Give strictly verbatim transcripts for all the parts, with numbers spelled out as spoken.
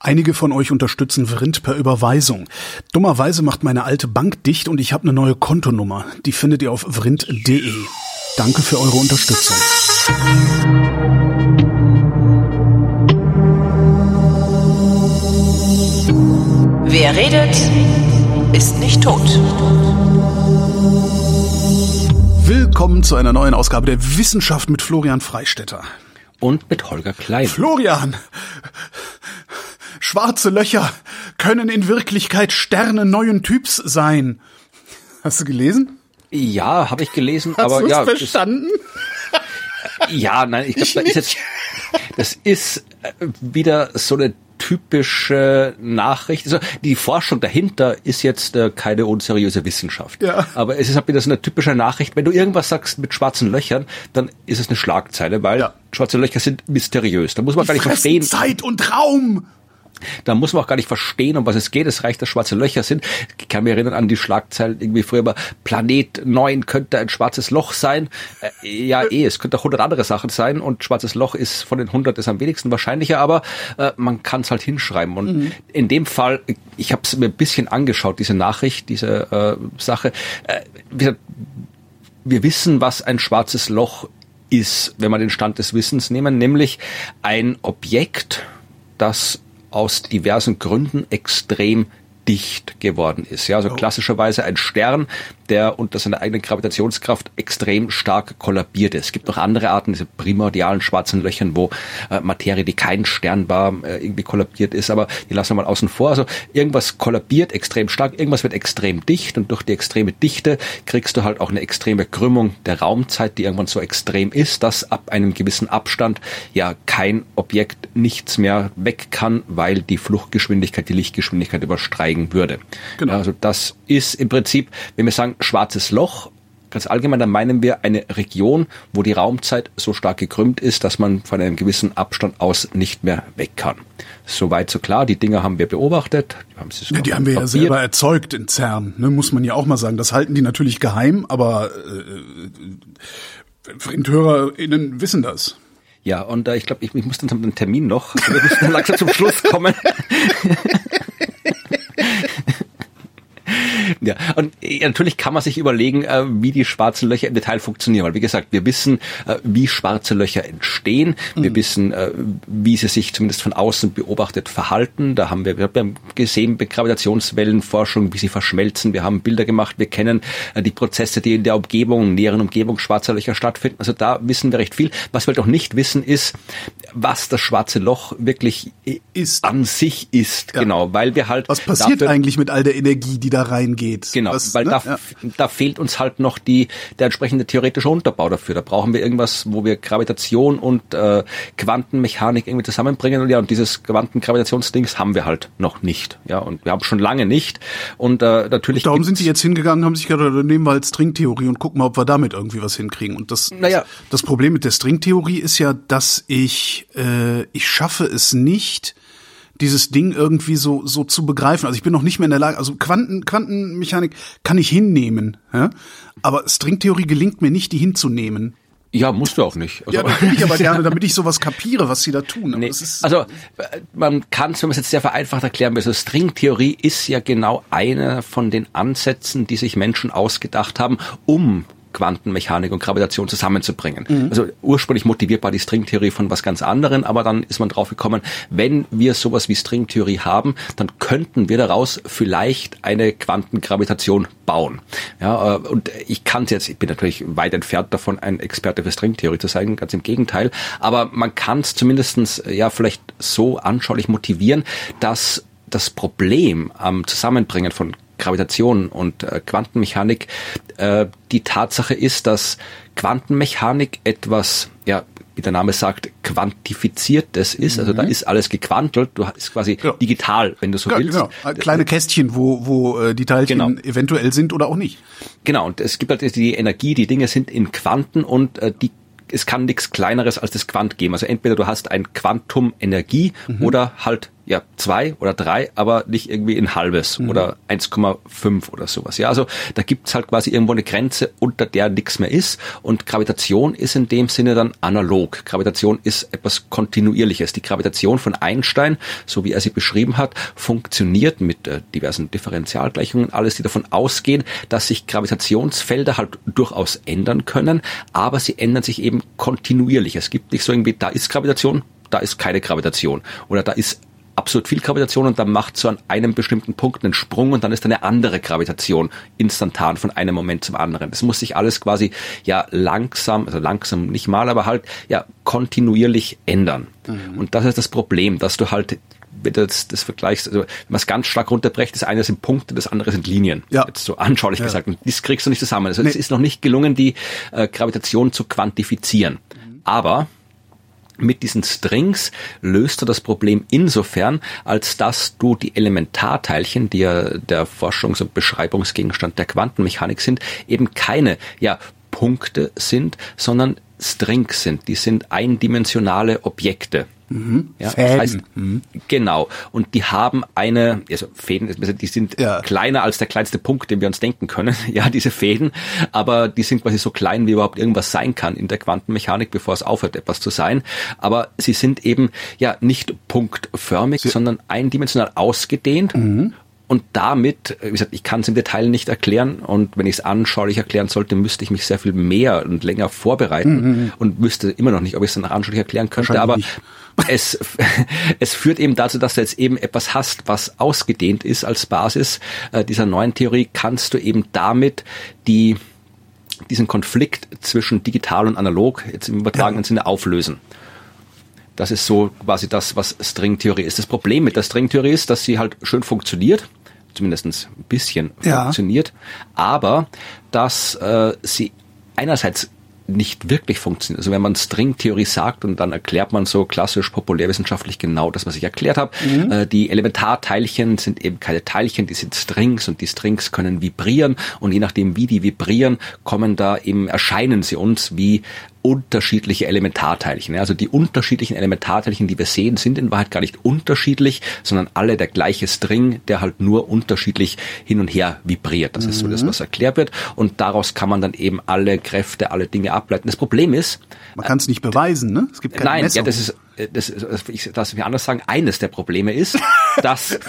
Einige von euch unterstützen Vrind per Überweisung. Dummerweise macht meine alte Bank dicht und ich habe eine neue Kontonummer. Die findet ihr auf vrind punkt de. Danke für eure Unterstützung. Wer redet, ist nicht tot. Willkommen zu einer neuen Ausgabe der Wissenschaft mit Florian Freistetter. Und mit Holger Klein. Florian! Schwarze Löcher können in Wirklichkeit Sterne neuen Typs sein. Hast du gelesen? Ja, habe ich gelesen, Hast aber du's ja. verstanden? Das, ja, nein, ich glaube, da ist jetzt, das ist wieder so eine typische Nachricht. Also die Forschung dahinter ist jetzt äh, keine unseriöse Wissenschaft. Ja. Aber es ist halt wieder so eine typische Nachricht. Wenn du irgendwas sagst mit schwarzen Löchern, dann ist es eine Schlagzeile, weil ja. schwarze Löcher sind mysteriös. Da muss man die gar nicht verstehen. Zeit und Raum. Da muss man auch gar nicht verstehen, um was es geht. Es reicht, dass schwarze Löcher sind. Ich kann mich erinnern an die Schlagzeilen irgendwie früher über Planet neun könnte ein schwarzes Loch sein. Äh, ja, eh, es könnte auch hundert andere Sachen sein und schwarzes Loch ist von den hundert ist am wenigsten wahrscheinlicher, aber äh, man kann es halt hinschreiben. Und mhm. in dem Fall, ich habe es mir ein bisschen angeschaut, diese Nachricht, diese äh, Sache. Äh, wir, wir wissen, was ein schwarzes Loch ist, wenn wir den Stand des Wissens nehmen, nämlich ein Objekt, das aus diversen Gründen extrem dicht geworden ist. Ja, also klassischerweise ein Stern, der unter seiner eigenen Gravitationskraft extrem stark kollabiert ist. Es gibt noch andere Arten, diese primordialen schwarzen Löchern, wo äh, Materie, die kein Stern war, äh, irgendwie kollabiert ist, aber die lassen wir mal außen vor. Also irgendwas kollabiert extrem stark, irgendwas wird extrem dicht und durch die extreme Dichte kriegst du halt auch eine extreme Krümmung der Raumzeit, die irgendwann so extrem ist, dass ab einem gewissen Abstand ja kein Objekt nichts mehr weg kann, weil die Fluchtgeschwindigkeit, die Lichtgeschwindigkeit übersteigen würde. Genau. Ja, also das ist im Prinzip, wenn wir sagen schwarzes Loch, ganz allgemein, dann meinen wir eine Region, wo die Raumzeit so stark gekrümmt ist, dass man von einem gewissen Abstand aus nicht mehr weg kann. Soweit so klar, die Dinger haben wir beobachtet. Die haben, ja, die haben wir ja selber erzeugt in CERN, ne, muss man ja auch mal sagen. Das halten die natürlich geheim, aber äh, VrindhörerInnen wissen das. Ja, und äh, ich glaube, ich, ich muss dann einen Termin noch. Wir müssen dann langsam zum Schluss kommen. Ja, und natürlich kann man sich überlegen, wie die schwarzen Löcher im Detail funktionieren. Weil, wie gesagt, wir wissen, wie schwarze Löcher entstehen. Wir mhm. wissen, wie sie sich zumindest von außen beobachtet verhalten. Da haben wir, wir haben gesehen, bei Gravitationswellenforschung, wie sie verschmelzen. Wir haben Bilder gemacht. Wir kennen die Prozesse, die in der Umgebung, näheren Umgebung schwarzer Löcher stattfinden. Also da wissen wir recht viel. Was wir halt auch nicht wissen, ist, was das schwarze Loch wirklich ist. An sich ist. Ja. Genau, weil wir halt... Was passiert dafür, eigentlich mit all der Energie, die da reingeht? Genau, Was, weil ne? da, ja. da fehlt uns halt noch die der entsprechende theoretische Unterbau dafür. Da brauchen wir irgendwas, wo wir Gravitation und äh, Quantenmechanik irgendwie zusammenbringen. Und ja, und dieses Quantengravitationsdings haben wir halt noch nicht. Ja, und wir haben schon lange nicht. Und äh, natürlich. Und darum sind sie jetzt hingegangen, haben sich gedacht, nehmen wir halt Stringtheorie und gucken mal, ob wir damit irgendwie was hinkriegen. Und das, naja. das, das Problem mit der Stringtheorie ist ja, dass ich äh, ich schaffe es nicht, dieses Ding irgendwie so so zu begreifen. Also ich bin noch nicht mehr in der Lage, also Quanten Quantenmechanik kann ich hinnehmen, ja? Aber Stringtheorie gelingt mir nicht, die hinzunehmen. Ja, musst du auch nicht. Also, ja, das will ich aber gerne, damit ich sowas kapiere, was sie da tun. Nee, das ist, also man kann es, wenn man es jetzt sehr vereinfacht erklären will, also Stringtheorie ist ja genau einer von den Ansätzen, die sich Menschen ausgedacht haben, um Quantenmechanik und Gravitation zusammenzubringen. Mhm. Also ursprünglich motiviert war die Stringtheorie von was ganz anderem, aber dann ist man drauf gekommen, wenn wir sowas wie Stringtheorie haben, dann könnten wir daraus vielleicht eine Quantengravitation bauen. Ja, und ich kann es jetzt, ich bin natürlich weit entfernt davon, ein Experte für Stringtheorie zu sein, ganz im Gegenteil, aber man kann es zumindestens ja vielleicht so anschaulich motivieren, dass das Problem am Zusammenbringen von Gravitation und äh, Quantenmechanik äh, die Tatsache ist, dass Quantenmechanik etwas, ja, wie der Name sagt, quantifiziertes ist. Also mhm. da ist alles gequantelt. Du hast quasi ja. digital, wenn du so ja, willst. Genau. Kleine Kästchen, wo wo äh, die Teilchen genau. eventuell sind oder auch nicht. Genau. Und es gibt halt die Energie, die Dinge sind in Quanten und äh, die es kann nichts Kleineres als das Quant geben. Also entweder du hast ein Quantum Energie mhm. oder halt ja, zwei oder drei, aber nicht irgendwie ein halbes mhm. oder eins Komma fünf oder sowas. Ja, also da gibt's halt quasi irgendwo eine Grenze, unter der nichts mehr ist. Und Gravitation ist in dem Sinne dann analog. Gravitation ist etwas Kontinuierliches. Die Gravitation von Einstein, so wie er sie beschrieben hat, funktioniert mit äh, diversen Differentialgleichungen, alles, die davon ausgehen, dass sich Gravitationsfelder halt durchaus ändern können, aber sie ändern sich eben kontinuierlich. Es gibt nicht so irgendwie, da ist Gravitation, da ist keine Gravitation. Oder da ist absolut viel Gravitation und dann macht so an einem bestimmten Punkt einen Sprung und dann ist eine andere Gravitation instantan von einem Moment zum anderen. Das muss sich alles quasi ja langsam, also langsam nicht mal, aber halt ja kontinuierlich ändern. Mhm. Und das ist das Problem, dass du halt, wenn du das, das vergleichst, also wenn man es ganz stark runterbrecht, das eine sind Punkte, das andere sind Linien. Ja. Jetzt so anschaulich ja. gesagt. Und das kriegst du nicht zusammen. Also nee. Es ist noch nicht gelungen, die äh, Gravitation zu quantifizieren. Mhm. Aber mit diesen Strings löst du das Problem insofern, als dass du die Elementarteilchen, die ja der Forschungs- und Beschreibungsgegenstand der Quantenmechanik sind, eben keine ja Punkte sind, sondern Strings sind. Die sind eindimensionale Objekte. Mhm. Ja, Fäden. Das heißt, mhm. Genau. Und die haben eine, also Fäden, die sind ja. kleiner als der kleinste Punkt, den wir uns denken können. Ja, diese Fäden. Aber die sind quasi so klein, wie überhaupt irgendwas sein kann in der Quantenmechanik, bevor es aufhört, etwas zu sein. Aber sie sind eben, ja, nicht punktförmig, sie sondern eindimensional ausgedehnt. Mhm. Und damit, wie gesagt, ich kann es im Detail nicht erklären und wenn ich es anschaulich erklären sollte, müsste ich mich sehr viel mehr und länger vorbereiten mhm. und wüsste immer noch nicht, ob ich es dann anschaulich erklären könnte, aber es, es führt eben dazu, dass du jetzt eben etwas hast, was ausgedehnt ist als Basis äh, dieser neuen Theorie, kannst du eben damit die diesen Konflikt zwischen digital und analog jetzt im übertragenen ja. Sinne auflösen. Das ist so quasi das, was Stringtheorie ist. Das Problem mit der Stringtheorie ist, dass sie halt schön funktioniert, zumindest ein bisschen ja. funktioniert, aber dass äh, sie einerseits nicht wirklich funktioniert. Also wenn man Stringtheorie sagt und dann erklärt man so klassisch populärwissenschaftlich genau das, was ich erklärt habe. Mhm. Äh, die Elementarteilchen sind eben keine Teilchen, die sind Strings und die Strings können vibrieren und je nachdem, wie die vibrieren, kommen da eben, erscheinen sie uns wie unterschiedliche Elementarteilchen. Also die unterschiedlichen Elementarteilchen, die wir sehen, sind in Wahrheit gar nicht unterschiedlich, sondern alle der gleiche String, der halt nur unterschiedlich hin und her vibriert. Das mhm. ist so das, was erklärt wird. Und daraus kann man dann eben alle Kräfte, alle Dinge ableiten. Das Problem ist, man kann es nicht beweisen, ne? Es gibt keine Nein, Messung. ja, das ist, das ist, ich darf es mir anders sagen, eines der Probleme ist, dass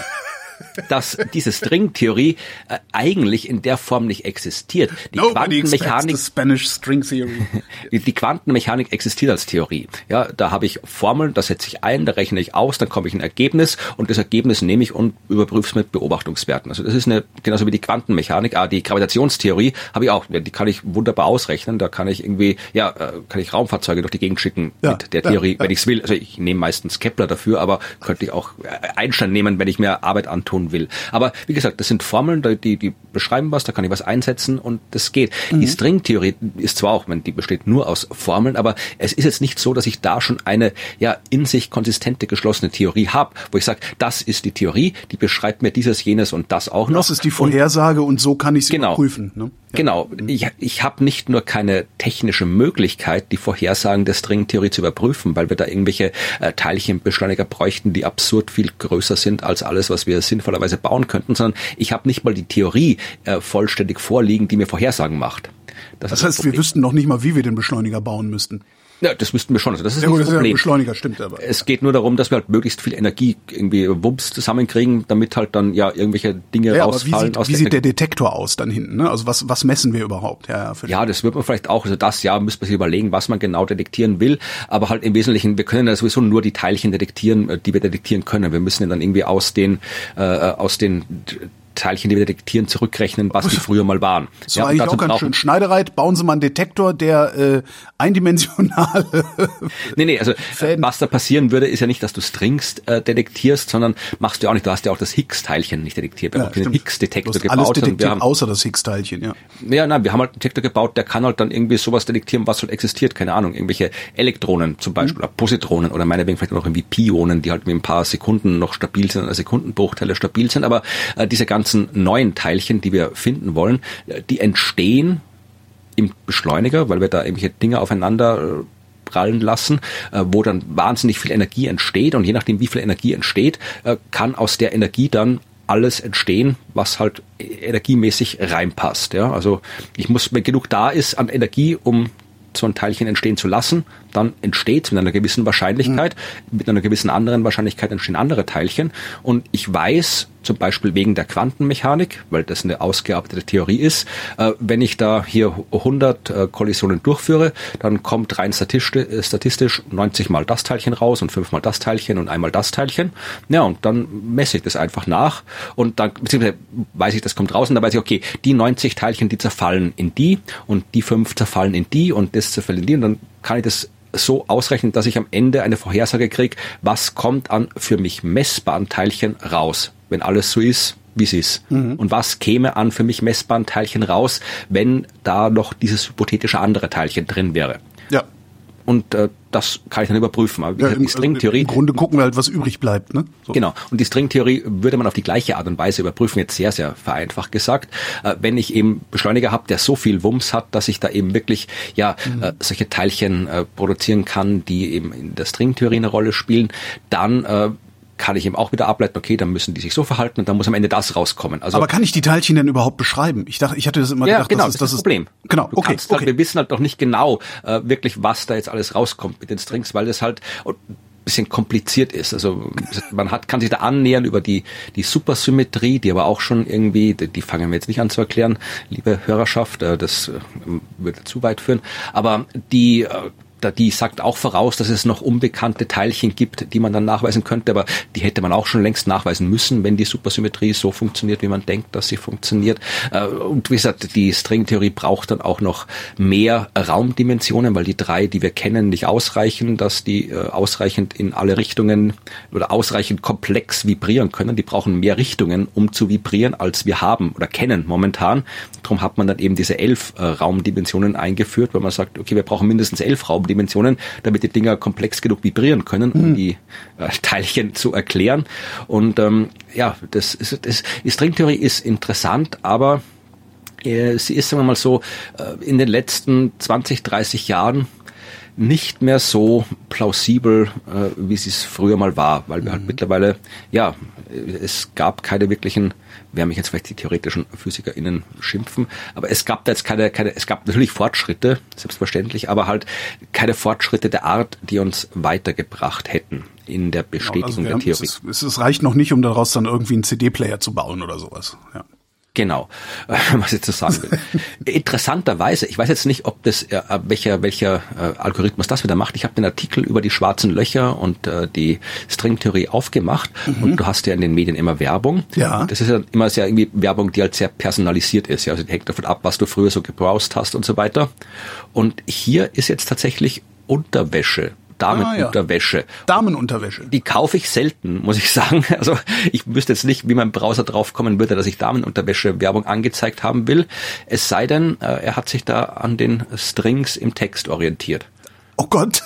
dass diese Stringtheorie äh, eigentlich in der Form nicht existiert. Die Nobody Quantenmechanik, the Spanish String Theory. die, die Quantenmechanik existiert als Theorie. Ja, da habe ich Formeln, da setze ich ein, da rechne ich aus, dann komme ich ein Ergebnis und das Ergebnis nehme ich und überprüfe es mit Beobachtungswerten. Also das ist eine, genauso wie die Quantenmechanik, ah, die Gravitationstheorie habe ich auch, die kann ich wunderbar ausrechnen, da kann ich irgendwie, ja, kann ich Raumfahrzeuge durch die Gegend schicken ja, mit der Theorie, ja, wenn ja. ich es will. Also ich nehme meistens Kepler dafür, aber könnte ich auch Einstein nehmen, wenn ich mir Arbeit antun will. Aber wie gesagt, das sind Formeln, die, die beschreiben was, da kann ich was einsetzen und das geht. Mhm. Die Stringtheorie ist zwar auch, die besteht nur aus Formeln, aber es ist jetzt nicht so, dass ich da schon eine ja in sich konsistente, geschlossene Theorie habe, wo ich sage, das ist die Theorie, die beschreibt mir dieses, jenes und das auch noch. Das ist die Vorhersage und, und so kann ich sie genau, überprüfen. Ne? Ja. Genau. Ich, ich habe nicht nur keine technische Möglichkeit, die Vorhersagen der Stringtheorie zu überprüfen, weil wir da irgendwelche äh, Teilchenbeschleuniger bräuchten, die absurd viel größer sind als alles, was wir sinnvollerweise bauen könnten, sondern ich habe nicht mal die Theorie äh, vollständig vorliegen, die mir Vorhersagen macht. Das, das heißt, das wir wüssten noch nicht mal, wie wir den Beschleuniger bauen müssten. Ja, das müssten wir schon. Also das ist ja, gut, das Problem. Ja, Beschleuniger stimmt aber. Es geht nur darum, dass wir halt möglichst viel Energie irgendwie Wumms zusammenkriegen, damit halt dann ja irgendwelche Dinge ja, rausfallen. Aber wie sieht, aus wie sieht der Detektor aus dann hinten? Ne? Also was was messen wir überhaupt? Ja, ja, ja, das wird man vielleicht auch. Also das ja, müsste man sich überlegen, was man genau detektieren will. Aber halt im Wesentlichen, wir können ja sowieso nur die Teilchen detektieren, die wir detektieren können. Wir müssen ja dann irgendwie aus den äh, aus den Teilchen, die wir detektieren, zurückrechnen, was die früher mal waren. Das war ja, eigentlich auch ganz schön. Schneidereit, bauen Sie mal einen Detektor, der äh, eindimensionale Nee, nee, also Fäden. Was da passieren würde, ist ja nicht, dass du Strings äh, detektierst, sondern machst du auch nicht, du hast ja auch das Higgs-Teilchen nicht detektiert. Wir ja, haben den Higgs-Detektor gebaut. Alles detektiert, wir haben, außer das Higgs-Teilchen, ja. Ja, nein, wir haben halt einen Detektor gebaut, der kann halt dann irgendwie sowas detektieren, was halt existiert, keine Ahnung, irgendwelche Elektronen zum Beispiel, mhm. oder Positronen oder meinetwegen vielleicht noch irgendwie Pionen, die halt mit ein paar Sekunden noch stabil sind, oder Sekundenbruchteile stabil sind, aber äh, diese ganzen neuen Teilchen, die wir finden wollen, die entstehen im Beschleuniger, weil wir da irgendwelche Dinge aufeinander aufprallen lassen, äh, wo dann wahnsinnig viel Energie entsteht und je nachdem, wie viel Energie entsteht, äh, kann aus der Energie dann alles entstehen, was halt energiemäßig reinpasst. Ja, also ich muss, wenn genug da ist an Energie, um so ein Teilchen entstehen zu lassen, dann entsteht es mit einer gewissen Wahrscheinlichkeit, mhm. mit einer gewissen anderen Wahrscheinlichkeit entstehen andere Teilchen. Und ich weiß, zum Beispiel wegen der Quantenmechanik, weil das eine ausgearbeitete Theorie ist, äh, wenn ich da hier hundert äh, Kollisionen durchführe, dann kommt rein statistisch, äh, statistisch neunzig mal das Teilchen raus und fünf mal das Teilchen und einmal das Teilchen. Ja, und dann messe ich das einfach nach und dann, beziehungsweise weiß ich, das kommt raus und dann weiß ich, okay, die neunzig Teilchen, die zerfallen in die und die fünf zerfallen in die und das zerfällt in die und dann kann ich das so ausrechnen, dass ich am Ende eine Vorhersage kriege, was kommt an für mich messbaren Teilchen raus, wenn alles so ist, wie es ist. Mhm. Und was käme an für mich messbaren Teilchen raus, wenn da noch dieses hypothetische andere Teilchen drin wäre. Ja. Und äh, das kann ich dann überprüfen. Aber wie ja, gesagt, im, die Stringtheorie. Im Grunde gucken wir halt, was übrig bleibt, ne? So. Genau. Und die Stringtheorie würde man auf die gleiche Art und Weise überprüfen, jetzt sehr, sehr vereinfacht gesagt. Äh, wenn ich eben Beschleuniger habe, der so viel Wumms hat, dass ich da eben wirklich ja mhm. äh, solche Teilchen äh, produzieren kann, die eben in der Stringtheorie eine Rolle spielen, dann äh, kann ich eben auch wieder ableiten, okay, dann müssen die sich so verhalten und dann muss am Ende das rauskommen. Also, aber kann ich die Teilchen denn überhaupt beschreiben? Ich dachte, ich hatte das immer ja, gedacht, genau, das ist das, das ist das Problem. Genau, du okay, kannst halt, okay. Wir wissen halt noch nicht genau äh, wirklich, was da jetzt alles rauskommt mit den Strings, weil das halt ein bisschen kompliziert ist. Also man hat kann sich da annähern über die die Supersymmetrie, die aber auch schon irgendwie, die, die fangen wir jetzt nicht an zu erklären, liebe Hörerschaft, äh, das äh, würde zu weit führen. Aber die äh, die sagt auch voraus, dass es noch unbekannte Teilchen gibt, die man dann nachweisen könnte, aber die hätte man auch schon längst nachweisen müssen, wenn die Supersymmetrie so funktioniert, wie man denkt, dass sie funktioniert. Und wie gesagt, die Stringtheorie braucht dann auch noch mehr Raumdimensionen, weil die drei, die wir kennen, nicht ausreichen, dass die ausreichend in alle Richtungen oder ausreichend komplex vibrieren können. Die brauchen mehr Richtungen, um zu vibrieren, als wir haben oder kennen momentan. Darum hat man dann eben diese elf Raumdimensionen eingeführt, weil man sagt, okay, wir brauchen mindestens elf Raumdimensionen, Dimensionen, damit die Dinger komplex genug vibrieren können, um mhm. die äh, Teilchen zu erklären. Und ähm, ja, das ist, das, die Stringtheorie ist interessant, aber äh, sie ist, sagen wir mal so, äh, in den letzten zwanzig, dreißig Jahren nicht mehr so plausibel, äh, wie sie es früher mal war, weil wir mhm. halt mittlerweile, ja, es gab keine wirklichen, werden mich jetzt vielleicht die theoretischen PhysikerInnen schimpfen, aber es gab da jetzt keine, keine, es gab natürlich Fortschritte, selbstverständlich, aber halt keine Fortschritte der Art, die uns weitergebracht hätten in der Bestätigung genau, also der Theorie. Es, es reicht noch nicht, um daraus dann irgendwie einen C D-Player zu bauen oder sowas, ja. Genau, was ich jetzt sagen will. Interessanterweise, ich weiß jetzt nicht, ob das äh, welcher welcher äh, Algorithmus das wieder macht. Ich habe den Artikel über die schwarzen Löcher und äh, die Stringtheorie aufgemacht mhm. und du hast ja in den Medien immer Werbung. Ja. Das ist ja immer sehr irgendwie Werbung, die halt sehr personalisiert ist. Ja, also die hängt davon ab, was du früher so gebrowst hast und so weiter. Und hier ist jetzt tatsächlich Unterwäsche. Damenunterwäsche. Ah, ja. Damenunterwäsche. Die kaufe ich selten, muss ich sagen. Also ich wüsste jetzt nicht, wie mein Browser drauf kommen würde, dass ich Damenunterwäsche Werbung angezeigt haben will. Es sei denn, er hat sich da an den Strings im Text orientiert. Oh Gott.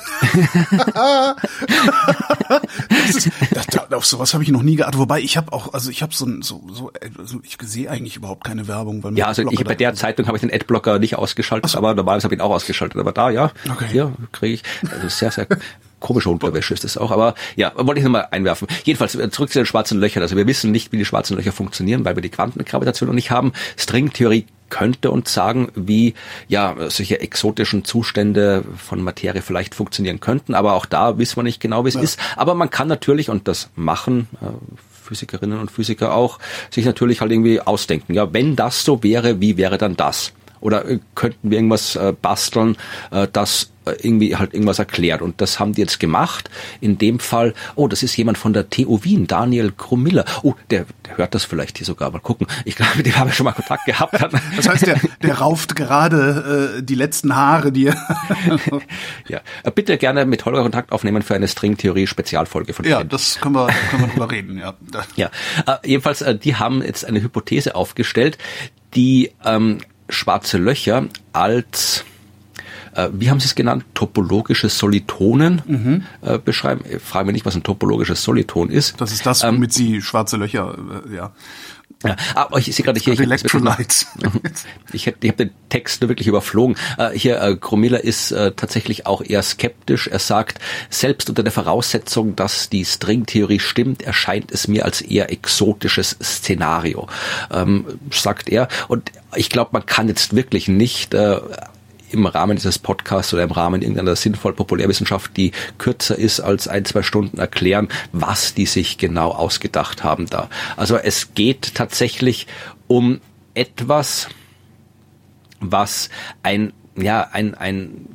das ist, das, das, auf sowas habe ich noch nie geachtet. Wobei ich habe auch, also ich habe so, so, so, also ich sehe eigentlich überhaupt keine Werbung. Weil ja, also ich, bei der Zeitung habe ich den Adblocker nicht ausgeschaltet, so. Aber normalerweise habe ich ihn auch ausgeschaltet. Aber da, ja, okay. Hier kriege ich, also sehr, sehr komische Unterwäsche ist das auch. Aber ja, wollte ich nochmal einwerfen. Jedenfalls zurück zu den schwarzen Löchern. Also wir wissen nicht, wie die schwarzen Löcher funktionieren, weil wir die Quantengravitation noch nicht haben. Stringtheorie könnte uns sagen, wie ja solche exotischen Zustände von Materie vielleicht funktionieren könnten, aber auch da wissen wir nicht genau, wie es ja. ist. Aber man kann natürlich, und das machen äh, Physikerinnen und Physiker auch, sich natürlich halt irgendwie ausdenken. Ja, wenn das so wäre, wie wäre dann das? Oder äh, könnten wir irgendwas äh, basteln, äh, das irgendwie halt irgendwas erklärt. Und das haben die jetzt gemacht. In dem Fall, oh, das ist jemand von der T U Wien, Daniel Krumiller. Oh, der, der hört das vielleicht hier sogar. Mal gucken. Ich glaube, mit dem habe ich schon mal Kontakt gehabt. Das heißt, der, der rauft gerade äh, die letzten Haare, die er ja, bitte gerne mit Holger Kontakt aufnehmen für eine Stringtheorie-Spezialfolge von Ja, das können wir, können wir drüber reden, ja. Ja, äh, jedenfalls, äh, die haben jetzt eine Hypothese aufgestellt, die ähm, schwarze Löcher als äh, wie haben Sie es genannt, topologische Solitonen mhm. äh, beschreiben. Ich frage mich nicht, was ein topologisches Soliton ist. Das ist das, womit ähm, Sie schwarze Löcher, äh, ja. Ja, aber ich sehe gerade hier, ich, Electrolytes. ich, ich habe den Text nur wirklich überflogen. Äh, hier, äh, Gromila ist äh, tatsächlich auch eher skeptisch. Er sagt, selbst unter der Voraussetzung, dass die Stringtheorie stimmt, erscheint es mir als eher exotisches Szenario, ähm, sagt er. Und ich glaube, man kann jetzt wirklich nicht äh, im Rahmen dieses Podcasts oder im Rahmen irgendeiner sinnvollen Populärwissenschaft, die kürzer ist als ein, zwei Stunden, erklären, was die sich genau ausgedacht haben da. Also es geht tatsächlich um etwas, was ein, ja, ein, ein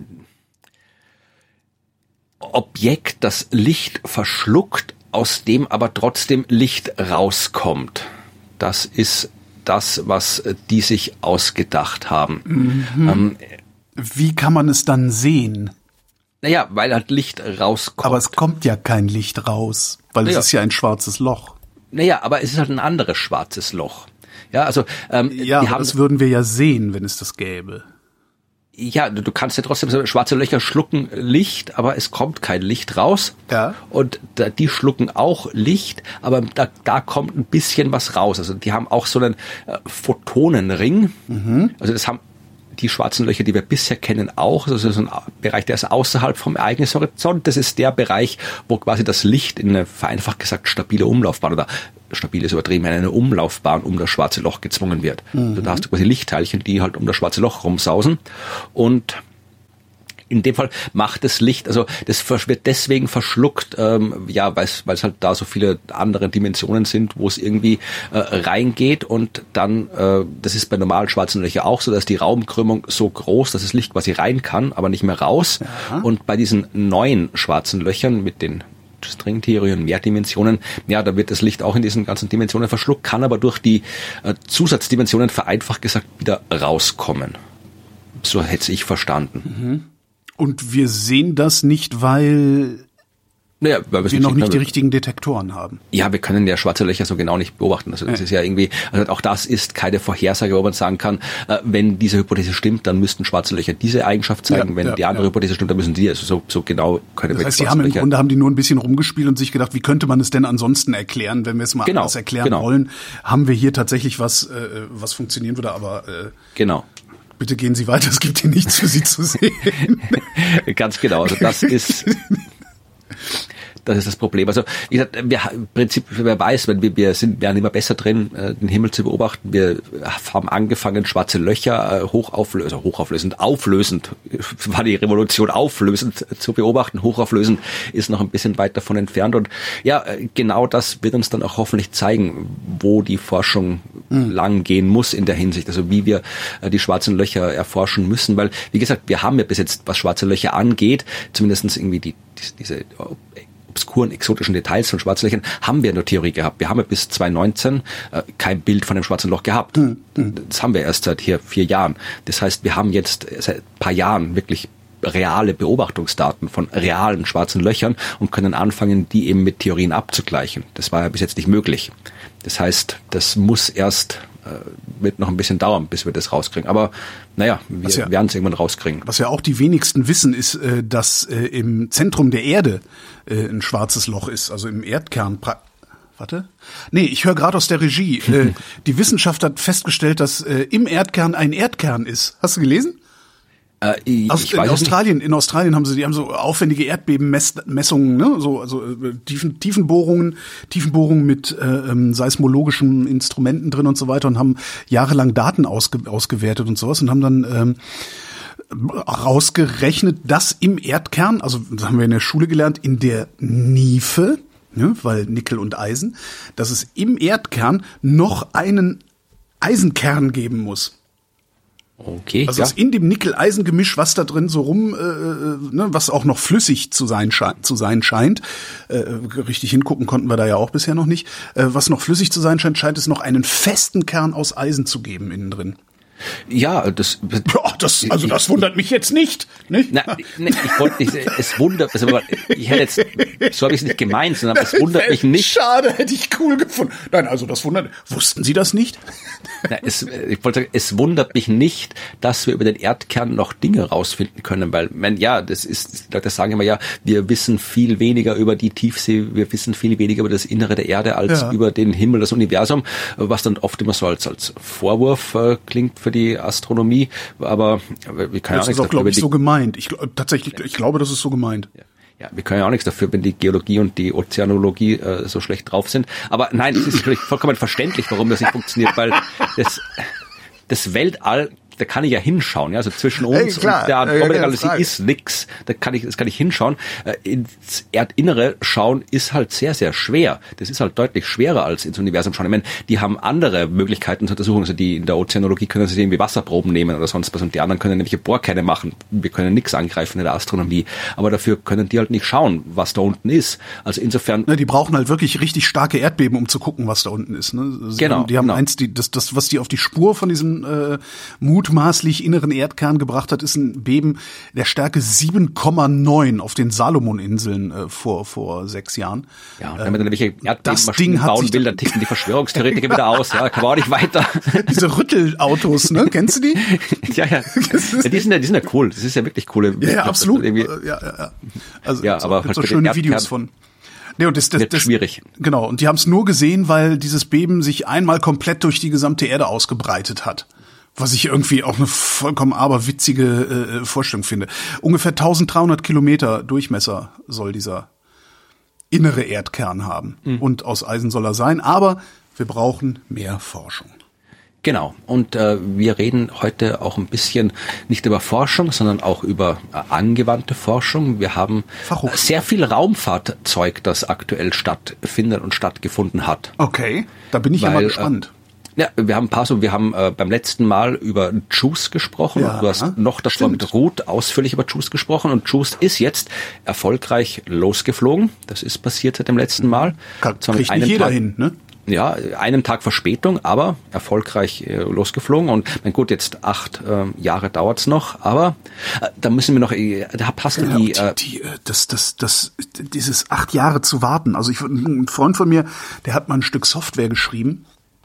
Objekt, das Licht verschluckt, aus dem aber trotzdem Licht rauskommt. Das ist das, was die sich ausgedacht haben. Mhm. Ähm, Wie kann man es dann sehen? Naja, weil halt Licht rauskommt. Aber es kommt ja kein Licht raus, weil naja. es ist ja ein schwarzes Loch. Naja, aber es ist halt ein anderes schwarzes Loch. Ja, also ähm, ja, die haben, das würden wir ja sehen, wenn es das gäbe. Ja, du kannst ja trotzdem so schwarze Löcher schlucken Licht, aber es kommt kein Licht raus. Ja. Und da, die schlucken auch Licht, aber da, da kommt ein bisschen was raus. Also die haben auch so einen äh, Photonenring. Mhm. Also das haben die schwarzen Löcher, die wir bisher kennen, auch. Das ist so ein Bereich, der ist außerhalb vom Ereignishorizont. Das ist der Bereich, wo quasi das Licht in eine, vereinfacht gesagt, stabile Umlaufbahn oder stabil ist übertrieben, in eine Umlaufbahn um das schwarze Loch gezwungen wird. Mhm. Also da hast du quasi Lichtteilchen, die halt um das schwarze Loch rumsausen. Und in dem Fall macht das Licht, also das wird deswegen verschluckt, ähm, ja, weil es halt da so viele andere Dimensionen sind, wo es irgendwie äh, reingeht und dann, äh, das ist bei normalen schwarzen Löchern auch so, dass die Raumkrümmung so groß, dass das Licht quasi rein kann, aber nicht mehr raus. Ja. Und bei diesen neuen schwarzen Löchern mit den Stringtheorie und Mehrdimensionen, ja, da wird das Licht auch in diesen ganzen Dimensionen verschluckt, kann aber durch die äh, Zusatzdimensionen vereinfacht gesagt wieder rauskommen. So hätte ich verstanden. Mhm. Und wir sehen das nicht, weil naja, weil wir noch nicht die richtigen Detektoren haben. Ja, wir können ja schwarze Löcher so genau nicht beobachten. Also das ja. ist ja irgendwie, also auch das ist keine Vorhersage, wo man sagen kann, äh, wenn diese Hypothese stimmt, dann müssten schwarze Löcher diese Eigenschaft zeigen. Ja, wenn ja, die andere ja. Hypothese stimmt, dann müssen die. Also so, so genau können das wir heißt, die haben im Grunde haben die nur ein bisschen rumgespielt und sich gedacht, wie könnte man es denn ansonsten erklären, wenn wir es mal genau, anders erklären genau. wollen, haben wir hier tatsächlich was, äh, was funktionieren würde, aber äh, genau. Bitte gehen Sie weiter, es gibt hier nichts für Sie zu sehen. Ganz genau, also das ist das ist das Problem. Also wie gesagt, wir im Prinzip, wer weiß, wenn wir, wir sind, werden immer besser drin, den Himmel zu beobachten. Wir haben angefangen, schwarze Löcher hochauflösend, also hochauflösend, auflösend, war die Revolution auflösend zu beobachten. Hochauflösend ist noch ein bisschen weit davon entfernt. Und ja, genau das wird uns dann auch hoffentlich zeigen, wo die Forschung mhm. lang gehen muss in der Hinsicht. Also wie wir die schwarzen Löcher erforschen müssen. Weil, wie gesagt, wir haben ja bis jetzt, was schwarze Löcher angeht, zumindest irgendwie die, diese obskuren, exotischen Details von Schwarzlöchern, haben wir nur Theorie gehabt. Wir haben ja bis zwanzig neunzehn äh, kein Bild von einem schwarzen Loch gehabt. Mhm. Das haben wir erst seit hier vier Jahren. Das heißt, wir haben jetzt seit ein paar Jahren wirklich reale Beobachtungsdaten von realen schwarzen Löchern und können anfangen, die eben mit Theorien abzugleichen. Das war ja bis jetzt nicht möglich. Das heißt, das muss erst, äh, wird noch ein bisschen dauern, bis wir das rauskriegen. Aber naja, wir ja, werden es irgendwann rauskriegen. Was ja auch die wenigsten wissen, ist, äh, dass äh, im Zentrum der Erde äh, ein schwarzes Loch ist, also im Erdkern. Pra- Warte? Nee, ich höre gerade aus der Regie. äh, die Wissenschaft hat festgestellt, dass äh, im Erdkern ein Erdkern ist. Hast du gelesen? Äh, ich Aus, in Australien, in Australien haben sie, die haben so aufwendige Erdbebenmessungen, ne, so also äh, Tiefen, Tiefenbohrungen, Tiefenbohrungen mit äh, ähm, seismologischen Instrumenten drin und so weiter und haben jahrelang Daten ausge, ausgewertet und sowas und haben dann ähm, rausgerechnet, dass im Erdkern, also das haben wir in der Schule gelernt, in der Niefe, ne, weil Nickel und Eisen, dass es im Erdkern noch einen Eisenkern geben muss. Okay, also ja. in dem Nickel-Eisen-Gemisch, was da drin so rum, äh, ne, was auch noch flüssig zu sein, sche- zu sein scheint, äh, richtig hingucken konnten wir da ja auch bisher noch nicht, äh, was noch flüssig zu sein scheint, scheint es noch einen festen Kern aus Eisen zu geben innen drin. Ja, das, ja, das, also das wundert mich jetzt nicht, nicht? Na, ne, ich wollte nicht, es wundert, also ich hätte jetzt, so habe ich es nicht gemeint, sondern es wundert mich nicht. Schade, hätte ich cool gefunden. Nein, also das wundert, wussten Sie das nicht? Na, es, ich wollte sagen, es wundert mich nicht, dass wir über den Erdkern noch Dinge rausfinden können, weil, man, ja, das ist, Leute sagen immer, ja, wir wissen viel weniger über die Tiefsee, wir wissen viel weniger über das Innere der Erde als ja. über den Himmel, das Universum, was dann oft immer so als, als Vorwurf äh, klingt für die Astronomie, aber wir können das ja ist auch, glaube ich, so gemeint. Ich tatsächlich, ich glaube, das ist so gemeint. Ja. Ja, wir können ja auch nichts dafür, wenn die Geologie und die Ozeanologie äh, so schlecht drauf sind. Aber nein, es ist natürlich vollkommen verständlich, warum das nicht funktioniert, weil das, das Weltall, da kann ich ja hinschauen, ja, also zwischen uns hey, klar, und der Andromeda-Galaxie ja, ist nix, da kann ich, das kann ich hinschauen. Äh, ins Erdinnere schauen ist halt sehr, sehr schwer. Das ist halt deutlich schwerer als ins Universum schauen. Ich meine, die haben andere Möglichkeiten zur Untersuchung, also die in der Ozeanologie können sich irgendwie Wasserproben nehmen oder sonst was und die anderen können nämlich Bohrkerne machen. Wir können nichts angreifen in der Astronomie, aber dafür können die halt nicht schauen, was da unten ist. Also insofern. Ne, die brauchen halt wirklich richtig starke Erdbeben, um zu gucken, was da unten ist. Ne? Also genau. Die haben genau. eins, die, das, das, was die auf die Spur von diesem äh, mutmaßlich inneren Erdkern gebracht hat, ist ein Beben der Stärke sieben Komma neun auf den Salomoninseln äh, vor vor sechs Jahren. Ja, und wenn man dann welche Erdbebenmaschinen bauen will, dann ticken die Verschwörungstheoretiker wieder aus. Ja, kann man auch nicht weiter. Diese Rüttelautos, ne? Kennst du die? ja, ja. ja. Die sind ja, die sind ja cool. Das ist ja wirklich coole. Ja, ja, absolut. Ja, ja, ja. Also ja, aber so, halt so schöne Videos von. Nee, und das, das, das, das schwierig. Genau. Und die haben es nur gesehen, weil dieses Beben sich einmal komplett durch die gesamte Erde ausgebreitet hat. Was ich irgendwie auch eine vollkommen aberwitzige äh, Vorstellung finde. Ungefähr dreizehnhundert Kilometer Durchmesser soll dieser innere Erdkern haben. Mhm. Und aus Eisen soll er sein. Aber wir brauchen mehr Forschung. Genau. Und äh, wir reden heute auch ein bisschen nicht über Forschung, sondern auch über äh, angewandte Forschung. Wir haben äh, sehr viel Raumfahrtzeug, das aktuell stattfindet und stattgefunden hat. Okay, da bin ich Weil, ja mal gespannt. Äh, Ja, wir haben ein paar so, wir haben äh, beim letzten Mal über JUICE gesprochen. Ja, du hast noch davor mit Ruth ausführlich über JUICE gesprochen und JUICE ist jetzt erfolgreich losgeflogen. Das ist passiert seit dem letzten Mal. Kann, Zwar mit einem nicht jeder Tag, hin, ne? Ja, einem Tag Verspätung, aber erfolgreich äh, losgeflogen. Und mein gut, jetzt acht äh, Jahre dauert's noch, aber äh, da müssen wir noch, äh, da passt ja, die, die, äh, die, das, das, das, dieses acht Jahre zu warten. Also ich, ein Freund von mir, der hat mal ein Stück Software geschrieben,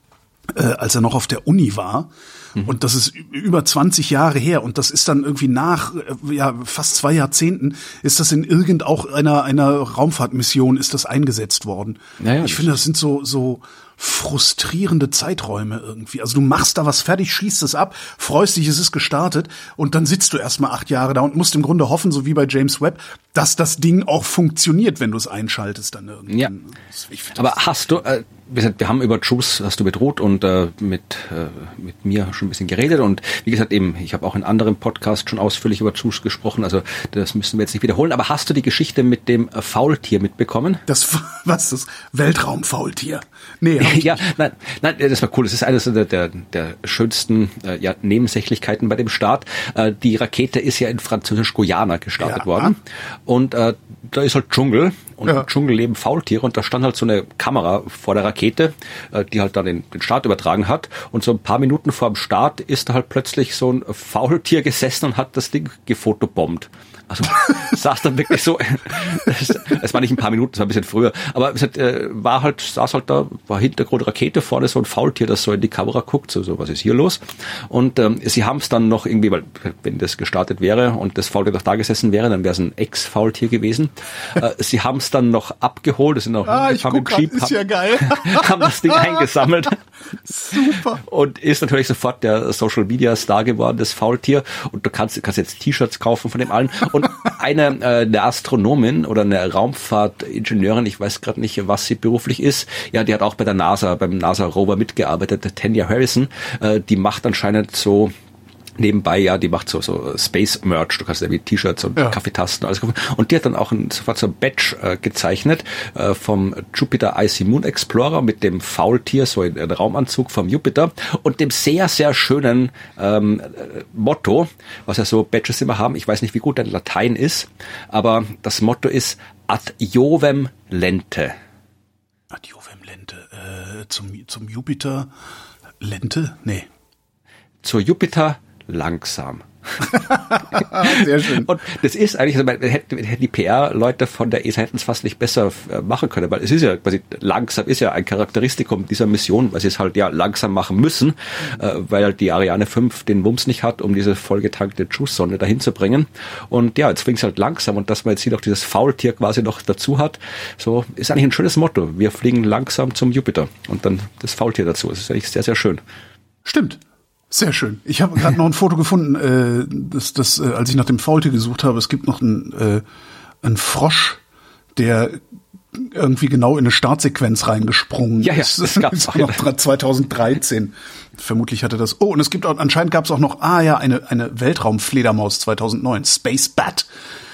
äh, als er noch auf der Uni war. Mhm. Und das ist über zwanzig Jahre her. Und das ist dann irgendwie nach, ja, fast zwei Jahrzehnten ist das in irgend auch einer, einer Raumfahrtmission ist das eingesetzt worden. Ja, ich finde, das sind so, so frustrierende Zeiträume irgendwie. Also du machst da was fertig, schießt es ab, freust dich, es ist gestartet und dann sitzt du erstmal acht Jahre da und musst im Grunde hoffen, so wie bei James Webb, dass das Ding auch funktioniert, wenn du es einschaltest dann irgendwie. Ja. Aber hast du, äh, wir haben über JUICE, hast du mit Ruth und äh, mit äh, mit mir schon ein bisschen geredet und wie gesagt eben, ich habe auch in anderen Podcasts schon ausführlich über JUICE gesprochen, also das müssen wir jetzt nicht wiederholen, aber hast du die Geschichte mit dem äh, Faultier mitbekommen? Das, was ist das? Weltraumfaultier? Nee, ja, nein, nein, das war cool. Das ist eines der, der, der schönsten äh, ja, Nebensächlichkeiten bei dem Start. Äh, die Rakete ist ja in Französisch-Guyana gestartet ja. worden. Und äh, da ist halt Dschungel. Und ja. im Dschungel leben Faultiere. Und da stand halt so eine Kamera vor der Rakete, äh, die halt dann den, den Start übertragen hat. Und so ein paar Minuten vor dem Start ist da halt plötzlich so ein Faultier gesessen und hat das Ding gefotobombt. Also saß dann wirklich so, es war nicht ein paar Minuten, es war ein bisschen früher, aber es hat, äh, war halt, saß halt da, war Hintergrund Rakete, vorne so ein Faultier, das so in die Kamera guckt, so, so was ist hier los? Und ähm, sie haben es dann noch irgendwie, weil wenn das gestartet wäre und das Faultier noch da gesessen wäre, dann wäre es ein Ex-Faultier gewesen. Äh, sie haben es dann noch abgeholt, das sind auch ah, ich guck grad, Jeep, ist ja geil. haben das Ding eingesammelt. Super. Und ist natürlich sofort der Social Media Star geworden, das Faultier. Und du kannst, kannst jetzt T-Shirts kaufen von dem allen. Und eine, äh, eine Astronomin oder eine Raumfahrtingenieurin, ich weiß gerade nicht, was sie beruflich ist, ja, die hat auch bei der NASA, beim NASA-Rover mitgearbeitet, Tanya Harrison, äh, die macht anscheinend so nebenbei, ja, die macht so so Space Merch, du kannst ja wie T-Shirts und ja. Kaffeetasten alles kaufen. Und die hat dann auch ein, sofort so ein Badge äh, gezeichnet äh, vom Jupiter Icy Moon Explorer mit dem Faultier, so in, in Raumanzug vom Jupiter und dem sehr, sehr schönen ähm, äh, Motto, was ja so Badges immer haben. Ich weiß nicht, wie gut dein Latein ist, aber das Motto ist Ad Jovem Lente. Ad Jovem Lente, äh, zum, zum Jupiter Lente? Nee. zur Jupiter langsam. Sehr schön. Und das ist eigentlich, also, hätten die P R-Leute von der E S A hätten es fast nicht besser machen können, weil es ist ja quasi langsam, ist ja ein Charakteristikum dieser Mission, weil sie es halt ja langsam machen müssen, mhm. äh, weil die Ariane fünf den Wumms nicht hat, um diese vollgetankte Juice-Sonde dahin zu bringen. Und ja, jetzt fliegt es halt langsam und dass man jetzt hier noch dieses Faultier quasi noch dazu hat, so ist eigentlich ein schönes Motto. Wir fliegen langsam zum Jupiter und dann das Faultier dazu. Das ist eigentlich sehr, sehr schön. Stimmt. Sehr schön. Ich habe gerade noch ein Foto gefunden, äh, das, das, äh, als ich nach dem Faultier gesucht habe. Es gibt noch einen, äh, einen Frosch, der irgendwie genau in eine Startsequenz reingesprungen ja, ja, ist. Das gab's auch noch zwanzig dreizehn. Vermutlich hatte das. Oh, und es gibt auch, anscheinend gab es auch noch, ah ja, eine, eine Weltraumfledermaus zweitausendneun, Space Bat,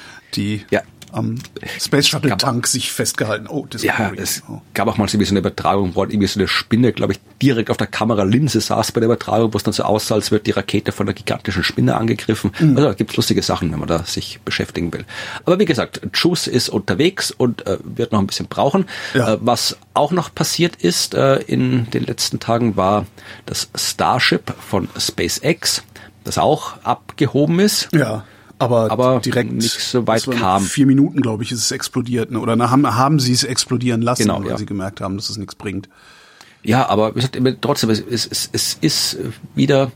die ja. am Space Shuttle Tank sich festgehalten. Oh, das ja, es oh. gab auch mal so eine Übertragung, wo irgendwie so eine Spinne, glaube ich, direkt auf der Kameralinse saß bei der Übertragung, wo es dann so aussah, als wird die Rakete von einer gigantischen Spinne angegriffen. Mhm. Also da gibt's lustige Sachen, wenn man da sich beschäftigen will. Aber wie gesagt, Juice ist unterwegs und äh, wird noch ein bisschen brauchen. Ja. Äh, was auch noch passiert ist äh, in den letzten Tagen, war das Starship von SpaceX, das auch abgehoben ist. Ja. Aber, aber direkt nicht so weit kam. Vier Minuten, glaube ich, ist es explodiert. Ne? Oder na, haben, haben sie es explodieren lassen, genau, weil ja. sie gemerkt haben, dass es nichts bringt. Ja, aber trotzdem, es, es, es ist wieder,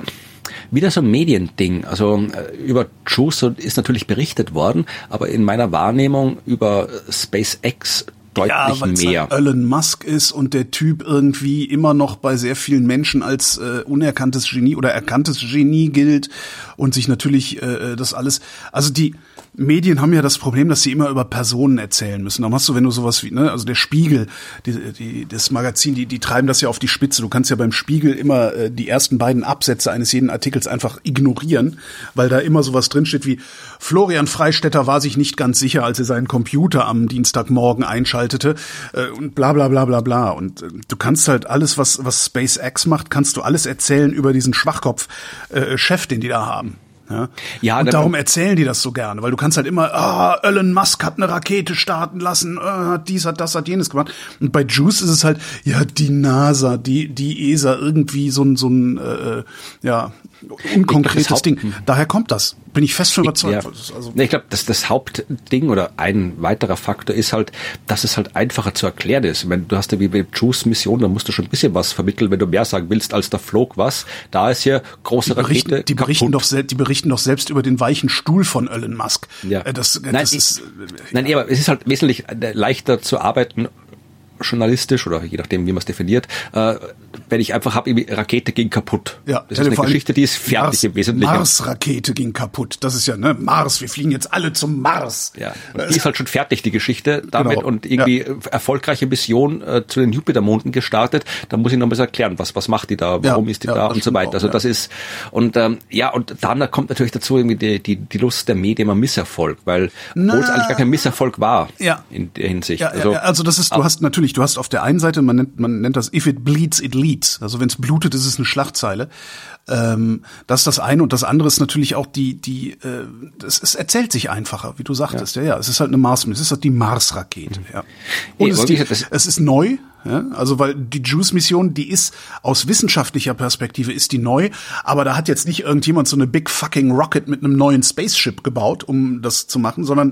wieder so ein Mediending. Also über Juice ist natürlich berichtet worden, aber in meiner Wahrnehmung über SpaceX deutlich ja, weil mehr. Halt Elon Musk ist und der Typ irgendwie immer noch bei sehr vielen Menschen als äh, unerkanntes Genie oder erkanntes Genie gilt und sich natürlich äh, das alles, also die Medien haben ja das Problem, dass sie immer über Personen erzählen müssen. Dann hast du, wenn du sowas wie, ne, also der Spiegel, die, die, das Magazin, die, die treiben das ja auf die Spitze. Du kannst ja beim Spiegel immer äh, die ersten beiden Absätze eines jeden Artikels einfach ignorieren, weil da immer sowas drinsteht wie Florian Freistetter war sich nicht ganz sicher, als er seinen Computer am Dienstagmorgen einschaltete äh, und bla bla bla bla bla. Und äh, du kannst halt alles, was, was SpaceX macht, kannst du alles erzählen über diesen Schwachkopf-Chef, äh, den die da haben. Ja, ja, und darum erzählen die das so gerne, weil du kannst halt immer, ah, Elon Musk hat eine Rakete starten lassen, ah, hat dies, hat das, hat jenes gemacht. Und bei Juice ist es halt, ja, die NASA, die die E S A, irgendwie so ein, so ein, äh, ja, unkonkretes Ding. Daher kommt das. Bin ich fest von überzeugt. Ja. Also ich glaube, dass das Hauptding oder ein weiterer Faktor ist halt, dass es halt einfacher zu erklären ist. Ich meine, du hast ja wie bei Juice-Mission, da musst du schon ein bisschen was vermitteln, wenn du mehr sagen willst, als da flog was. Da ist ja große die berichten, Rakete die berichten doch selbst, die berichten doch selbst über den weichen Stuhl von Elon Musk. Ja. Das, nein, das ich, ist, nein, ja. aber es ist halt wesentlich leichter zu arbeiten, journalistisch oder je nachdem, wie man es definiert, äh, wenn ich einfach habe, Rakete ging kaputt. Ja, das ist eine Geschichte, die ist fertig Mars, im Wesentlichen. Mars-Rakete ging kaputt. Das ist ja, ne, Mars, wir fliegen jetzt alle zum Mars. Ja, und die ist halt schon fertig, die Geschichte damit genau. und irgendwie ja. erfolgreiche Mission äh, zu den Jupitermonden gestartet. Da muss ich noch mal erklären, was was macht die da, warum ja, ist die ja, da und so weiter. auch, also ja. das ist und ähm, ja und dann kommt natürlich dazu irgendwie die die die Lust der Medien am Misserfolg, weil obwohl es eigentlich gar kein Misserfolg war ja. in der Hinsicht. Ja, also, ja, also das ist, du hast natürlich, du hast auf der einen Seite, man nennt man nennt das if it bleeds, it leads. Also wenn es blutet, ist es eine Schlagzeile. Ähm, das ist das eine und das andere ist natürlich auch die die äh, das, es erzählt sich einfacher, wie du sagtest. Ja, ja, ja es ist halt eine Mars, es ist halt die Mars-Rakete. Ja. Und es, ist die, es ist neu. Ja, also weil die Juice-Mission, die ist aus wissenschaftlicher Perspektive ist die neu, aber da hat jetzt nicht irgendjemand so eine big fucking Rocket mit einem neuen Spaceship gebaut, um das zu machen, sondern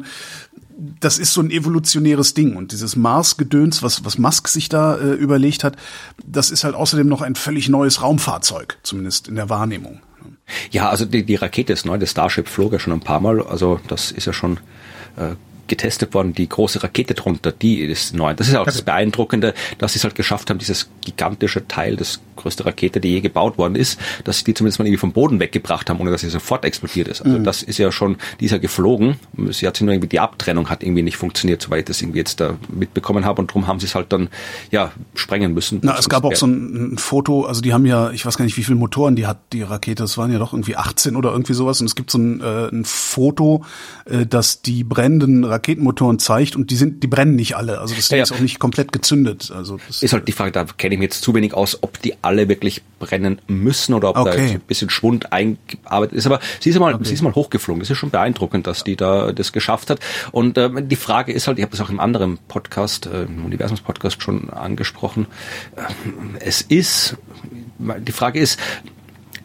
das ist so ein evolutionäres Ding und dieses Mars-Gedöns, was was Musk sich da äh, überlegt hat, das ist halt außerdem noch ein völlig neues Raumfahrzeug, zumindest in der Wahrnehmung. Ja, also die, die Rakete ist neu, das Starship flog ja schon ein paar Mal, also das ist ja schon äh, getestet worden, die große Rakete drunter, die ist neu. Das ist auch das Beeindruckende, dass sie es halt geschafft haben, dieses gigantische Teil, das größte Rakete, die je gebaut worden ist, dass sie die zumindest mal irgendwie vom Boden weggebracht haben, ohne dass sie sofort explodiert ist. Also mhm. das ist ja schon, die ist ja geflogen. Sie hat sich nur irgendwie, die Abtrennung hat irgendwie nicht funktioniert, soweit ich das irgendwie jetzt da mitbekommen habe und darum haben sie es halt dann, ja, sprengen müssen. Na, es gab auch so ein, ein Foto, also die haben ja, ich weiß gar nicht, wie viele Motoren die hat, die Rakete, das waren ja doch irgendwie achtzehn oder irgendwie sowas und es gibt so ein, äh, ein Foto, äh, dass die brennenden Raketenmotoren zeigt und die sind, die brennen nicht alle. Also das Ding ja, ja. ist auch nicht komplett gezündet. Also das ist halt die Frage, da kenne ich mich jetzt zu wenig aus, ob die alle wirklich brennen müssen oder ob okay. da ein bisschen Schwund eingearbeitet ist. Aber sie ist mal, okay. sie ist mal hochgeflogen. Das ist schon beeindruckend, dass die da das geschafft hat. Und äh, die Frage ist halt, ich habe das auch im anderen Podcast, äh, im Universums-Podcast schon angesprochen. Äh, es ist, die Frage ist,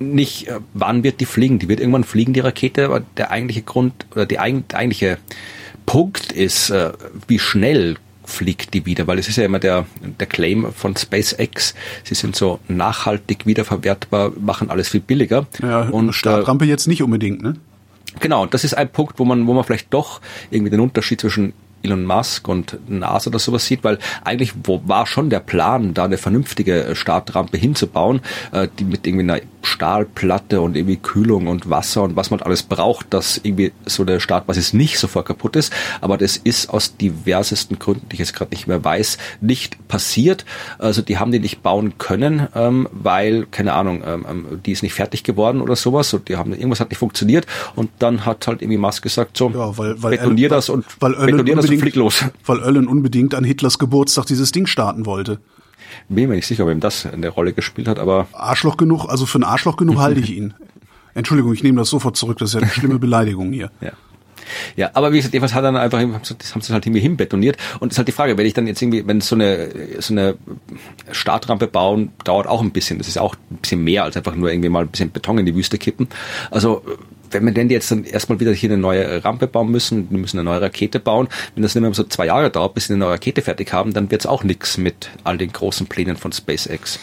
nicht, äh, wann wird die fliegen. Die wird irgendwann fliegen, die Rakete, aber der eigentliche Grund oder die eig- der eigentliche Punkt ist, äh, wie schnell fliegt die wieder, weil es ist ja immer der, der Claim von SpaceX, sie sind so nachhaltig wiederverwertbar, machen alles viel billiger. Ja, und Startrampe äh, jetzt nicht unbedingt, ne? Genau, das ist ein Punkt, wo man, wo man vielleicht doch irgendwie den Unterschied zwischen Elon Musk und NASA oder sowas sieht, weil eigentlich wo war schon der Plan, da eine vernünftige Startrampe hinzubauen, äh, die mit irgendwie einer Stahlplatte und irgendwie Kühlung und Wasser und was man alles braucht, dass irgendwie so der Startbasis nicht sofort kaputt ist. Aber das ist aus diversesten Gründen, die ich jetzt gerade nicht mehr weiß, nicht passiert. Also die haben die nicht bauen können, ähm, weil, keine Ahnung, ähm, die ist nicht fertig geworden oder sowas. Und die haben irgendwas hat nicht funktioniert. Und dann hat halt irgendwie Musk gesagt, so, ja, weil, weil betonier das und weil betonier das und flieg los. Weil Ölen unbedingt an Hitlers Geburtstag dieses Ding starten wollte. Bin mir nicht sicher, ob ihm das eine Rolle gespielt hat, aber... Arschloch genug, also für ein Arschloch genug halte ich ihn. Entschuldigung, ich nehme das sofort zurück, das ist ja eine schlimme Beleidigung hier. Ja. Ja, aber wie gesagt, jedenfalls hat er dann einfach, das haben sie halt irgendwie hinbetoniert. Und das ist halt die Frage, wenn ich dann jetzt irgendwie, wenn so eine, so eine Startrampe bauen, dauert auch ein bisschen. Das ist auch ein bisschen mehr als einfach nur irgendwie mal ein bisschen Beton in die Wüste kippen. Also, wenn wir denn jetzt dann erstmal wieder hier eine neue Rampe bauen müssen, wir müssen eine neue Rakete bauen, wenn das nicht mehr so zwei Jahre dauert, bis sie eine neue Rakete fertig haben, dann wird's auch nix mit all den großen Plänen von SpaceX.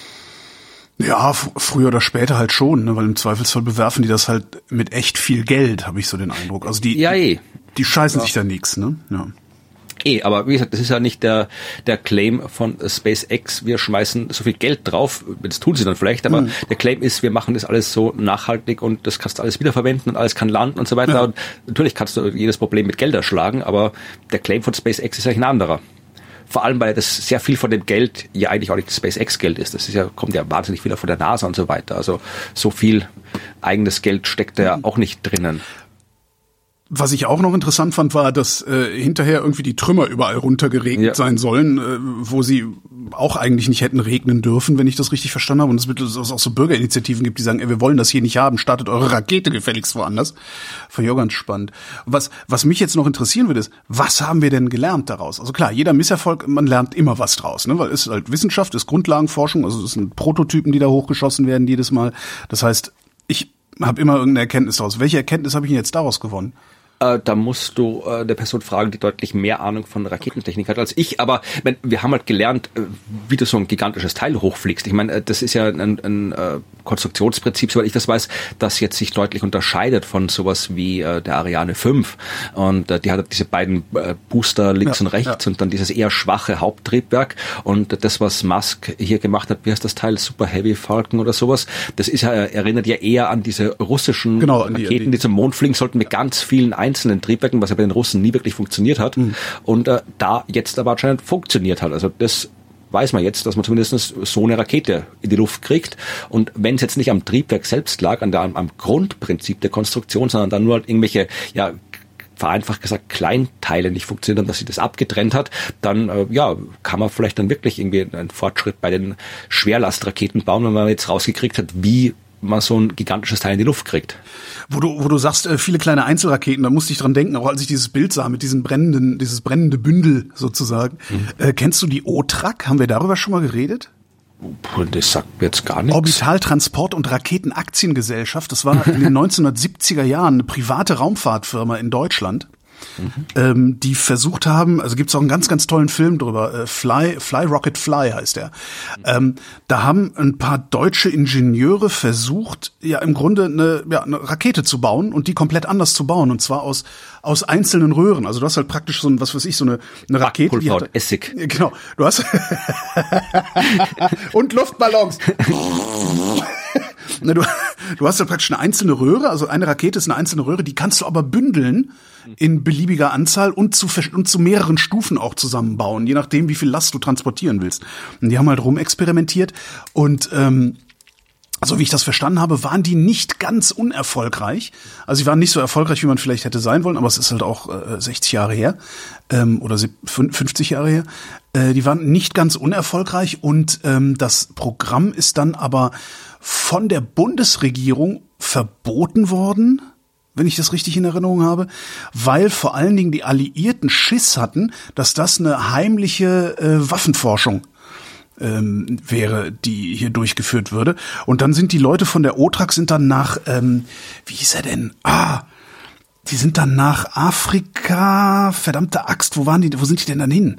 Ja, f- früher oder später halt schon, ne? Weil im Zweifelsfall bewerfen die das halt mit echt viel Geld, habe ich so den Eindruck. Also die, ja, eh. die scheißen ja. sich da nix, ne? Ja. Eh, aber wie gesagt, das ist ja nicht der der Claim von SpaceX, wir schmeißen so viel Geld drauf, das tun sie dann vielleicht, aber mhm. der Claim ist, wir machen das alles so nachhaltig und das kannst du alles wiederverwenden und alles kann landen und so weiter. Ja. Und natürlich kannst du jedes Problem mit Geld erschlagen, aber der Claim von SpaceX ist eigentlich ein anderer. Vor allem, weil das sehr viel von dem Geld ja eigentlich auch nicht das SpaceX-Geld ist. Das ist ja, kommt ja wahnsinnig viel von der NASA und so weiter. Also so viel eigenes Geld steckt da ja auch nicht drinnen. Was ich auch noch interessant fand, war, dass äh, hinterher irgendwie die Trümmer überall runtergeregnet ja. sein sollen, äh, wo sie auch eigentlich nicht hätten regnen dürfen, wenn ich das richtig verstanden habe. Und es auch so Bürgerinitiativen gibt, die sagen, ey, wir wollen das hier nicht haben, startet eure Rakete gefälligst woanders. Fand ich auch ganz spannend. Was, was mich jetzt noch interessieren würde, ist, was haben wir denn gelernt daraus? Also klar, jeder Misserfolg, man lernt immer was draus, ne? Weil es ist halt Wissenschaft, es ist Grundlagenforschung, also es sind Prototypen, die da hochgeschossen werden jedes Mal. Das heißt, ich habe immer irgendeine Erkenntnis daraus. Welche Erkenntnis habe ich denn jetzt daraus gewonnen? Da musst du äh, der Person fragen, die deutlich mehr Ahnung von Raketentechnik hat als ich. Aber wenn, wir haben halt gelernt, äh, wie du so ein gigantisches Teil hochfliegst. Ich meine, das ist ja ein, ein, ein äh, Konstruktionsprinzip, soweit ich das weiß, das jetzt sich deutlich unterscheidet von sowas wie äh, der Ariane fünf. Und äh, die hat diese beiden äh, Booster links ja, und rechts ja. und dann dieses eher schwache Haupttriebwerk. Und das, was Musk hier gemacht hat, wie heißt das Teil? Super Heavy Falcon oder sowas. Das ist ja, erinnert ja eher an diese russischen genau, Raketen, die, die, die zum Mond fliegen sollten mit ganz vielen einzelnen Triebwerken, was ja bei den Russen nie wirklich funktioniert hat. Mhm. Und äh, da jetzt aber anscheinend funktioniert hat. Also das weiß man jetzt, dass man zumindest so eine Rakete in die Luft kriegt. Und wenn es jetzt nicht am Triebwerk selbst lag, an der, am Grundprinzip der Konstruktion, sondern dann nur halt irgendwelche, ja, vereinfacht gesagt, Kleinteile nicht funktionieren, dass sie das abgetrennt hat, dann äh, ja, kann man vielleicht dann wirklich irgendwie einen Fortschritt bei den Schwerlastraketen bauen, wenn man jetzt rausgekriegt hat, wie man so ein gigantisches Teil in die Luft kriegt. Wo du, wo du sagst, äh, viele kleine Einzelraketen, da musste ich dran denken, auch als ich dieses Bild sah mit diesem brennenden, dieses brennende Bündel sozusagen. Mhm. Äh, kennst du die O T R A C? Haben wir darüber schon mal geredet? Das sagt mir jetzt gar nichts. Orbitaltransport- und Raketenaktiengesellschaft. Das war in den neunzehnhundertsiebziger Jahren eine private Raumfahrtfirma in Deutschland. Mhm. Ähm, die versucht haben, also gibt's auch einen ganz, ganz tollen Film drüber, äh, Fly, Fly Rocket Fly heißt der. Mhm. Ähm, da haben ein paar deutsche Ingenieure versucht, ja im Grunde eine, ja, eine Rakete zu bauen und die komplett anders zu bauen, und zwar aus aus einzelnen Röhren. Also du hast halt praktisch so ein, was weiß ich, so eine, eine Rakete. Die hat, Essig. Genau. Du hast und Luftballons. Du, du hast ja praktisch eine einzelne Röhre, also eine Rakete ist eine einzelne Röhre, die kannst du aber bündeln in beliebiger Anzahl und zu, und zu mehreren Stufen auch zusammenbauen, je nachdem, wie viel Last du transportieren willst. Und die haben halt rumexperimentiert und ähm, so wie ich das verstanden habe, waren die nicht ganz unerfolgreich. Also sie waren nicht so erfolgreich, wie man vielleicht hätte sein wollen, aber es ist halt auch äh, sechzig Jahre her ähm, oder fünfzig Jahre her. Äh, die waren nicht ganz unerfolgreich und ähm, das Programm ist dann aber von der Bundesregierung verboten worden, wenn ich das richtig in Erinnerung habe, weil vor allen Dingen die Alliierten Schiss hatten, dass das eine heimliche äh, Waffenforschung ähm, wäre, die hier durchgeführt würde. Und dann sind die Leute von der O T R A C sind dann nach, ähm, wie hieß er denn? Ah, die sind dann nach Afrika, verdammte Axt, wo waren die, wo sind die denn dann hin?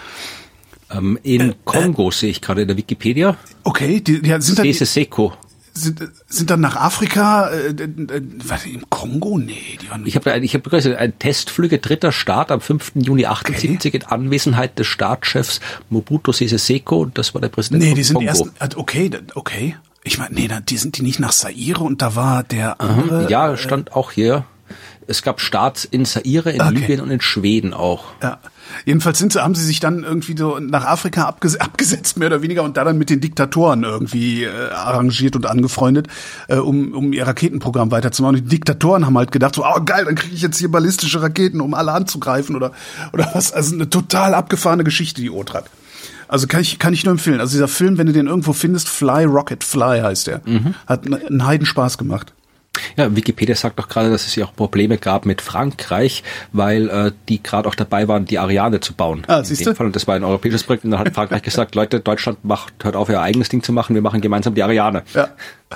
Ähm, in äh, Kongo äh, sehe ich gerade in der Wikipedia. Okay, die, die sind dann... Seko. Sind, sind dann nach Afrika, äh, äh, warte, im Kongo? Nee, die waren... Ich habe ich hab gesagt, ein Testflüge, dritter Start am fünften Juni achtundsiebzig okay. in Anwesenheit des Staatschefs Mobutu Sese Seko, das war der Präsident nee, von die Kongo. sind erst, okay, okay. Ich meine, nee, die sind die nicht nach Zaire und da war der andere... Ja, stand äh, auch hier. Es gab Starts in Zaire, in okay. Libyen und in Schweden auch. Ja. Jedenfalls sind sie, haben sie sich dann irgendwie so nach Afrika abges- abgesetzt, mehr oder weniger, und da dann mit den Diktatoren irgendwie äh, arrangiert und angefreundet, äh, um, um ihr Raketenprogramm weiterzumachen. Und die Diktatoren haben halt gedacht, so, oh geil, dann kriege ich jetzt hier ballistische Raketen, um alle anzugreifen oder oder was. Also eine total abgefahrene Geschichte, die O T R A C. Also kann ich kann ich nur empfehlen. Also dieser Film, wenn du den irgendwo findest, Fly, Rocket, Fly heißt der. Mhm. Hat einen Heidenspaß gemacht. Ja, Wikipedia sagt doch gerade, dass es ja auch Probleme gab mit Frankreich, weil äh, die gerade auch dabei waren, die Ariane zu bauen. Ah, siehst du? Und das war ein europäisches Projekt. Und dann hat Frankreich gesagt, Leute, Deutschland macht, hört auf, ihr eigenes Ding zu machen, wir machen gemeinsam die Ariane. Ja,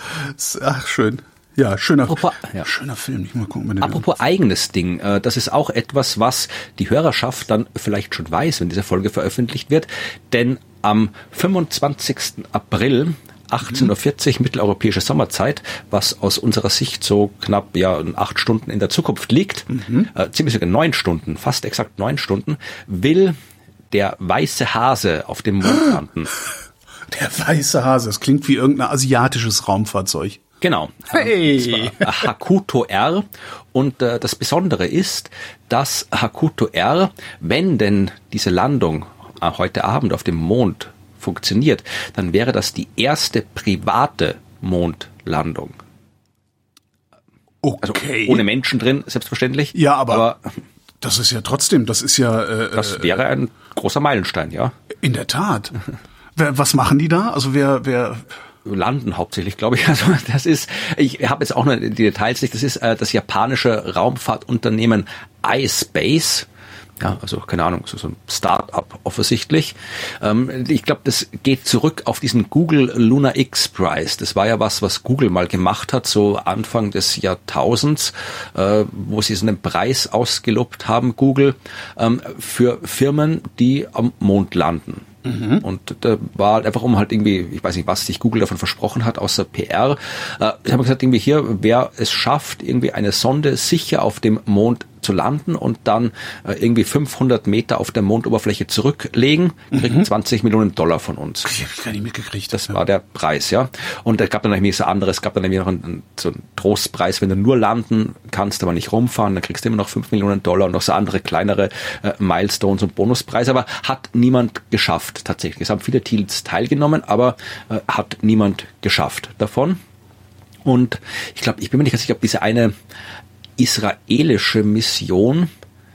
ach schön. Ja, schöner, Apropos, ja. schöner Film. Ich mal gucken, wenn Apropos eigenes Ding, äh, das ist auch etwas, was die Hörerschaft dann vielleicht schon weiß, wenn diese Folge veröffentlicht wird. Denn am fünfundzwanzigsten April achtzehn Uhr vierzig mitteleuropäische Sommerzeit, was aus unserer Sicht so knapp ja acht Stunden in der Zukunft liegt, mhm. äh, ziemlich sogar neun Stunden, fast exakt neun Stunden, will der weiße Hase auf dem Mond landen. Der weiße Hase, das klingt wie irgendein asiatisches Raumfahrzeug. Genau. Hey. Das war Hakuto R. Und äh, das Besondere ist, dass Hakuto R, wenn denn diese Landung äh, heute Abend auf dem Mond funktioniert, dann wäre das die erste private Mondlandung. Okay. Also ohne Menschen drin, selbstverständlich. Ja, aber, aber das ist ja trotzdem, das ist ja... Äh, das wäre ein großer Meilenstein, ja. In der Tat. Was machen die da? Also wer... wer landen hauptsächlich, glaube ich. Also das ist, ich habe jetzt auch noch die Details nicht, das ist äh, das japanische Raumfahrtunternehmen iSpace. Ja, also keine Ahnung, so, so ein Start-up offensichtlich. Ähm, ich glaube, das geht zurück auf diesen Google Lunar X-Prize. Das war ja was, was Google mal gemacht hat, so Anfang des Jahrtausends, äh, wo sie so einen Preis ausgelobt haben, Google, ähm, für Firmen, die am Mond landen. Mhm. Und da war halt einfach um halt irgendwie, ich weiß nicht, was sich Google davon versprochen hat, außer P R. Äh, ich habe gesagt, irgendwie hier, wer es schafft, irgendwie eine Sonde sicher auf dem Mond zu landen und dann äh, irgendwie fünfhundert Meter auf der Mondoberfläche zurücklegen, kriegt mhm. zwanzig Millionen Dollar von uns. Ich habe gar nicht mitgekriegt. Das ja. war der Preis, ja. Und es gab dann nämlich so anderes, es gab dann nämlich noch einen, so einen Trostpreis, wenn du nur landen kannst, aber nicht rumfahren, dann kriegst du immer noch fünf Millionen Dollar und noch so andere kleinere äh, Milestones und Bonuspreise, aber hat niemand geschafft tatsächlich. Es haben viele Teams teilgenommen, aber äh, hat niemand geschafft davon. Und ich glaube, ich bin mir nicht sicher, ob diese eine israelische Mission,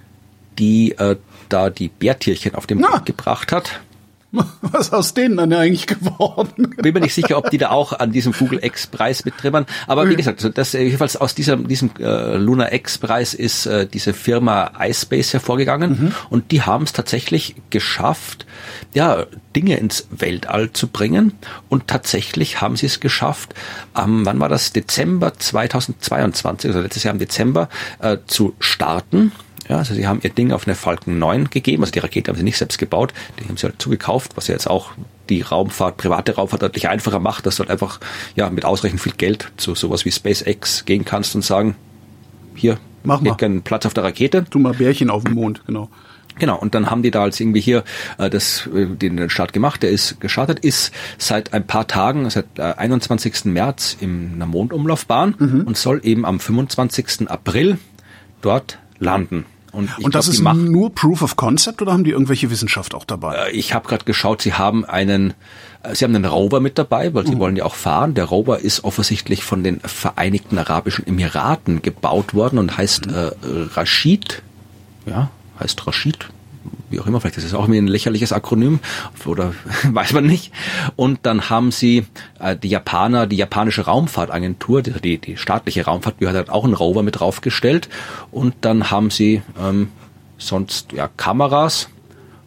die äh, da die Bärtierchen auf den Mond gebracht hat. Was ist aus denen dann eigentlich geworden? Bin mir nicht sicher, ob die da auch an diesem Google X-Preis mit drin waren. Aber wie gesagt, das, jedenfalls aus diesem, diesem äh, Lunar X-Preis ist äh, diese Firma iSpace hervorgegangen. Mhm. Und die haben es tatsächlich geschafft, ja, Dinge ins Weltall zu bringen. Und tatsächlich haben sie es geschafft, am, wann war das? Dezember zweitausendzweiundzwanzig, also letztes Jahr im Dezember, äh, zu starten. Ja, also sie haben ihr Ding auf eine Falcon neun gegeben, also die Rakete haben sie nicht selbst gebaut, die haben sie halt zugekauft, was ja jetzt auch die Raumfahrt, private Raumfahrt deutlich einfacher macht, dass du halt einfach ja mit ausreichend viel Geld zu sowas wie SpaceX gehen kannst und sagen, hier, mach mal einen Platz auf der Rakete. Tu mal Bärchen auf dem Mond, genau. Genau, und dann haben die da als irgendwie hier äh, das, äh, den, den Start gemacht, der ist gestartet, ist seit ein paar Tagen, seit äh, einundzwanzigsten März in einer Mondumlaufbahn mhm. und soll eben am fünfundzwanzigsten April dort landen. Und, ich und das glaub, ist machen, nur Proof of Concept oder haben die irgendwelche Wissenschaft auch dabei? Äh, ich habe gerade geschaut, sie haben einen, äh, sie haben einen Rover mit dabei, weil sie mhm. wollen ja auch fahren. Der Rover ist offensichtlich von den Vereinigten Arabischen Emiraten gebaut worden und heißt mhm. äh, Rashid, ja, heißt Rashid, wie auch immer, vielleicht ist es auch ein lächerliches Akronym oder weiß man nicht. Und dann haben sie äh, die Japaner, die japanische Raumfahrtagentur, die, die staatliche Raumfahrtbehörde hat auch einen Rover mit draufgestellt und dann haben sie ähm, sonst ja Kameras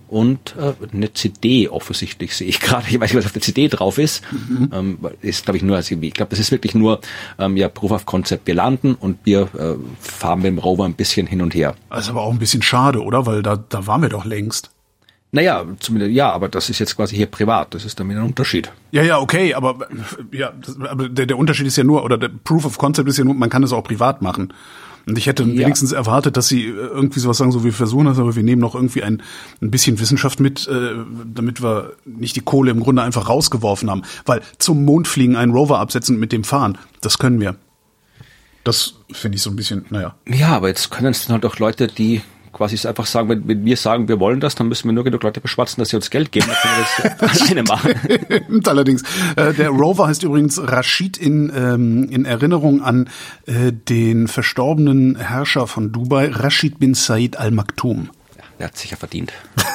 und äh, eine C D offensichtlich sehe ich gerade. Ich weiß nicht, was auf der C D drauf ist. Mhm. Ähm, ist, glaube ich, nur als ich glaube, das ist wirklich nur ähm, ja Proof of Concept. Wir landen und wir äh, fahren mit dem Rover ein bisschen hin und her. Das ist aber auch ein bisschen schade, oder? Weil da da waren wir doch längst. Naja, zumindest ja, aber das ist jetzt quasi hier privat. Das ist dann wieder ein Unterschied. Ja, ja, okay, aber ja, das, aber der, der Unterschied ist ja nur, oder der Proof of Concept ist ja nur, man kann es auch privat machen. Und ich hätte ja. wenigstens erwartet, dass sie irgendwie sowas sagen, so wir versuchen das, aber wir nehmen noch irgendwie ein, ein bisschen Wissenschaft mit, äh, damit wir nicht die Kohle im Grunde einfach rausgeworfen haben. Weil zum Mond fliegen, einen Rover absetzen und mit dem fahren, das können wir. Das finde ich so ein bisschen, naja. Ja, aber jetzt können es dann halt auch Leute, die quasi einfach sagen, wenn, wenn wir sagen, wir wollen das, dann müssen wir nur genug Leute beschwatzen, dass sie uns Geld geben, dann können wir das alleine machen. Allerdings. Äh, der Rover heißt übrigens Rashid in, ähm, in Erinnerung an äh, den verstorbenen Herrscher von Dubai, Rashid bin Said Al Maktoum. Ja, der hat sicher verdient.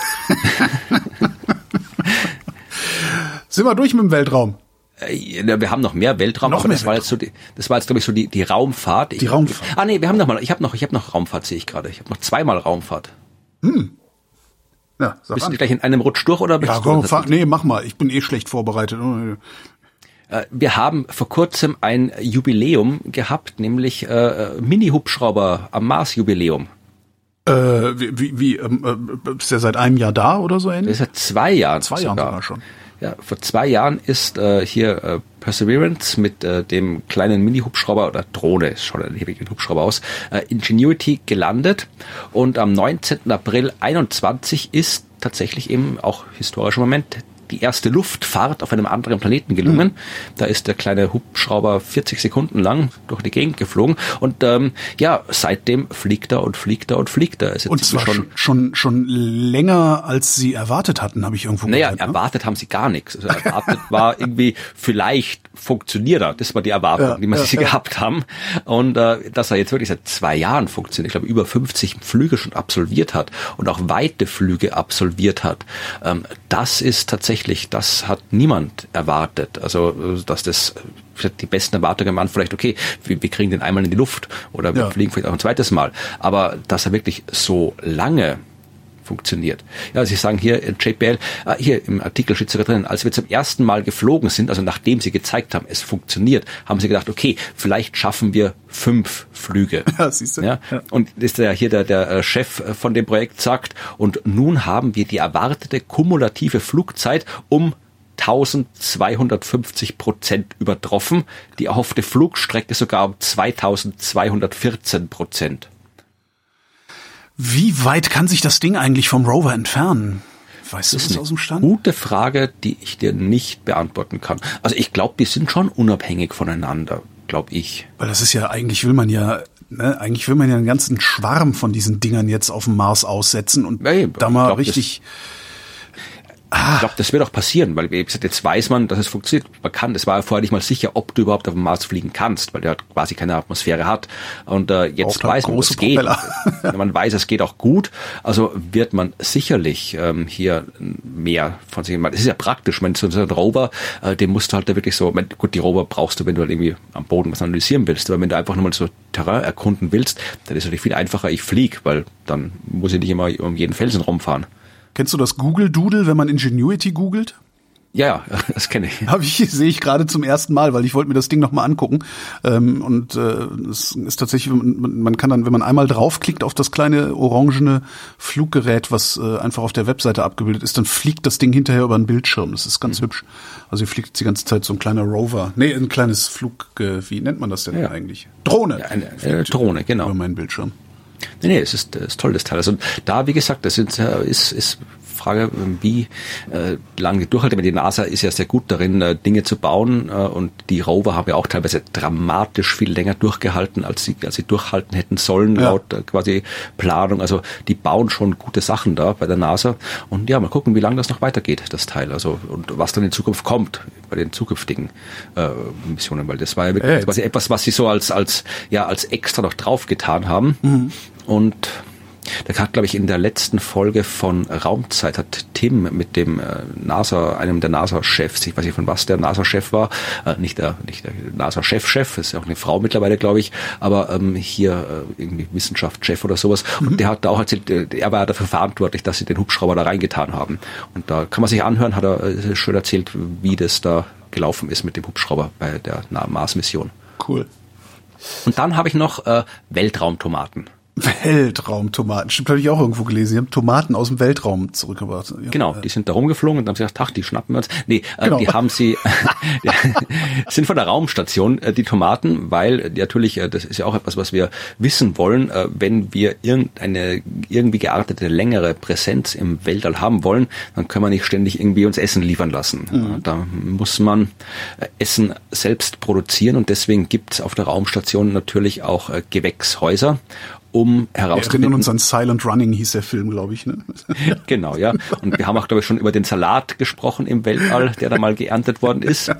Sind wir durch mit dem Weltraum? Wir haben noch mehr Weltraum, noch aber mehr das war jetzt so die, das war jetzt glaube ich so die die Raumfahrt. Die ich, Raumfahrt. Ah nee, wir haben noch mal, ich habe noch ich habe noch Raumfahrt sehe ich gerade. Ich habe noch zweimal Raumfahrt. Hm. Ja, sag bist an. Du gleich in einem Rutsch durch oder bist ja, komm, fahr, nee, mach mal, ich bin eh schlecht vorbereitet. Wir haben vor kurzem ein Jubiläum gehabt, nämlich äh, Mini-Hubschrauber am Mars-Jubiläum. Äh, wie, wie, wie ähm, ist der seit einem Jahr da oder so ähnlich? Der ist seit zwei Jahren. Zwei Jahren sogar schon. Ja, vor zwei Jahren ist äh, hier äh, Perseverance mit äh, dem kleinen Mini-Hubschrauber oder Drohne, ist schon ein hewiger Hubschrauber aus, äh, Ingenuity gelandet und am neunzehnten April einundzwanzig ist tatsächlich eben auch historischer Moment die erste Luftfahrt auf einem anderen Planeten gelungen. Mhm. Da ist der kleine Hubschrauber vierzig Sekunden lang durch die Gegend geflogen und ähm, ja, seitdem fliegt er und fliegt er und fliegt er. Und zwar schon, schon schon länger, als sie erwartet hatten, habe ich irgendwo naja, gehört. Naja, erwartet ne? haben sie gar nichts. Also erwartet war irgendwie, vielleicht funktioniert er. Das war die Erwartung, ja, die man ja, sich ja. gehabt haben. Und äh, dass er jetzt wirklich seit zwei Jahren funktioniert, ich glaube über fünfzig Flüge schon absolviert hat und auch weite Flüge absolviert hat, ähm, das ist tatsächlich das hat niemand erwartet. Also, dass das die besten Erwartungen waren vielleicht, okay, wir, wir kriegen den einmal in die Luft oder wir ja. fliegen vielleicht auch ein zweites Mal. Aber dass er wirklich so lange funktioniert. Ja, Sie sagen hier J P L, ah, hier im Artikel steht sogar drin, als wir zum ersten Mal geflogen sind, also nachdem Sie gezeigt haben, es funktioniert, haben Sie gedacht, okay, vielleicht schaffen wir fünf Flüge. Ja, siehst du. Ja, ja. Und ist ja hier der, der Chef von dem Projekt sagt, und nun haben wir die erwartete kumulative Flugzeit um eintausendzweihundertfünfzig Prozent übertroffen, die erhoffte Flugstrecke sogar um zweitausendzweihundertvierzehn Prozent. Wie weit kann sich das Ding eigentlich vom Rover entfernen? Weißt du das aus dem Stand? Gute Frage, die ich dir nicht beantworten kann. Also ich glaube, die sind schon unabhängig voneinander, glaube ich. Weil das ist ja, eigentlich will man ja, ne, eigentlich will man ja einen ganzen Schwarm von diesen Dingern jetzt auf dem Mars aussetzen und hey, da mal glaub, richtig... Ich glaube, das wird auch passieren, weil wie gesagt, jetzt weiß man, dass es funktioniert. Man kann, es war ja vorher nicht mal sicher, ob du überhaupt auf dem Mars fliegen kannst, weil der quasi keine Atmosphäre hat. Und äh, jetzt weiß man, es geht. Man weiß, es geht auch gut. Also wird man sicherlich ähm, hier mehr von sich. Es ist ja praktisch, wenn so ein Rover, äh, den musst du halt da wirklich so. Wenn, gut, die Rover brauchst du, wenn du halt irgendwie am Boden was analysieren willst. Aber wenn du einfach nur mal so Terrain erkunden willst, dann ist es natürlich viel einfacher. Ich fliege, weil dann muss ich nicht immer um jeden Felsen rumfahren. Kennst du das Google Doodle, wenn man Ingenuity googelt? Ja, ja, das kenne ich. Habe ich sehe ich gerade zum ersten Mal, weil ich wollte mir das Ding noch mal angucken. Ähm, und äh, es ist tatsächlich, man, man kann dann, wenn man einmal draufklickt auf das kleine orangene Fluggerät, was äh, einfach auf der Webseite abgebildet ist, dann fliegt das Ding hinterher über einen Bildschirm. Das ist ganz mhm. hübsch. Also hier fliegt die ganze Zeit so ein kleiner Rover. Nee, ein kleines Flug, äh, wie nennt man das denn ja. eigentlich? Drohne. Ja, eine, eine Drohne, genau. Über meinen Bildschirm. Nee, nee, es ist, ist toll, das Teil. Also da, wie gesagt, das ist, ist, ist Frage, wie äh, lange die durchhalten. Die NASA ist ja sehr gut darin, äh, Dinge zu bauen äh, und die Rover haben ja auch teilweise dramatisch viel länger durchgehalten, als sie, als sie durchhalten hätten sollen, ja. laut äh, quasi Planung. Also die bauen schon gute Sachen da bei der NASA und ja, mal gucken, wie lange das noch weitergeht, das Teil. Also und was dann in Zukunft kommt bei den zukünftigen äh, Missionen, weil das war ja wirklich äh, quasi etwas, was sie so als als ja als extra noch draufgetan haben. Mhm. Und Da hat, glaube ich, in der letzten Folge von Raumzeit hat Tim mit dem äh, NASA, einem der NASA-Chefs, ich weiß nicht von was der NASA-Chef war, äh, nicht der, nicht der NASA-Chef-Chef, ist ja auch eine Frau mittlerweile, glaube ich, aber ähm, hier äh, irgendwie Wissenschaftschef oder sowas. Mhm. Und der hat da auch erzählt, äh, er war dafür verantwortlich, dass sie den Hubschrauber da reingetan haben. Und da kann man sich anhören, hat er äh, schön erzählt, wie das da gelaufen ist mit dem Hubschrauber bei der Mars-Mission. Cool. Und dann habe ich noch äh, Weltraumtomaten. Weltraumtomaten. Stimmt, habe ich auch irgendwo gelesen. Die haben Tomaten aus dem Weltraum zurückgebracht. Ja, genau, die sind da rumgeflogen und haben gesagt, ach, die schnappen wir uns. Nee, äh, genau. die haben sie, die sind von der Raumstation, äh, die Tomaten, weil die natürlich, äh, das ist ja auch etwas, was wir wissen wollen, äh, wenn wir irgendeine irgendwie geartete, längere Präsenz im Weltall haben wollen, dann können wir nicht ständig irgendwie uns Essen liefern lassen. Mhm. Da muss man äh, Essen selbst produzieren und deswegen gibt's auf der Raumstation natürlich auch äh, Gewächshäuser, um herauszufinden. Wir erinnern uns an Silent Running, hieß der Film, glaube ich. Ne? Genau, ja. Und wir haben auch, glaube ich, schon über den Salat gesprochen im Weltall, der da mal geerntet worden ist.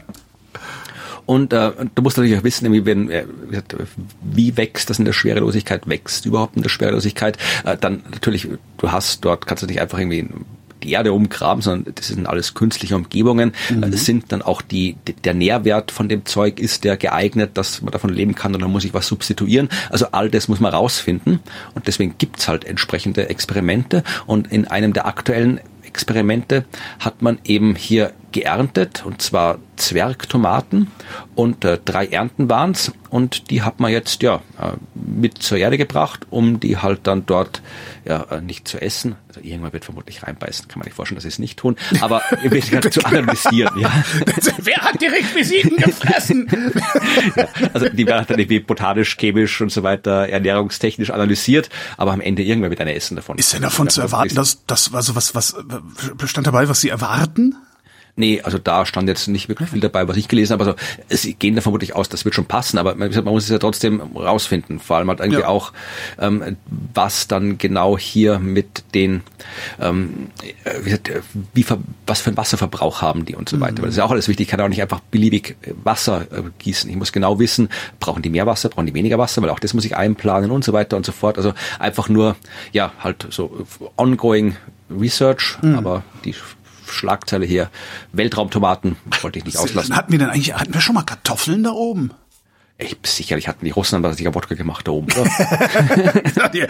Und äh, du musst natürlich auch wissen, wie, wenn, äh, wie wächst das in der Schwerelosigkeit, wächst überhaupt in der Schwerelosigkeit. Äh, dann natürlich, du hast dort, kannst du nicht einfach irgendwie die Erde umgraben, sondern das sind alles künstliche Umgebungen. Mhm. Das sind dann auch die, der Nährwert von dem Zeug, ist der geeignet, dass man davon leben kann, und dann muss ich was substituieren. Also all das muss man rausfinden, und deswegen gibt's halt entsprechende Experimente, und in einem der aktuellen Experimente hat man eben hier geerntet, und zwar Zwergtomaten, und äh, drei Ernten waren's, und die hat man jetzt ja äh, mit zur Erde gebracht, um die halt dann dort ja äh, nicht zu essen. Also irgendwann wird vermutlich reinbeißen, kann man nicht vorstellen, dass sie es nicht tun, aber wird zu analysieren. Ja. Wer hat die Requisiten gefressen? Ja, also die werden dann irgendwie botanisch, chemisch und so weiter, ernährungstechnisch analysiert, aber am Ende irgendwann wird einer essen davon. Ist denn davon zu erwarten, dass das, also was, was stand dabei, was Sie erwarten? Nee, also da stand jetzt nicht wirklich viel dabei, was ich gelesen habe. Also sie gehen da vermutlich aus, das wird schon passen, aber man, man muss es ja trotzdem rausfinden. Vor allem halt irgendwie ja. auch, ähm, was dann genau hier mit den, ähm, wie, wie was für einen Wasserverbrauch haben die und so weiter. Mhm. Weil das ist ja auch alles wichtig. Ich kann auch nicht einfach beliebig Wasser äh, gießen. Ich muss genau wissen, brauchen die mehr Wasser, brauchen die weniger Wasser, weil auch das muss ich einplanen und so weiter und so fort. Also einfach nur, ja, halt so ongoing Research, mhm. aber die Schlagzeile hier, Weltraumtomaten, wollte ich nicht auslassen. Hatten wir denn eigentlich, hatten wir schon mal Kartoffeln da oben? Ich, sicherlich hatten die Russen aber sicher Wodka gemacht da oben, oder? Wir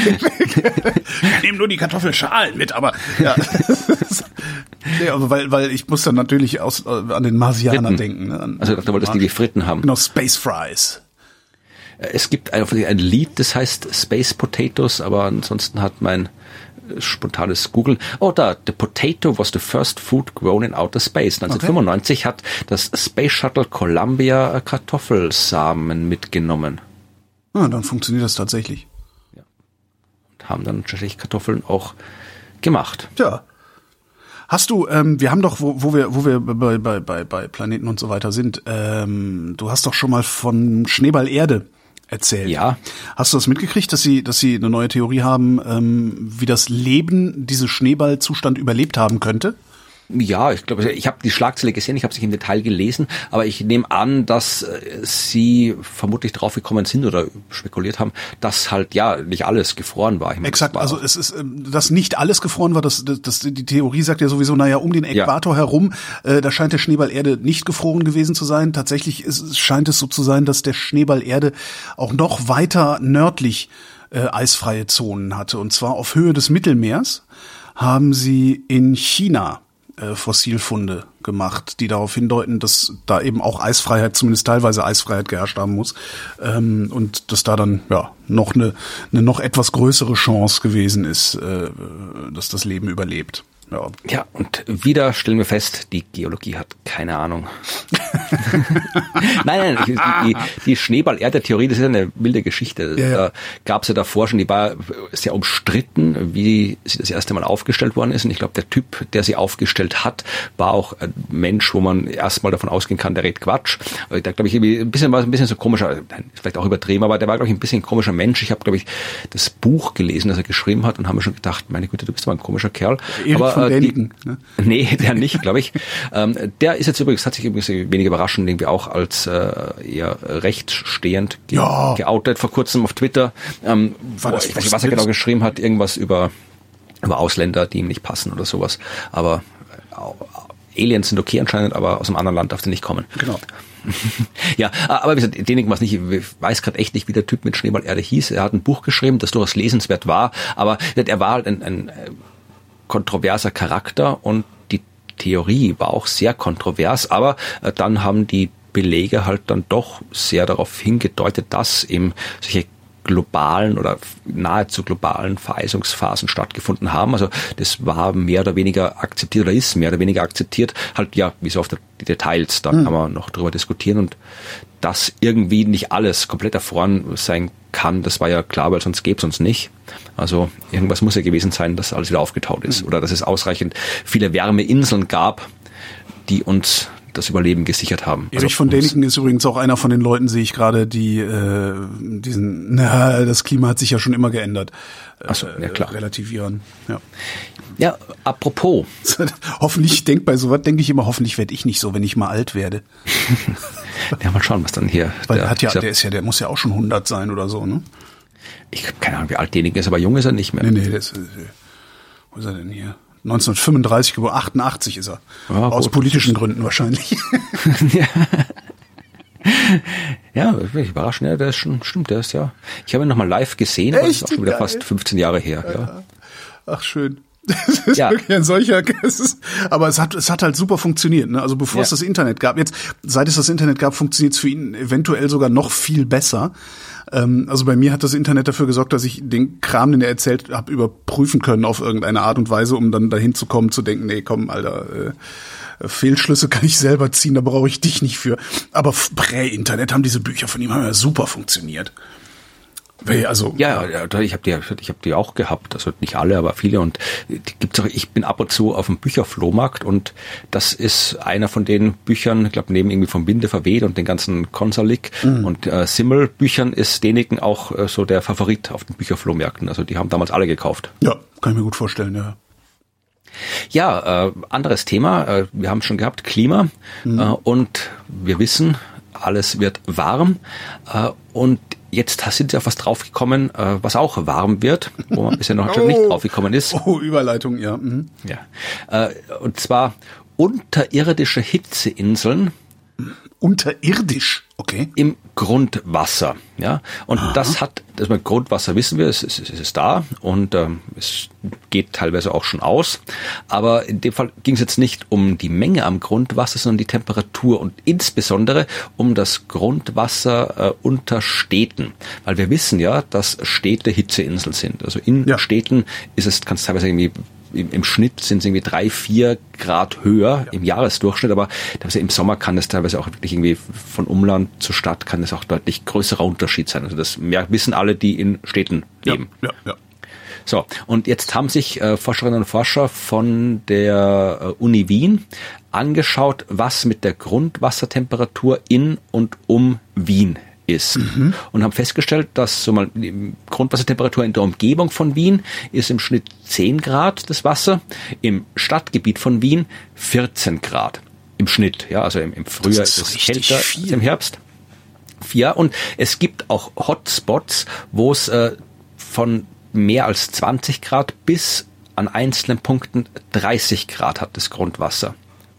nehmen nur die Kartoffelschalen mit, aber ja. Nee, aber weil, weil ich muss dann natürlich aus, an den Marsianer Fritten. denken. Ne? An, also da wolltest du die Fritten haben. Genau, Space Fries. Es gibt ein, ein Lied, das heißt Space Potatoes, aber ansonsten hat mein spontanes Googlen. Oh, da, the potato was the first food grown in outer space. neunzehnhundertfünfundneunzig okay. hat das Space Shuttle Columbia Kartoffelsamen mitgenommen. Ah, dann funktioniert das tatsächlich. Ja. Und haben dann tatsächlich Kartoffeln auch gemacht. Tja. Hast du, ähm, wir haben doch, wo, wo wir, wo wir bei, bei, bei, bei Planeten und so weiter sind, ähm, du hast doch schon mal von Schneeball Erde erzählt. Ja. Hast du das mitgekriegt, dass sie, dass sie eine neue Theorie haben, ähm, wie das Leben diesen Schneeballzustand überlebt haben könnte? Ja, ich glaube, ich habe die Schlagzeile gesehen, ich habe es nicht im Detail gelesen, aber ich nehme an, dass Sie vermutlich drauf gekommen sind oder spekuliert haben, dass halt ja nicht alles gefroren war. Ich meine, exakt, war also es ist, dass nicht alles gefroren war, das, das, das, die Theorie sagt ja sowieso, naja, um den Äquator ja. herum, äh, da scheint der Schneeball Erde nicht gefroren gewesen zu sein. Tatsächlich ist, scheint es so zu sein, dass der Schneeball Erde auch noch weiter nördlich äh, eisfreie Zonen hatte. Und zwar auf Höhe des Mittelmeers haben sie in China Fossilfunde gemacht, die darauf hindeuten, dass da eben auch Eisfreiheit, zumindest teilweise Eisfreiheit geherrscht haben muss, ähm, und dass da dann ja noch eine, eine noch etwas größere Chance gewesen ist, äh, dass das Leben überlebt. Ja. ja, und wieder stellen wir fest, die Geologie hat keine Ahnung. nein, nein, die, die Schneeball-Erde-Theorie, das ist eine wilde Geschichte. Ja, ja. Da gab es ja davor schon, die war sehr umstritten, wie sie das erste Mal aufgestellt worden ist. Und ich glaube, der Typ, der sie aufgestellt hat, war auch ein Mensch, wo man erstmal davon ausgehen kann, der redet Quatsch. Da glaube ich, ein bisschen war ein bisschen so komischer, vielleicht auch übertrieben, aber der war, glaube ich, ein bisschen ein komischer Mensch. Ich habe, glaube ich, das Buch gelesen, das er geschrieben hat, und haben mir schon gedacht, meine Güte, du bist aber ein komischer Kerl. Erik aber von Däniken. Ne? Nee, der nicht, glaube ich. ähm, der ist jetzt übrigens, hat sich übrigens wenig überraschend irgendwie auch als äh, eher rechtsstehend ge- ja. geoutet vor kurzem auf Twitter. Ähm, War das ich weiß nicht, was er genau geschrieben hat, irgendwas über, über Ausländer, die ihm nicht passen oder sowas. Aber äh, Aliens sind okay anscheinend, aber aus einem anderen Land darf der nicht kommen. Genau. Ja, aber wie gesagt, Däniken war es nicht, ich weiß gerade echt nicht, wie der Typ mit Schneeballerde hieß. Er hat ein Buch geschrieben, das durchaus lesenswert war, aber er war halt ein, ein kontroverser Charakter und die Theorie war auch sehr kontrovers, aber dann haben die Belege halt dann doch sehr darauf hingedeutet, dass eben solche globalen oder nahezu globalen Vereisungsphasen stattgefunden haben. Also das war mehr oder weniger akzeptiert oder ist mehr oder weniger akzeptiert. Halt ja, wie so oft die Details, da hm. kann man noch drüber diskutieren und dass irgendwie nicht alles komplett erfroren sein kann, das war ja klar, weil sonst gäbe es uns nicht. Also irgendwas muss ja gewesen sein, dass alles wieder aufgetaut ist hm. oder dass es ausreichend viele Wärmeinseln gab, die uns das Überleben gesichert haben. Erich also von Däniken ist übrigens auch einer von den Leuten, sehe ich gerade, die äh, diesen, na, das Klima hat sich ja schon immer geändert. Ach so, ja klar. Äh, relativieren. Ja. Ja, apropos. Hoffentlich, denk bei sowas denke ich immer, hoffentlich werde ich nicht so, wenn ich mal alt werde. Ja, mal schauen, was dann hier. Weil der, der hat ja, der ist ja, der muss ja auch schon hundert sein oder so, ne? Ich habe keine Ahnung, wie alt Däniken ist, aber jung ist er nicht mehr. Nee, nee, der ist, wo ist er denn hier? neunzehnhundertfünfunddreißig geboren, achtundachtzig ist er. Ja, aus gut, politischen Gründen wahrscheinlich. Ja. Ja, bin ich überrascht. Ja, der ist schon, stimmt, der ist ja. Ich habe ihn nochmal live gesehen, aber das ist auch schon wieder geil. Fast fünfzehn Jahre her. Ja. Ja. Ach, schön. Das ist ja wirklich ein solcher, es ist, aber es hat, es hat halt super funktioniert, ne? Also bevor ja. es das Internet gab, jetzt, seit es das Internet gab, funktioniert es für ihn eventuell sogar noch viel besser. Ähm, also bei mir hat das Internet dafür gesorgt, dass ich den Kram, den er erzählt habe, überprüfen können auf irgendeine Art und Weise, um dann dahin zu kommen, zu denken, nee, komm, Alter, äh, Fehlschlüsse kann ich selber ziehen, da brauche ich dich nicht für. Aber prä-Internet haben diese Bücher von ihm haben ja super funktioniert. Also, ja, ja, ich habe die, ich habe die auch gehabt, also nicht alle, aber viele und die gibt's auch. Ich bin ab und zu auf dem Bücherflohmarkt und das ist einer von den Büchern, ich glaube neben irgendwie vom Winde verweht und den ganzen Konsalik mhm. und äh, Simmel Büchern ist Däniken auch äh, so der Favorit auf den Bücherflohmärkten. Also die haben damals alle gekauft. Ja, kann ich mir gut vorstellen, ja. Ja, äh, anderes Thema. Äh, wir haben schon gehabt Klima mhm. äh, und wir wissen, alles wird warm äh, und jetzt sind sie auf was draufgekommen, äh, was auch warm wird, wo man bisher noch oh, nicht draufgekommen ist. Oh, Überleitung, ja. Mhm. Ja. Äh, und zwar unterirdische Hitzeinseln. Unterirdisch, okay. Im Grundwasser, ja. Und Aha. das hat, das mit Grundwasser wissen wir, es ist, es ist da und ähm, es geht teilweise auch schon aus. Aber in dem Fall ging es jetzt nicht um die Menge am Grundwasser, sondern die Temperatur und insbesondere um das Grundwasser äh, unter Städten. Weil wir wissen ja, dass Städte Hitzeinseln sind. Also in ja. Städten ist es, kann es teilweise irgendwie Im, im Schnitt sind es irgendwie drei, vier Grad höher ja. im Jahresdurchschnitt, aber im Sommer kann es teilweise auch wirklich irgendwie von Umland zur Stadt kann es auch deutlich größerer Unterschied sein. Also das wissen alle, die in Städten leben. Ja, ja, ja. So, und jetzt haben sich äh, Forscherinnen und Forscher von der äh, Uni Wien angeschaut, was mit der Grundwassertemperatur in und um Wien ist. Mhm. Und haben festgestellt, dass so mal die Grundwassertemperatur in der Umgebung von Wien ist im Schnitt zehn Grad das Wasser, im Stadtgebiet von Wien vierzehn Grad im Schnitt. Ja, also im, im Frühjahr ist es kälter als im Herbst. Ja, und es gibt auch Hotspots, wo es äh, von mehr als zwanzig Grad bis an einzelnen Punkten dreißig Grad hat das Grundwasser.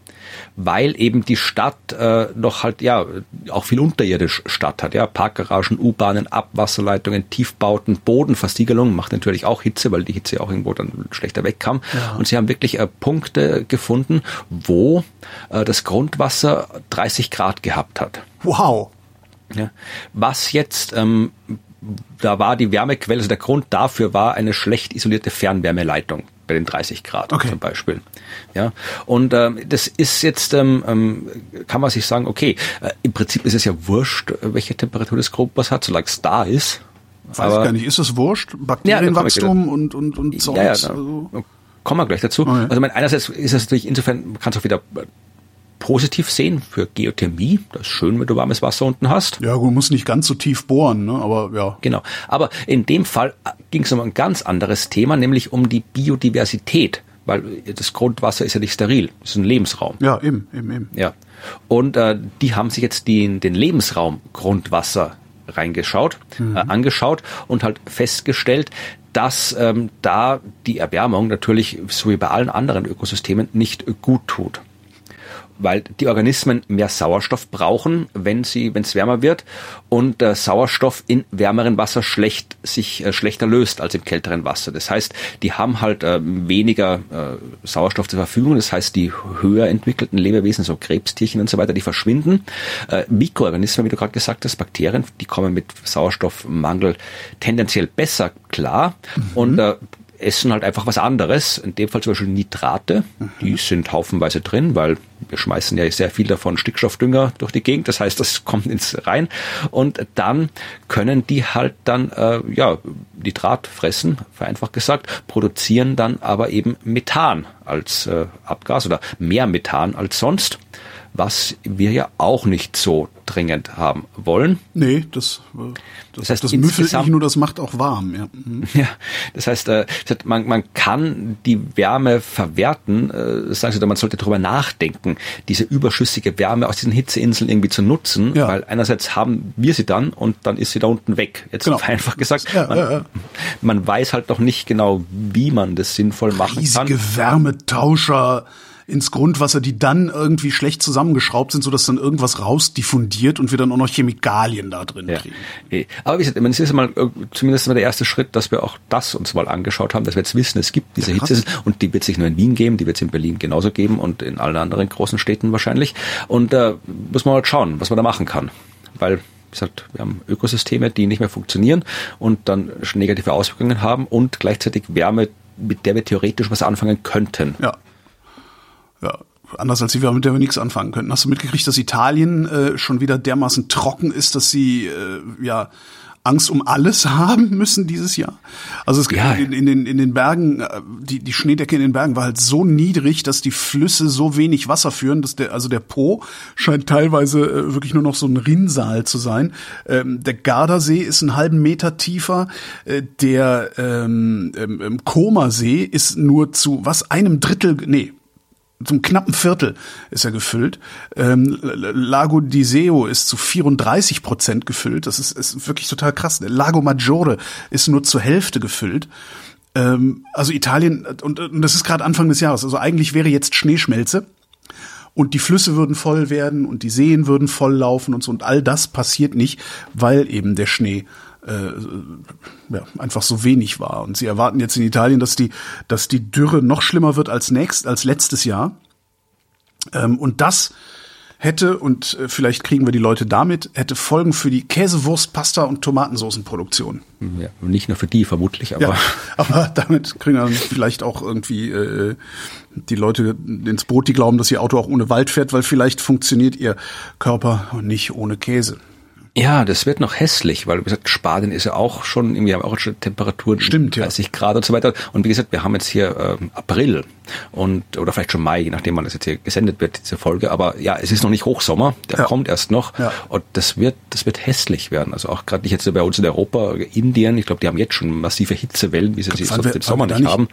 Weil eben die Stadt äh, noch halt ja auch viel unterirdisch Stadt hat, ja, Parkgaragen, U-Bahnen, Abwasserleitungen, Tiefbauten, Bodenversiegelung macht natürlich auch Hitze, weil die Hitze auch irgendwo dann schlechter wegkam. Ja. Und sie haben wirklich äh, Punkte gefunden, wo äh, das Grundwasser dreißig Grad gehabt hat. Wow. Ja. Was jetzt ähm, da war die Wärmequelle, also der Grund dafür war eine schlecht isolierte Fernwärmeleitung bei den dreißig Grad okay. zum Beispiel. Ja, und ähm, das ist jetzt, ähm, kann man sich sagen, okay, äh, im Prinzip ist es ja wurscht, welche Temperatur das Grundwasser hat, solange es da ist. Weiß aber, ich gar nicht, ist es wurscht? Bakterienwachstum ja, und und und Zeugs? Ja, ja, also. Kommen wir gleich dazu. Okay. Also mein, einerseits ist es natürlich insofern, man kann es auch wieder positiv sehen für Geothermie. Das ist schön, wenn du warmes Wasser unten hast. Ja, du musst nicht ganz so tief bohren, ne? Aber ja. Genau. Aber in dem Fall ging es um ein ganz anderes Thema, nämlich um die Biodiversität weil das Grundwasser ist ja nicht steril, es ist ein Lebensraum. Ja, eben, eben, eben. Ja. Und äh, die haben sich jetzt den, den Lebensraum Grundwasser reingeschaut, mhm. äh, angeschaut und halt festgestellt, dass ähm, da die Erwärmung natürlich, so wie bei allen anderen Ökosystemen, nicht gut tut. Weil die Organismen mehr Sauerstoff brauchen, wenn sie, wenn es wärmer wird, und äh, Sauerstoff in wärmeren Wasser schlecht sich äh, schlechter löst als im kälteren Wasser. Das heißt, die haben halt äh, weniger äh, Sauerstoff zur Verfügung. Das heißt, die höher entwickelten Lebewesen, so Krebstierchen und so weiter, die verschwinden. Äh, Mikroorganismen, wie du gerade gesagt hast, Bakterien, die kommen mit Sauerstoffmangel tendenziell besser klar. Mhm. Und äh, essen halt einfach was anderes, in dem Fall zum Beispiel Nitrate, mhm. die sind haufenweise drin, weil wir schmeißen ja sehr viel davon Stickstoffdünger durch die Gegend, das heißt, das kommt ins rein und dann können die halt dann äh, ja Nitrat fressen, vereinfacht gesagt, produzieren dann aber eben Methan als äh, Abgas oder mehr Methan als sonst, was wir ja auch nicht so dringend haben wollen. Nee, das, das, das heißt, das müffelt nicht nur, das macht auch warm. Ja, mhm. ja das heißt, äh, man, man kann die Wärme verwerten, äh, das heißt, man sollte darüber nachdenken, diese überschüssige Wärme aus diesen Hitzeinseln irgendwie zu nutzen, ja. weil einerseits haben wir sie dann und dann ist sie da unten weg. Jetzt genau. einfach gesagt, ja, man, ja, ja. man weiß halt noch nicht genau, wie man das sinnvoll machen Riesige kann. Riesige Wärmetauscher ins Grundwasser, die dann irgendwie schlecht zusammengeschraubt sind, sodass dann irgendwas rausdiffundiert und wir dann auch noch Chemikalien da drin ja. kriegen. Aber wie gesagt, es ist mal zumindest mal der erste Schritt, dass wir auch das uns mal angeschaut haben, dass wir jetzt wissen, es gibt diese ja, Hitze und die wird es nicht nur in Wien geben, die wird es in Berlin genauso geben und in allen anderen großen Städten wahrscheinlich. Und da äh, muss man halt schauen, was man da machen kann. Weil, wie gesagt, wir haben Ökosysteme, die nicht mehr funktionieren und dann negative Auswirkungen haben und gleichzeitig Wärme, mit der wir theoretisch was anfangen könnten. Ja. Ja, anders als wir, mit der wir nichts anfangen könnten. Hast du mitgekriegt, dass Italien äh, schon wieder dermaßen trocken ist, dass sie äh, ja Angst um alles haben müssen dieses Jahr? Also es ja. in, in den in den Bergen, die die Schneedecke in den Bergen war halt so niedrig, dass die Flüsse so wenig Wasser führen, dass der also der Po scheint teilweise äh, wirklich nur noch so ein Rinnsal zu sein. Ähm, der Gardasee ist einen halben Meter tiefer. Äh, der ähm, ähm, Comer-See ist nur zu was einem Drittel, nee. Zum knappen Viertel ist er gefüllt. Ähm, Lago di Seo ist zu vierunddreißig Prozent gefüllt. Das ist, ist wirklich total krass. Lago Maggiore ist nur zur Hälfte gefüllt. Ähm, also Italien, und, und das ist gerade Anfang des Jahres. Also eigentlich wäre jetzt Schneeschmelze. Und die Flüsse würden voll werden und die Seen würden voll laufen und so. Und all das passiert nicht, weil eben der Schnee äh, ja, einfach so wenig war. Und sie erwarten jetzt in Italien, dass die, dass die Dürre noch schlimmer wird als nächst, als letztes Jahr. Ähm, und das hätte, und äh, vielleicht kriegen wir die Leute damit, hätte Folgen für die Käsewurst, Pasta und Tomatensoßenproduktion. Ja, nicht nur für die vermutlich, aber. Ja, aber damit kriegen dann vielleicht auch irgendwie äh, die Leute ins Boot, die glauben, dass ihr Auto auch ohne Wald fährt, weil vielleicht funktioniert ihr Körper nicht ohne Käse. Ja, das wird noch hässlich, weil wie gesagt, Spanien ist ja auch schon, irgendwie haben auch schon Temperaturen Stimmt, dreißig ja. Grad und so weiter. Und wie gesagt, wir haben jetzt hier ähm, April und oder vielleicht schon Mai, je nachdem, wann das jetzt hier gesendet wird, diese Folge. Aber ja, es ist noch nicht Hochsommer, der ja. kommt erst noch. Ja. Und das wird, das wird hässlich werden. Also auch gerade nicht jetzt bei uns in Europa, Indien, ich glaube, die haben jetzt schon massive Hitzewellen, wie sie sie sonst im Sommer nicht, nicht haben.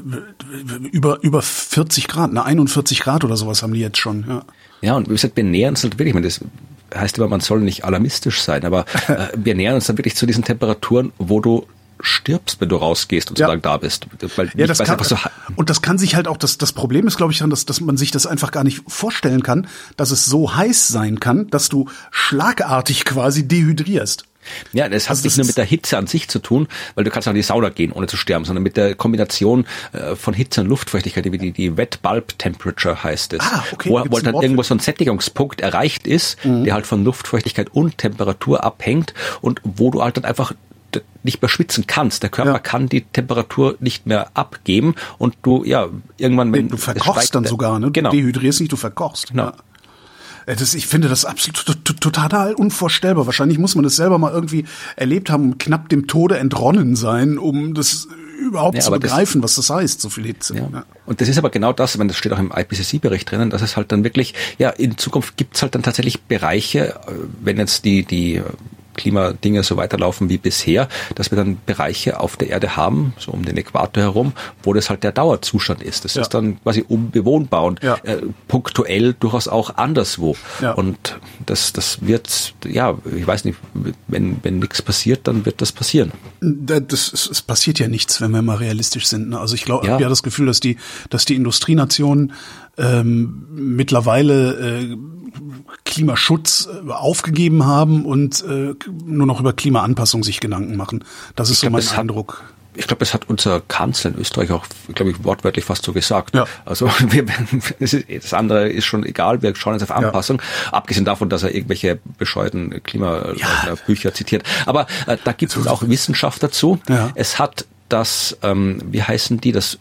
Über über vierzig Grad, ne, einundvierzig Grad oder sowas haben die jetzt schon. Ja, ja und wie gesagt, wir nähern uns halt wirklich, ich meine, das heißt immer, man soll nicht alarmistisch sein, aber äh, wir nähern uns dann wirklich zu diesen Temperaturen, wo du stirbst, wenn du rausgehst und ja. so lange da bist. Weil ja, das kann, so und das kann sich halt auch, das, das Problem ist, glaube ich, dann, dass, dass man sich das einfach gar nicht vorstellen kann, dass es so heiß sein kann, dass du schlagartig quasi dehydrierst. Ja, das hat also nicht nur mit der Hitze an sich zu tun, weil du kannst auch in die Sauna gehen, ohne zu sterben, sondern mit der Kombination äh, von Hitze und Luftfeuchtigkeit, wie die, die Wet Bulb Temperature heißt es. Ah, okay. Wo, wo dann irgendwo so ein Sättigungspunkt erreicht ist, mhm. der halt von Luftfeuchtigkeit und Temperatur abhängt und wo du halt dann einfach nicht mehr schwitzen kannst. Der Körper ja. kann die Temperatur nicht mehr abgeben und du, ja, irgendwann... wenn Du verkochst steigt, dann sogar, ne? Du genau. dehydrierst nicht, du verkochst. Genau. Ja. Das, ich finde das absolut total unvorstellbar. Wahrscheinlich muss man das selber mal irgendwie erlebt haben und knapp dem Tode entronnen sein, um das überhaupt ja, zu begreifen, das, was das heißt, so viel Hitze. Ja. Ja. Und das ist aber genau das, wenn das steht auch im I P C C-Bericht drinnen, dass es halt dann wirklich, ja, in Zukunft gibt's halt dann tatsächlich Bereiche, wenn jetzt die, die Klimadinge so weiterlaufen wie bisher, dass wir dann Bereiche auf der Erde haben, so um den Äquator herum, wo das halt der Dauerzustand ist. Das ja. ist dann quasi unbewohnbar und ja. äh, punktuell durchaus auch anderswo. Ja. Und das, das wird, ja, ich weiß nicht, wenn, wenn nichts passiert, dann wird das passieren. Das, es passiert ja nichts, wenn wir mal realistisch sind. Ne? Also ich glaube, ich habe ja das Gefühl, dass die, dass die Industrienationen ähm, mittlerweile äh, Klimaschutz äh, aufgegeben haben und äh, nur noch über Klimaanpassung sich Gedanken machen. Das ist ich so glaub, mein Eindruck. Hat, ich glaube, das hat unser Kanzler in Österreich auch, glaube ich, wortwörtlich fast so gesagt. Ja. Also wir, das andere ist schon egal, wir schauen jetzt auf Anpassung. Ja. Abgesehen davon, dass er irgendwelche bescheuerten Klimabücher ja. zitiert. Aber äh, da gibt es auch Wissenschaft dazu. Ja. Es hat das, ähm, wie heißen die, das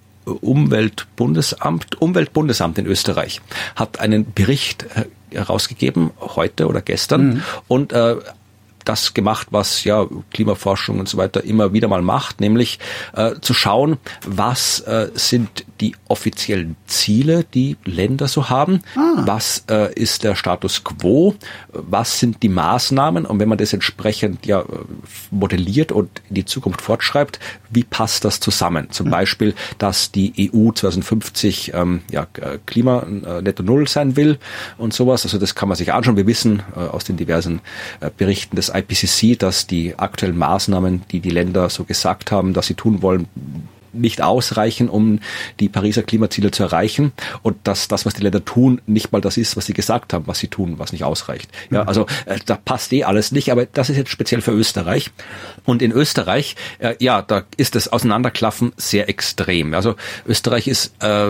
Umweltbundesamt, Umweltbundesamt in Österreich hat einen Bericht herausgegeben, heute oder gestern, mhm. und äh, das gemacht, was ja Klimaforschung und so weiter immer wieder mal macht, nämlich äh, zu schauen, was äh, sind die offiziellen Ziele, die Länder so haben, ah. was äh, ist der Status quo, was sind die Maßnahmen, und wenn man das entsprechend ja modelliert und in die Zukunft fortschreibt, wie passt das zusammen? Zum mhm. Beispiel, dass die E U zwanzig fünfzig ähm, ja Klima äh, netto null sein will und sowas. Also das kann man sich anschauen. Wir wissen äh, aus den diversen äh, Berichten des I P C C, dass die aktuellen Maßnahmen, die die Länder so gesagt haben, dass sie tun wollen, nicht ausreichen, um die Pariser Klimaziele zu erreichen, und dass das, was die Länder tun, nicht mal das ist, was sie gesagt haben, was sie tun, was nicht ausreicht. Ja, also äh, da passt eh alles nicht, aber das ist jetzt speziell für Österreich. Und in Österreich, äh, ja, da ist das Auseinanderklaffen sehr extrem. Also Österreich ist äh,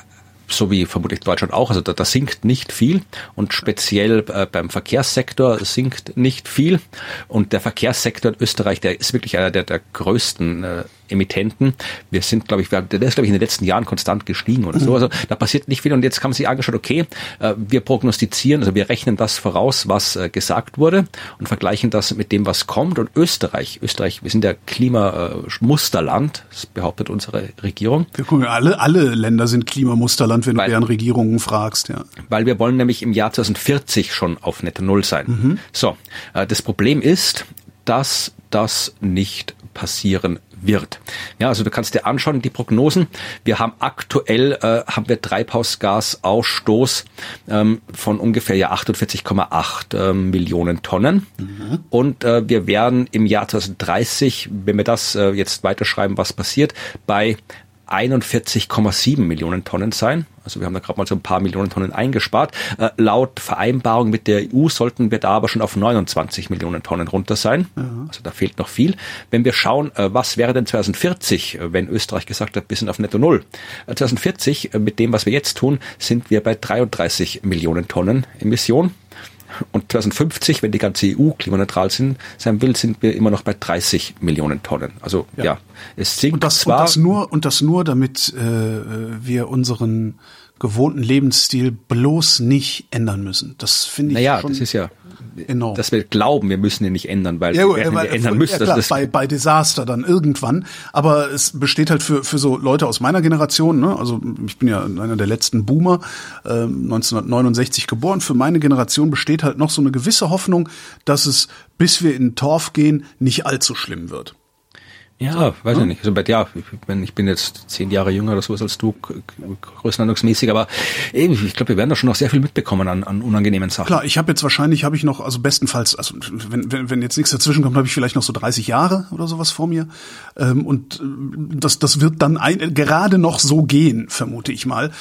so wie vermutlich Deutschland auch, also da, da sinkt nicht viel, und speziell äh, beim Verkehrssektor sinkt nicht viel, und der Verkehrssektor in Österreich, der ist wirklich einer der, der größten äh, Emittenten. Wir sind, glaube ich, wir, der ist, glaube ich, in den letzten Jahren konstant gestiegen oder so. Also da passiert nicht viel, und jetzt haben sie angeschaut, okay, äh, wir prognostizieren, also wir rechnen das voraus, was äh, gesagt wurde, und vergleichen das mit dem, was kommt. Und Österreich, Österreich, wir sind ja Klimamusterland, das behauptet unsere Regierung. Wir gucken, alle, alle Länder sind Klimamusterland, wenn weil, du deren Regierungen fragst, ja. Weil wir wollen nämlich im Jahr zwanzig vierzig schon auf netto null sein. Mhm. So, äh, das Problem ist, dass das nicht passieren wird. Ja, also du kannst dir anschauen, die Prognosen. Wir haben aktuell, äh, haben wir Treibhausgasausstoß ähm, von ungefähr ja achtundvierzig Komma acht äh, Millionen Tonnen. Mhm. Und äh, wir werden im Jahr zwanzig dreißig, wenn wir das äh, jetzt weiterschreiben, was passiert, bei einundvierzig Komma sieben Millionen Tonnen sein. Also wir haben da gerade mal so ein paar Millionen Tonnen eingespart. Äh, laut Vereinbarung mit der E U sollten wir da aber schon auf neunundzwanzig Millionen Tonnen runter sein. Mhm. Also da fehlt noch viel. Wenn wir schauen, äh, was wäre denn zwanzig vierzig, äh, wenn Österreich gesagt hat, wir sind auf netto null. Äh, zwanzig vierzig, äh, mit dem, was wir jetzt tun, sind wir bei dreiunddreißig Millionen Tonnen Emission. Und zwanzig fünfzig, wenn die ganze E U klimaneutral sind, sein will, sind wir immer noch bei dreißig Millionen Tonnen. Also ja, ja es sinkt und das, zwar. Und das nur, und das nur, damit äh, wir unseren gewohnten Lebensstil bloß nicht ändern müssen. Das finde ich naja, schon. Naja, das ist ja enorm. Dass wir glauben, wir müssen ihn nicht ändern, weil ja, wir werden weil, ihn ändern müssen. Ja, klar, das bei, bei Desaster dann irgendwann. Aber es besteht halt für, für so Leute aus meiner Generation, ne? Also ich bin ja einer der letzten Boomer, äh, neunzehnhundertneunundsechzig geboren. Für meine Generation besteht halt noch so eine gewisse Hoffnung, dass es, bis wir in den Torf gehen, nicht allzu schlimm wird. Ja, so, weiß ich nicht. Also bei, ja, ich bin, ich bin jetzt zehn Jahre jünger oder sowas als du, größenordnungsmäßig, aber eben, ich glaube, wir werden da schon noch sehr viel mitbekommen an, an unangenehmen Sachen. Klar, ich habe jetzt wahrscheinlich, habe ich noch, also bestenfalls, also wenn, wenn, wenn jetzt nichts dazwischen kommt, habe ich vielleicht noch so dreißig Jahre oder sowas vor mir. Ähm, und das, das wird dann ein, gerade noch so gehen, vermute ich mal.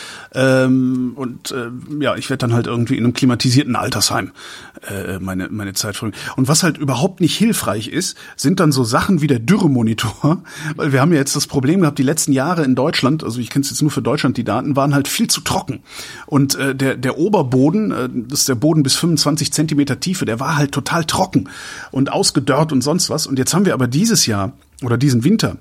Ähm, und äh, ja, ich werde dann halt irgendwie in einem klimatisierten Altersheim äh, meine, meine Zeit verbringen. Und was halt überhaupt nicht hilfreich ist, sind dann so Sachen wie der Dürremonitor. Weil wir haben ja jetzt das Problem gehabt, die letzten Jahre in Deutschland, also ich kenne es jetzt nur für Deutschland, die Daten waren halt viel zu trocken. Und äh, der der Oberboden, äh, das ist der Boden bis fünfundzwanzig Zentimeter Tiefe, der war halt total trocken und ausgedörrt und sonst was. Und jetzt haben wir aber dieses Jahr oder diesen Winter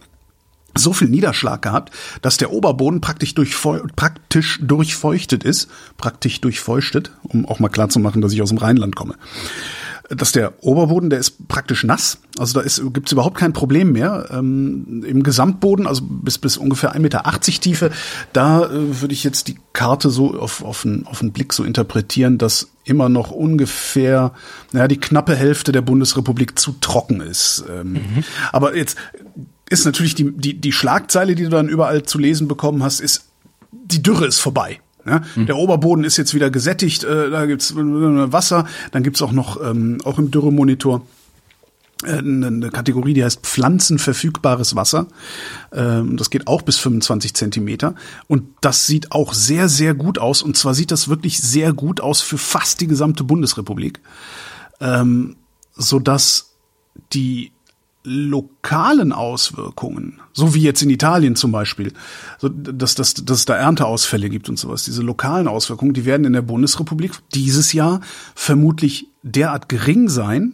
so viel Niederschlag gehabt, dass der Oberboden praktisch, durchfeu- praktisch durchfeuchtet ist, praktisch durchfeuchtet, um auch mal klarzumachen, dass ich aus dem Rheinland komme. dass der Oberboden, der ist praktisch nass. Also da ist, gibt's überhaupt kein Problem mehr. Ähm, im Gesamtboden, also bis bis ungefähr ein Meter achtzig Tiefe, da äh, würde ich jetzt die Karte so auf auf einen auf einen Blick so interpretieren, dass immer noch ungefähr, naja, die knappe Hälfte der Bundesrepublik zu trocken ist. Ähm, mhm. Aber jetzt ist natürlich die die die Schlagzeile, die du dann überall zu lesen bekommen hast, ist: Die Dürre ist vorbei. Ja, mhm. Der Oberboden ist jetzt wieder gesättigt, äh, da gibt's Wasser, dann gibt's auch noch ähm, auch im Dürremonitor äh, eine, eine Kategorie, die heißt pflanzenverfügbares Wasser. Ähm, das geht auch bis fünfundzwanzig Zentimeter und das sieht auch sehr, sehr gut aus, und zwar sieht das wirklich sehr gut aus für fast die gesamte Bundesrepublik, ähm, sodass die lokalen Auswirkungen, so wie jetzt in Italien zum Beispiel, so dass, dass, dass es da Ernteausfälle gibt und sowas, diese lokalen Auswirkungen, die werden in der Bundesrepublik dieses Jahr vermutlich derart gering sein,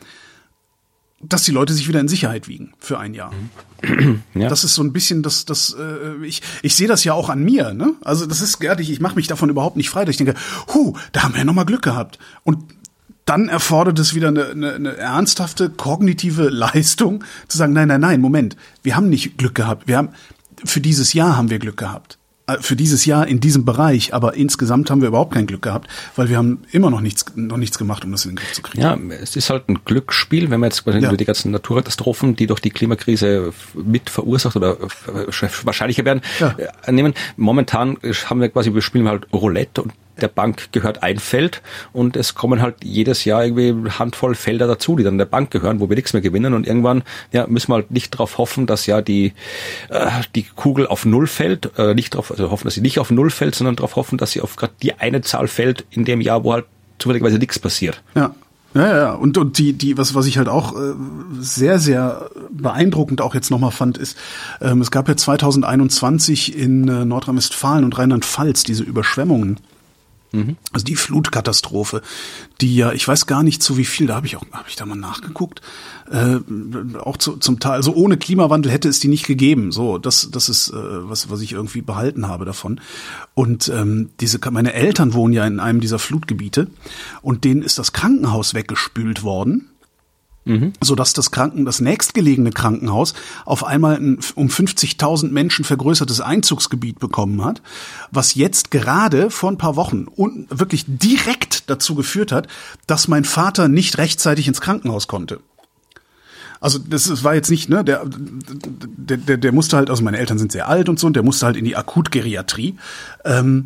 dass die Leute sich wieder in Sicherheit wiegen für ein Jahr. Ja. Das ist so ein bisschen das, das äh, ich ich sehe das ja auch an mir, ne? Also das ist ehrlich, ich mache mich davon überhaupt nicht frei. Ich denke, hu, da haben wir ja nochmal Glück gehabt. Und dann erfordert es wieder eine, eine, eine ernsthafte kognitive Leistung, zu sagen, nein, nein, nein, Moment, wir haben nicht Glück gehabt. Wir haben, für dieses Jahr haben wir Glück gehabt. Für dieses Jahr in diesem Bereich, aber insgesamt haben wir überhaupt kein Glück gehabt, weil wir haben immer noch nichts, noch nichts gemacht, um das in den Griff zu kriegen. Ja, es ist halt ein Glücksspiel, wenn man jetzt ja. die ganzen Naturkatastrophen, die durch die Klimakrise mit verursacht oder wahrscheinlicher werden, ja. nehmen. Momentan haben wir quasi, wir spielen halt Roulette und der Bank gehört ein Feld und es kommen halt jedes Jahr irgendwie eine Handvoll Felder dazu, die dann der Bank gehören, wo wir nichts mehr gewinnen, und irgendwann ja müssen wir halt nicht darauf hoffen, dass ja die äh, die Kugel auf Null fällt, äh, nicht darauf, also hoffen, dass sie nicht auf Null fällt, sondern darauf hoffen, dass sie auf gerade die eine Zahl fällt in dem Jahr, wo halt zufälligerweise nichts passiert. Ja. Ja, ja, und, und die, die, was, was ich halt auch äh, sehr, sehr beeindruckend auch jetzt nochmal fand, ist, ähm, es gab ja zwanzig einundzwanzig in äh, Nordrhein-Westfalen und Rheinland-Pfalz diese Überschwemmungen. Also die Flutkatastrophe, die ja, ich weiß gar nicht zu wie viel, da habe ich auch, habe ich da mal nachgeguckt, äh, auch zu, zum Teil, also ohne Klimawandel hätte es die nicht gegeben. So, das, das ist äh, was, was ich irgendwie behalten habe davon. Und ähm, diese, meine Eltern wohnen ja in einem dieser Flutgebiete und denen ist das Krankenhaus weggespült worden. Mhm. So dass das Kranken, das nächstgelegene Krankenhaus auf einmal ein um fünfzigtausend Menschen vergrößertes Einzugsgebiet bekommen hat, was jetzt gerade vor ein paar Wochen und wirklich direkt dazu geführt hat, dass mein Vater nicht rechtzeitig ins Krankenhaus konnte. Also das, das war jetzt nicht, ne, der, der, der, der musste halt, also meine Eltern sind sehr alt und so, und der musste halt in die Akutgeriatrie. Ähm,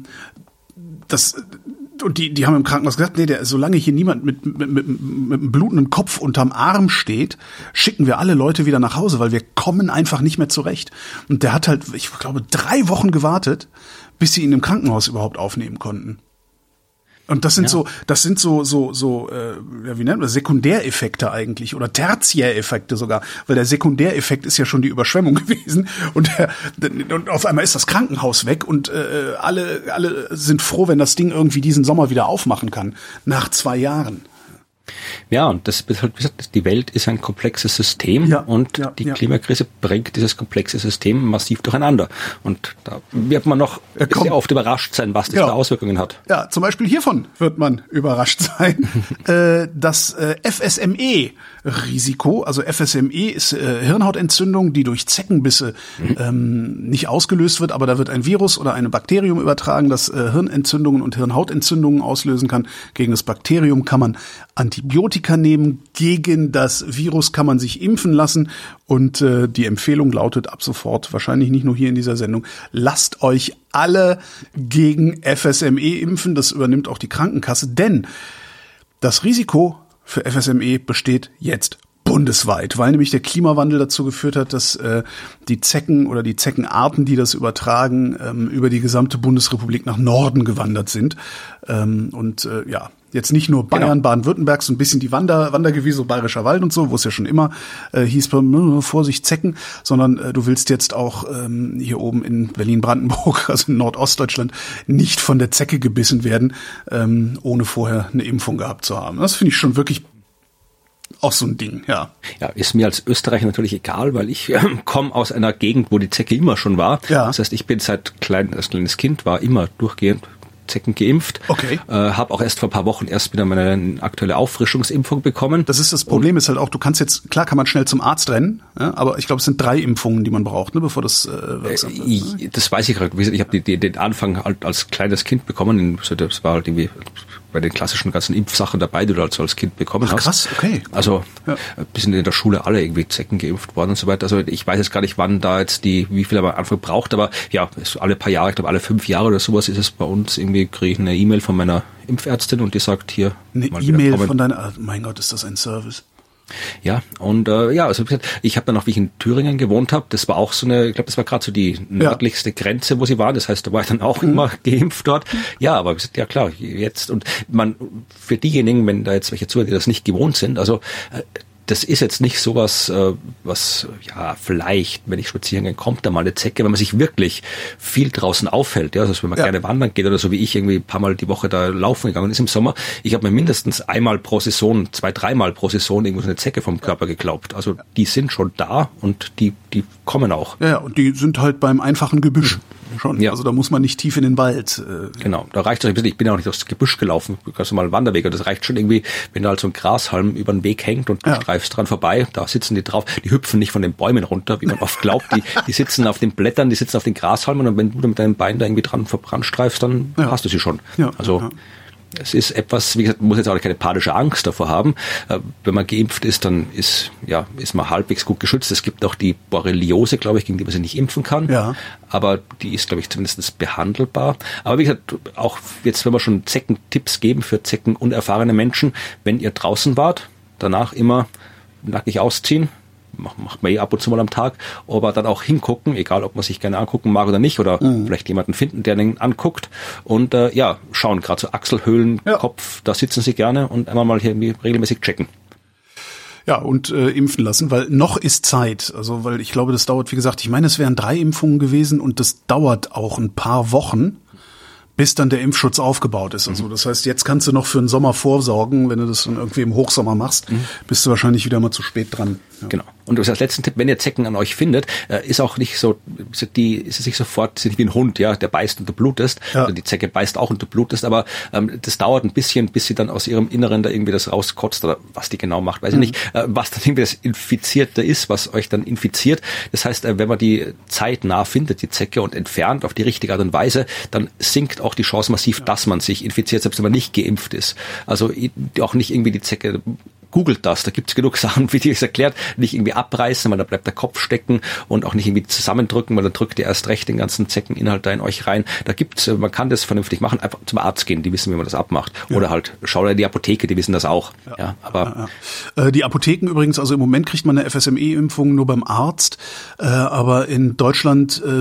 das Und die, die haben im Krankenhaus gesagt, nee, der, solange hier niemand mit, mit, mit, mit einem blutenden Kopf unterm Arm steht, schicken wir alle Leute wieder nach Hause, weil wir kommen einfach nicht mehr zurecht. Und der hat halt, ich glaube, drei Wochen gewartet, bis sie ihn im Krankenhaus überhaupt aufnehmen konnten. Und das sind ja. so, das sind so, so, so, äh, ja, wie nennt man das? Sekundäreffekte eigentlich oder Tertiäreffekte sogar, weil der Sekundäreffekt ist ja schon die Überschwemmung gewesen und, der, und auf einmal ist das Krankenhaus weg und äh, alle, alle sind froh, wenn das Ding irgendwie diesen Sommer wieder aufmachen kann nach zwei Jahren. Ja, und das ist halt, wie gesagt, die Welt ist ein komplexes System, ja, und ja, die ja. Klimakrise bringt dieses komplexe System massiv durcheinander. Und da wird man noch ja, sehr oft überrascht sein, was das ja. für Auswirkungen hat. Ja, zum Beispiel hiervon wird man überrascht sein. äh, das äh, F S M E-Risiko, also F S M E ist äh, Hirnhautentzündung, die durch Zeckenbisse mhm. ähm, nicht ausgelöst wird, aber da wird ein Virus oder ein Bakterium übertragen, das äh, Hirnentzündungen und Hirnhautentzündungen auslösen kann. Gegen das Bakterium kann man Antibiotika nehmen, gegen das Virus kann man sich impfen lassen, und äh, die Empfehlung lautet ab sofort, wahrscheinlich nicht nur hier in dieser Sendung, lasst euch alle gegen F S M E impfen, das übernimmt auch die Krankenkasse, denn das Risiko für F S M E besteht jetzt bundesweit, weil nämlich der Klimawandel dazu geführt hat, dass äh, die Zecken oder die Zeckenarten, die das übertragen, ähm, über die gesamte Bundesrepublik nach Norden gewandert sind. Ähm, und äh, ja, jetzt nicht nur Bayern, genau. Baden-Württemberg, so ein bisschen die Wander, Wandergebiete, so Bayerischer Wald und so, wo es ja schon immer äh, hieß, äh, Vorsicht Zecken, sondern äh, du willst jetzt auch ähm, hier oben in Berlin-Brandenburg, also in Nordostdeutschland, nicht von der Zecke gebissen werden, ähm, ohne vorher eine Impfung gehabt zu haben. Das finde ich schon wirklich auch so ein Ding, ja. Ja, ist mir als Österreicher natürlich egal, weil ich äh, komme aus einer Gegend, wo die Zecke immer schon war. Ja. Das heißt, ich bin seit klein, als kleines Kind war immer durchgehend Zecken geimpft. Okay. Äh, habe auch erst vor ein paar Wochen erst wieder meine aktuelle Auffrischungsimpfung bekommen. Das ist das Problem, und ist halt auch, du kannst jetzt, klar kann man schnell zum Arzt rennen, ja, aber ich glaube, es sind drei Impfungen, die man braucht, ne, bevor das äh, wirksam äh, ist. Ne? Das weiß ich gerade. Ich habe die, die, den Anfang halt als kleines Kind bekommen. Das war halt irgendwie bei den klassischen ganzen Impfsachen dabei, die du halt so als Kind bekommen Ach, hast. Krass, okay. Also ja. Wir sind in der Schule alle irgendwie Zecken geimpft worden und so weiter. Also ich weiß jetzt gar nicht, wann da jetzt die, wie viel er am Anfang braucht, aber ja, alle paar Jahre, ich glaube alle fünf Jahre oder sowas ist es bei uns, irgendwie kriege ich eine E-Mail von meiner Impfärztin und die sagt hier. Eine E-Mail von deiner, oh mein Gott, ist das ein Service. Ja, und äh, ja, also ich habe dann auch, wie ich in Thüringen gewohnt habe, das war auch so eine, ich glaube, das war gerade so die nördlichste ja. Grenze, wo sie waren. Das heißt, da war ich dann auch mhm. immer geimpft dort. Ja, aber ja klar, jetzt und man für diejenigen, wenn da jetzt welche zuhören, die das nicht gewohnt sind, also äh, das ist jetzt nicht sowas, äh, was, ja, vielleicht, wenn ich spazieren gehe, kommt da mal eine Zecke, wenn man sich wirklich viel draußen aufhält, ja, also wenn man ja. gerne wandern geht oder so wie ich irgendwie ein paar Mal die Woche da laufen gegangen ist im Sommer. Ich habe mir mindestens einmal pro Saison, zwei, dreimal pro Saison irgendwo so eine Zecke vom Körper geklaubt. Also die sind schon da und die, die kommen auch. Ja, und die sind halt beim einfachen Gebüsch. Schon. Ja. Also da muss man nicht tief in den Wald. Äh, genau, da reicht es ein bisschen. Ich bin ja auch nicht durchs Gebüsch gelaufen, ganz normal Wanderweg. Und das reicht schon irgendwie, wenn da halt so ein Grashalm über den Weg hängt und du ja. streifst dran vorbei, da sitzen die drauf. Die hüpfen nicht von den Bäumen runter, wie man oft glaubt. Die, die sitzen auf den Blättern, die sitzen auf den Grashalmen und wenn du mit deinem Bein da irgendwie dran verbrannt streifst, dann ja. hast du sie schon. Ja. Also ja. Es ist etwas, wie gesagt, man muss jetzt auch keine panische Angst davor haben. Wenn man geimpft ist, dann ist, ja, ist man halbwegs gut geschützt. Es gibt auch die Borreliose, glaube ich, gegen die man sich nicht impfen kann. Ja. Aber die ist, glaube ich, zumindest behandelbar. Aber wie gesagt, auch jetzt, wenn wir schon Zeckentipps geben für zeckenunerfahrene Menschen, wenn ihr draußen wart, danach immer nackig ausziehen. Macht man eh ab und zu mal am Tag, aber dann auch hingucken, egal ob man sich gerne angucken mag oder nicht, oder mhm. vielleicht jemanden finden, der den anguckt und äh, ja, schauen, gerade so Achselhöhlen, ja. Kopf, da sitzen sie gerne und einmal mal hier irgendwie regelmäßig checken. Ja, und äh, impfen lassen, weil noch ist Zeit. Also, weil ich glaube, das dauert, wie gesagt, ich meine, es wären drei Impfungen gewesen und das dauert auch ein paar Wochen, bis dann der Impfschutz aufgebaut ist und so. Das heißt, jetzt kannst du noch für den Sommer vorsorgen, wenn du das dann irgendwie im Hochsommer machst, mhm. bist du wahrscheinlich wieder mal zu spät dran. Ja. Genau. Und das als letzten Tipp, wenn ihr Zecken an euch findet, ist auch nicht so, die ist es nicht sofort, sind wie ein Hund, ja, der beißt und du blutest. Ja. Also die Zecke beißt auch und du blutest, aber ähm, das dauert ein bisschen, bis sie dann aus ihrem Inneren da irgendwie das rauskotzt oder was die genau macht, weiß mhm. ich nicht, äh, was dann irgendwie das Infizierte ist, was euch dann infiziert. Das heißt, äh, wenn man die zeitnah findet, die Zecke, und entfernt auf die richtige Art und Weise, dann sinkt auch die Chance massiv, ja. dass man sich infiziert, selbst wenn man nicht geimpft ist. Also auch nicht irgendwie die Zecke, googelt das, da gibt's genug Sachen, wie die es erklärt, nicht irgendwie abreißen, weil da bleibt der Kopf stecken, und auch nicht irgendwie zusammendrücken, weil dann drückt ihr erst recht den ganzen Zeckeninhalt da in euch rein. Da gibt's, man kann das vernünftig machen, einfach zum Arzt gehen, die wissen, wie man das abmacht. Ja. Oder halt, schau in die Apotheke, die wissen das auch. Ja, ja aber ja, ja. Die Apotheken übrigens, also im Moment kriegt man eine F S M E-Impfung nur beim Arzt, äh, aber in Deutschland, äh,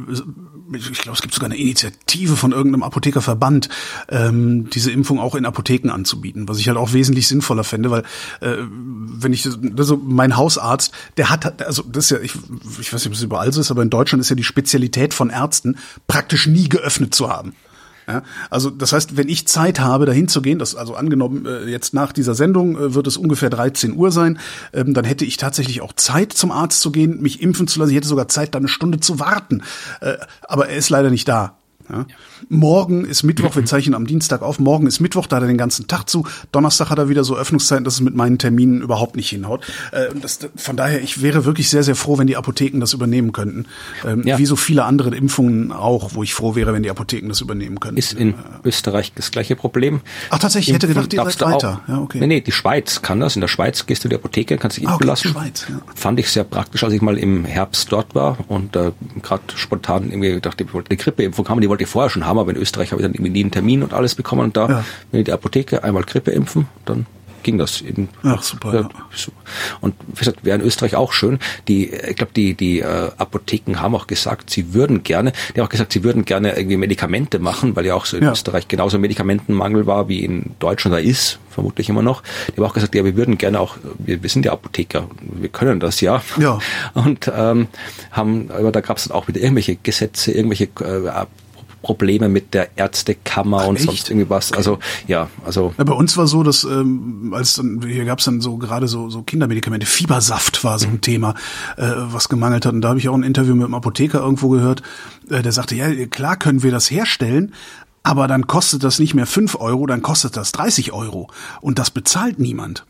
ich glaube, es gibt sogar eine Initiative von irgendeinem Apothekerverband, ähm, diese Impfung auch in Apotheken anzubieten, was ich halt auch wesentlich sinnvoller fände, weil äh, wenn ich, also mein Hausarzt, der hat, also das ist ja, ich, ich weiß nicht, ob es überall so ist, aber in Deutschland ist ja die Spezialität von Ärzten, praktisch nie geöffnet zu haben. Ja, also das heißt, wenn ich Zeit habe, dahin zu gehen, das also angenommen äh, jetzt nach dieser Sendung äh, wird es ungefähr dreizehn Uhr sein, ähm, dann hätte ich tatsächlich auch Zeit, zum Arzt zu gehen, mich impfen zu lassen. Ich hätte sogar Zeit, da eine Stunde zu warten. Äh, aber er ist leider nicht da. Ja. Ja. Morgen ist Mittwoch, wir zeichnen am Dienstag auf, morgen ist Mittwoch, da hat er den ganzen Tag zu. Donnerstag hat er wieder so Öffnungszeiten, dass es mit meinen Terminen überhaupt nicht hinhaut. Äh, das, von daher, ich wäre wirklich sehr, sehr froh, wenn die Apotheken das übernehmen könnten. Ähm, ja. Wie so viele andere Impfungen auch, wo ich froh wäre, wenn die Apotheken das übernehmen könnten. Ist in äh, Österreich das gleiche Problem. Ach tatsächlich, ich hätte gedacht, die direkt weiter. Ja, okay. Nee, nee, die Schweiz kann das. In der Schweiz gehst du in die Apotheke, kannst dich impfen ah, okay, lassen. Schweiz, ja. Fand ich sehr praktisch, als ich mal im Herbst dort war und äh, gerade spontan irgendwie dachte, ich wollte eine Grippeimpfung haben, die wollte ich vorher schon haben, aber in Österreich habe ich dann irgendwie nie einen Termin und alles bekommen, und da, ja. wenn ich die Apotheke einmal Grippe impfen, dann ging das eben. Ach, super. Ja. Und wie gesagt, wäre in Österreich auch schön. Die, ich glaube, die, die äh, Apotheken haben auch gesagt, sie würden gerne, die haben auch gesagt, sie würden gerne irgendwie Medikamente machen, weil ja auch so in ja. Österreich genauso Medikamentenmangel war wie in Deutschland, da ist, vermutlich immer noch. Die haben auch gesagt, ja, wir würden gerne auch, wir, wir sind ja Apotheker, wir können das ja. Ja. Und ähm, haben, aber da gab es dann auch wieder irgendwelche Gesetze, irgendwelche äh, Probleme mit der Ärztekammer. Ach, und echt? Sonst irgendwie was. Okay. Also ja, also ja, bei uns war so, dass ähm, als dann hier gab's dann so gerade so so Kindermedikamente, Fiebersaft war so ein mhm. Thema, äh, was gemangelt hat. Und da habe ich auch ein Interview mit einem Apotheker irgendwo gehört, äh, der sagte, ja klar können wir das herstellen, Aber dann kostet das nicht mehr fünf Euro, dann kostet das dreißig Euro. Und das bezahlt niemand.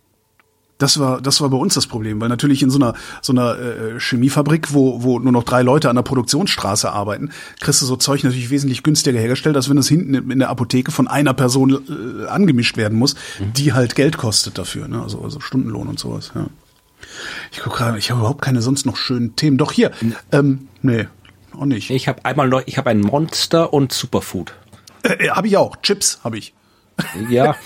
Das war, das war bei uns das Problem, weil natürlich in so einer, so einer äh, Chemiefabrik, wo, wo nur noch drei Leute an der Produktionsstraße arbeiten, kriegst du so Zeug natürlich wesentlich günstiger hergestellt, als wenn das hinten in der Apotheke von einer Person äh, angemischt werden muss, mhm. die halt Geld kostet dafür, ne? Also, also Stundenlohn und sowas, ja. Ich guck gerade, ich habe überhaupt keine sonst noch schönen Themen. Doch hier, ähm, nee, auch nicht. Ich habe einmal noch, ich habe ein Monster und Superfood. Äh, habe ich auch, Chips habe ich. Ja.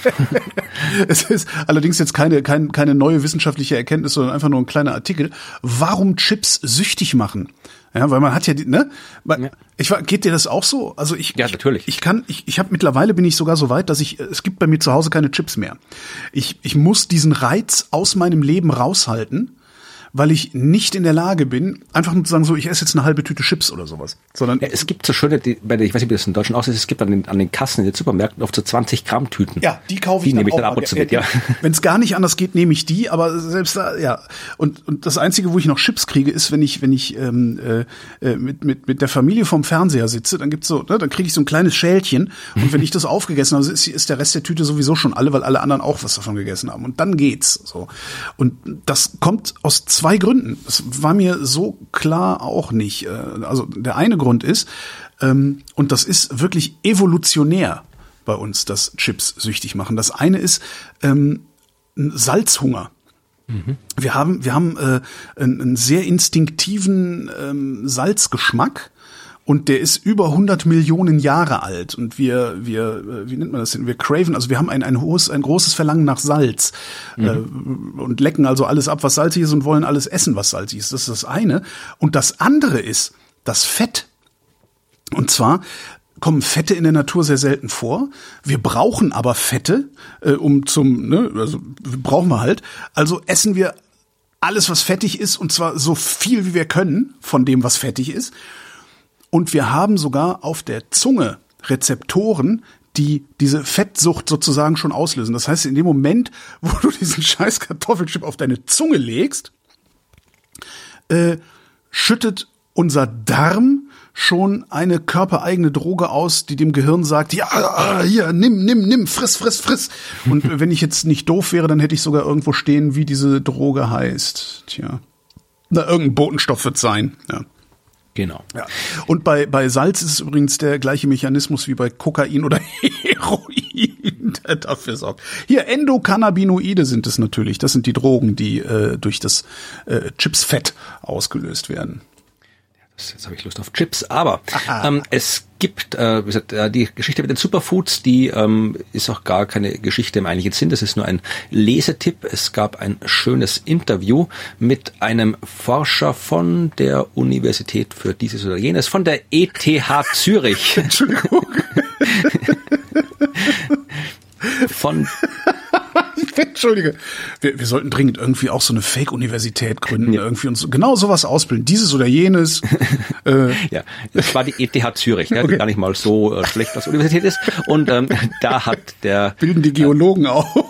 Es ist allerdings jetzt keine, keine, keine neue wissenschaftliche Erkenntnis, sondern einfach nur ein kleiner Artikel. Warum Chips süchtig machen? Ja, weil man hat ja, die, ne? Man, ich war, geht dir das auch so? Also ich, ja, natürlich. Ich, ich kann, ich, ich habe mittlerweile bin ich sogar so weit, dass ich, es gibt bei mir zu Hause keine Chips mehr. Ich, ich muss diesen Reiz aus meinem Leben raushalten, weil ich nicht in der Lage bin, einfach nur zu sagen, so, ich esse jetzt eine halbe Tüte Chips oder sowas. Sondern ja, es gibt so schöne, die, bei der, ich weiß nicht, wie das in Deutschland aussieht, es gibt an den, an den Kassen in den Supermärkten oft so zwanzig Gramm Tüten. Ja, die kaufe ich die dann nehme ich auch. dann ab und zu mit, ja. Wenn es gar nicht anders geht, nehme ich die, aber selbst da, ja. Und, und das Einzige, wo ich noch Chips kriege, ist, wenn ich, wenn ich ähm, äh, mit, mit, mit der Familie vorm Fernseher sitze, dann gibt's so, ne, dann kriege ich so ein kleines Schälchen und wenn ich das aufgegessen habe, ist, ist der Rest der Tüte sowieso schon alle, weil alle anderen auch was davon gegessen haben. Und dann geht's so. Und das kommt aus zwei Gründen. Das war mir so klar auch nicht. Also der eine Grund ist, ähm, und das ist wirklich evolutionär bei uns, dass Chips süchtig machen. Das eine ist ähm, Salzhunger. Mhm. Wir haben, wir haben äh, einen, einen sehr instinktiven ähm, Salzgeschmack. Und der ist über hundert Millionen Jahre alt. Und wir, wir, wie nennt man das denn? Wir craven, also wir haben ein, ein hohes, ein großes Verlangen nach Salz. Mhm. Äh, und lecken also alles ab, was salzig ist und wollen alles essen, was salzig ist. Das ist das eine. Und das andere ist das Fett. Und zwar kommen Fette in der Natur sehr selten vor. Wir brauchen aber Fette, äh, um zum, ne, also brauchen wir halt. Also essen wir alles, was fettig ist, und zwar so viel, wie wir können von dem, was fettig ist. Und wir haben sogar auf der Zunge Rezeptoren, die diese Fettsucht sozusagen schon auslösen. Das heißt, in dem Moment, wo du diesen scheiß Kartoffelchip auf deine Zunge legst, äh, schüttet unser Darm schon eine körpereigene Droge aus, die dem Gehirn sagt, ja, hier, nimm, nimm, nimm, friss, friss, friss. Und wenn ich jetzt nicht doof wäre, dann hätte ich sogar irgendwo stehen, wie diese Droge heißt. Tja, na, irgendein Botenstoff wird sein, ja. Genau. Ja. Und bei, bei Salz ist es übrigens der gleiche Mechanismus wie bei Kokain oder Heroin, der dafür sorgt. Hier, Endokannabinoide sind es natürlich. Das sind die Drogen, die äh, durch das äh, Chipsfett ausgelöst werden. Jetzt habe ich Lust auf Chips, aber ähm, es gibt, äh, wie gesagt, äh, die Geschichte mit den Superfoods, die ähm, ist auch gar keine Geschichte im eigentlichen Sinn, das ist nur ein Lesetipp. Es gab ein schönes Interview mit einem Forscher von der Universität für dieses oder jenes, von der E T H Zürich. Entschuldigung. Von Entschuldige. Wir, wir sollten dringend irgendwie auch so eine Fake-Universität gründen, ja. irgendwie uns genau sowas ausbilden. Dieses oder jenes. äh. Ja, das war die E T H Zürich, ne, okay. Die gar nicht mal so äh, schlecht als Universität ist. Und ähm, da hat der... Bilden die Geologen äh, auch.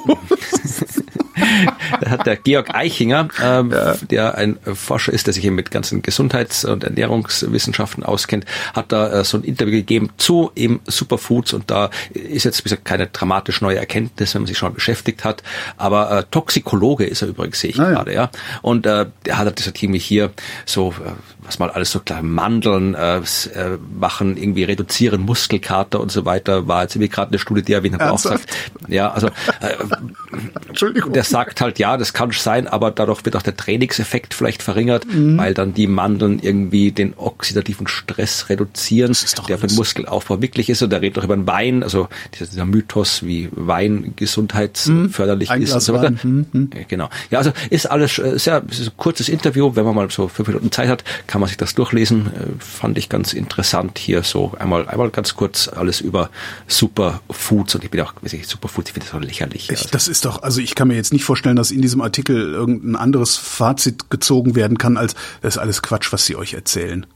Da hat der Georg Eichinger, ähm, ja. der ein Forscher ist, der sich eben mit ganzen Gesundheits- und Ernährungswissenschaften auskennt, hat da äh, so ein Interview gegeben zu eben Superfoods, und da ist jetzt, wie gesagt, keine dramatisch neue Erkenntnis, wenn man sich schon beschäftigt hat, aber äh, Toxikologe ist er übrigens, sehe ich ah, gerade, ja. ja. Und äh, der hat halt gesagt, irgendwie hier so, äh, was mal alles so klar, Mandeln äh, machen, irgendwie reduzieren Muskelkater und so weiter, war jetzt irgendwie gerade eine Studie, die er wie auch sagt. Ja, also äh, Entschuldigung. Der sagt halt, ja, das kann sein, aber dadurch wird auch der Trainingseffekt vielleicht verringert, mhm. weil dann die Mandeln irgendwie den oxidativen Stress reduzieren, der für den Muskelaufbau wirklich ist. Und der redet auch über den Wein, also dieser Mythos, wie Wein gesundheitsförderlich mhm. ist und so weiter. Mhm. Genau. Ja, also ist alles sehr ist ein kurzes Interview, wenn man mal so fünf Minuten Zeit hat, kann man sich das durchlesen. Fand ich ganz interessant hier so einmal einmal ganz kurz alles über Superfoods, und ich bin auch, weiß ich, Superfoods, ich finde das auch lächerlich. Ich, das ist doch, also ich kann mir jetzt nicht vorstellen, dass in diesem Artikel irgendein anderes Fazit gezogen werden kann, als das ist alles Quatsch, was sie euch erzählen.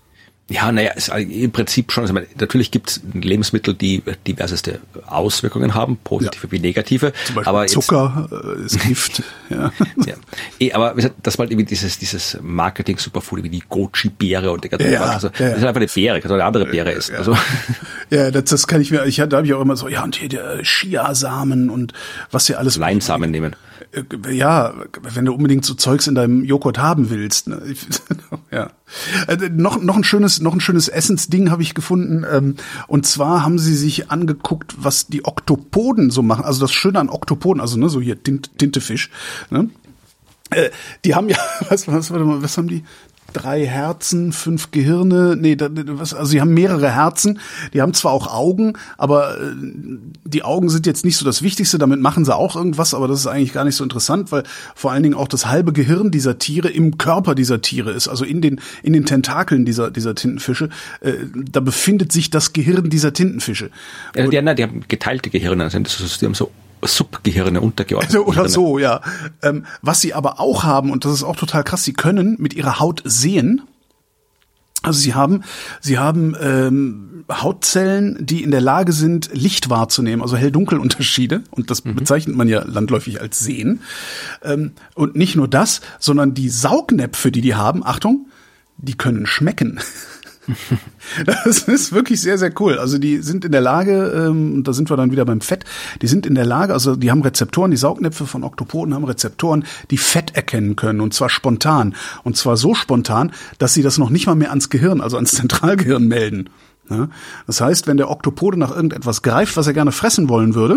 Ja, naja, ist im Prinzip schon. Also natürlich gibt es Lebensmittel, die diverseste Auswirkungen haben, positive ja. wie negative. Zum Beispiel aber Zucker äh, ist Gift. ja. ja. E, aber das war irgendwie dieses dieses Marketing-Superfood, wie die Goji-Beere und der ganze ja, also, ja. Das ist einfach eine Beere, kann eine andere Beere ist. Ja, also. ja das, das kann ich mir. Ich da habe ich auch immer so, ja und hier der Chiasamen und was hier alles. Leinsamen nehmen. Ja, wenn du unbedingt so Zeugs in deinem Joghurt haben willst. Ne? ja. Äh, noch noch ein schönes noch ein schönes Essensding habe ich gefunden. Ähm, und zwar haben sie sich angeguckt, was die Oktopoden so machen. Also das Schöne an Oktopoden, also ne, so hier Tint, Tintefisch. Ne? Äh, die haben ja, was was warte mal, was haben die? Drei Herzen, fünf Gehirne, nee, da, was, also sie haben mehrere Herzen, die haben zwar auch Augen, aber äh, die Augen sind jetzt nicht so das Wichtigste, damit machen sie auch irgendwas, aber das ist eigentlich gar nicht so interessant, weil vor allen Dingen auch das halbe Gehirn dieser Tiere im Körper dieser Tiere ist, also in den in den Tentakeln dieser dieser Tintenfische, äh, da befindet sich das Gehirn dieser Tintenfische. Ja, die, die haben geteilte Gehirne, also die haben so Subgehirne untergeordnet. Oder Gehirne. So, ja. Ähm, was sie aber auch haben, und das ist auch total krass, sie können mit ihrer Haut sehen. Also sie haben, sie haben ähm, Hautzellen, die in der Lage sind, Licht wahrzunehmen, also Hell-Dunkel-Unterschiede. Und das mhm. bezeichnet man ja landläufig als Sehen. Ähm, und nicht nur das, sondern die Saugnäpfe, die die haben, Achtung, die können schmecken. Das ist wirklich sehr, sehr cool. Also die sind in der Lage, ähm, da sind wir dann wieder beim Fett, die sind in der Lage, also die haben Rezeptoren, die Saugnäpfe von Oktopoden haben Rezeptoren, die Fett erkennen können, und zwar spontan. Und zwar so spontan, dass sie das noch nicht mal mehr ans Gehirn, also ans Zentralgehirn melden. Ja? Das heißt, wenn der Oktopode nach irgendetwas greift, was er gerne fressen wollen würde,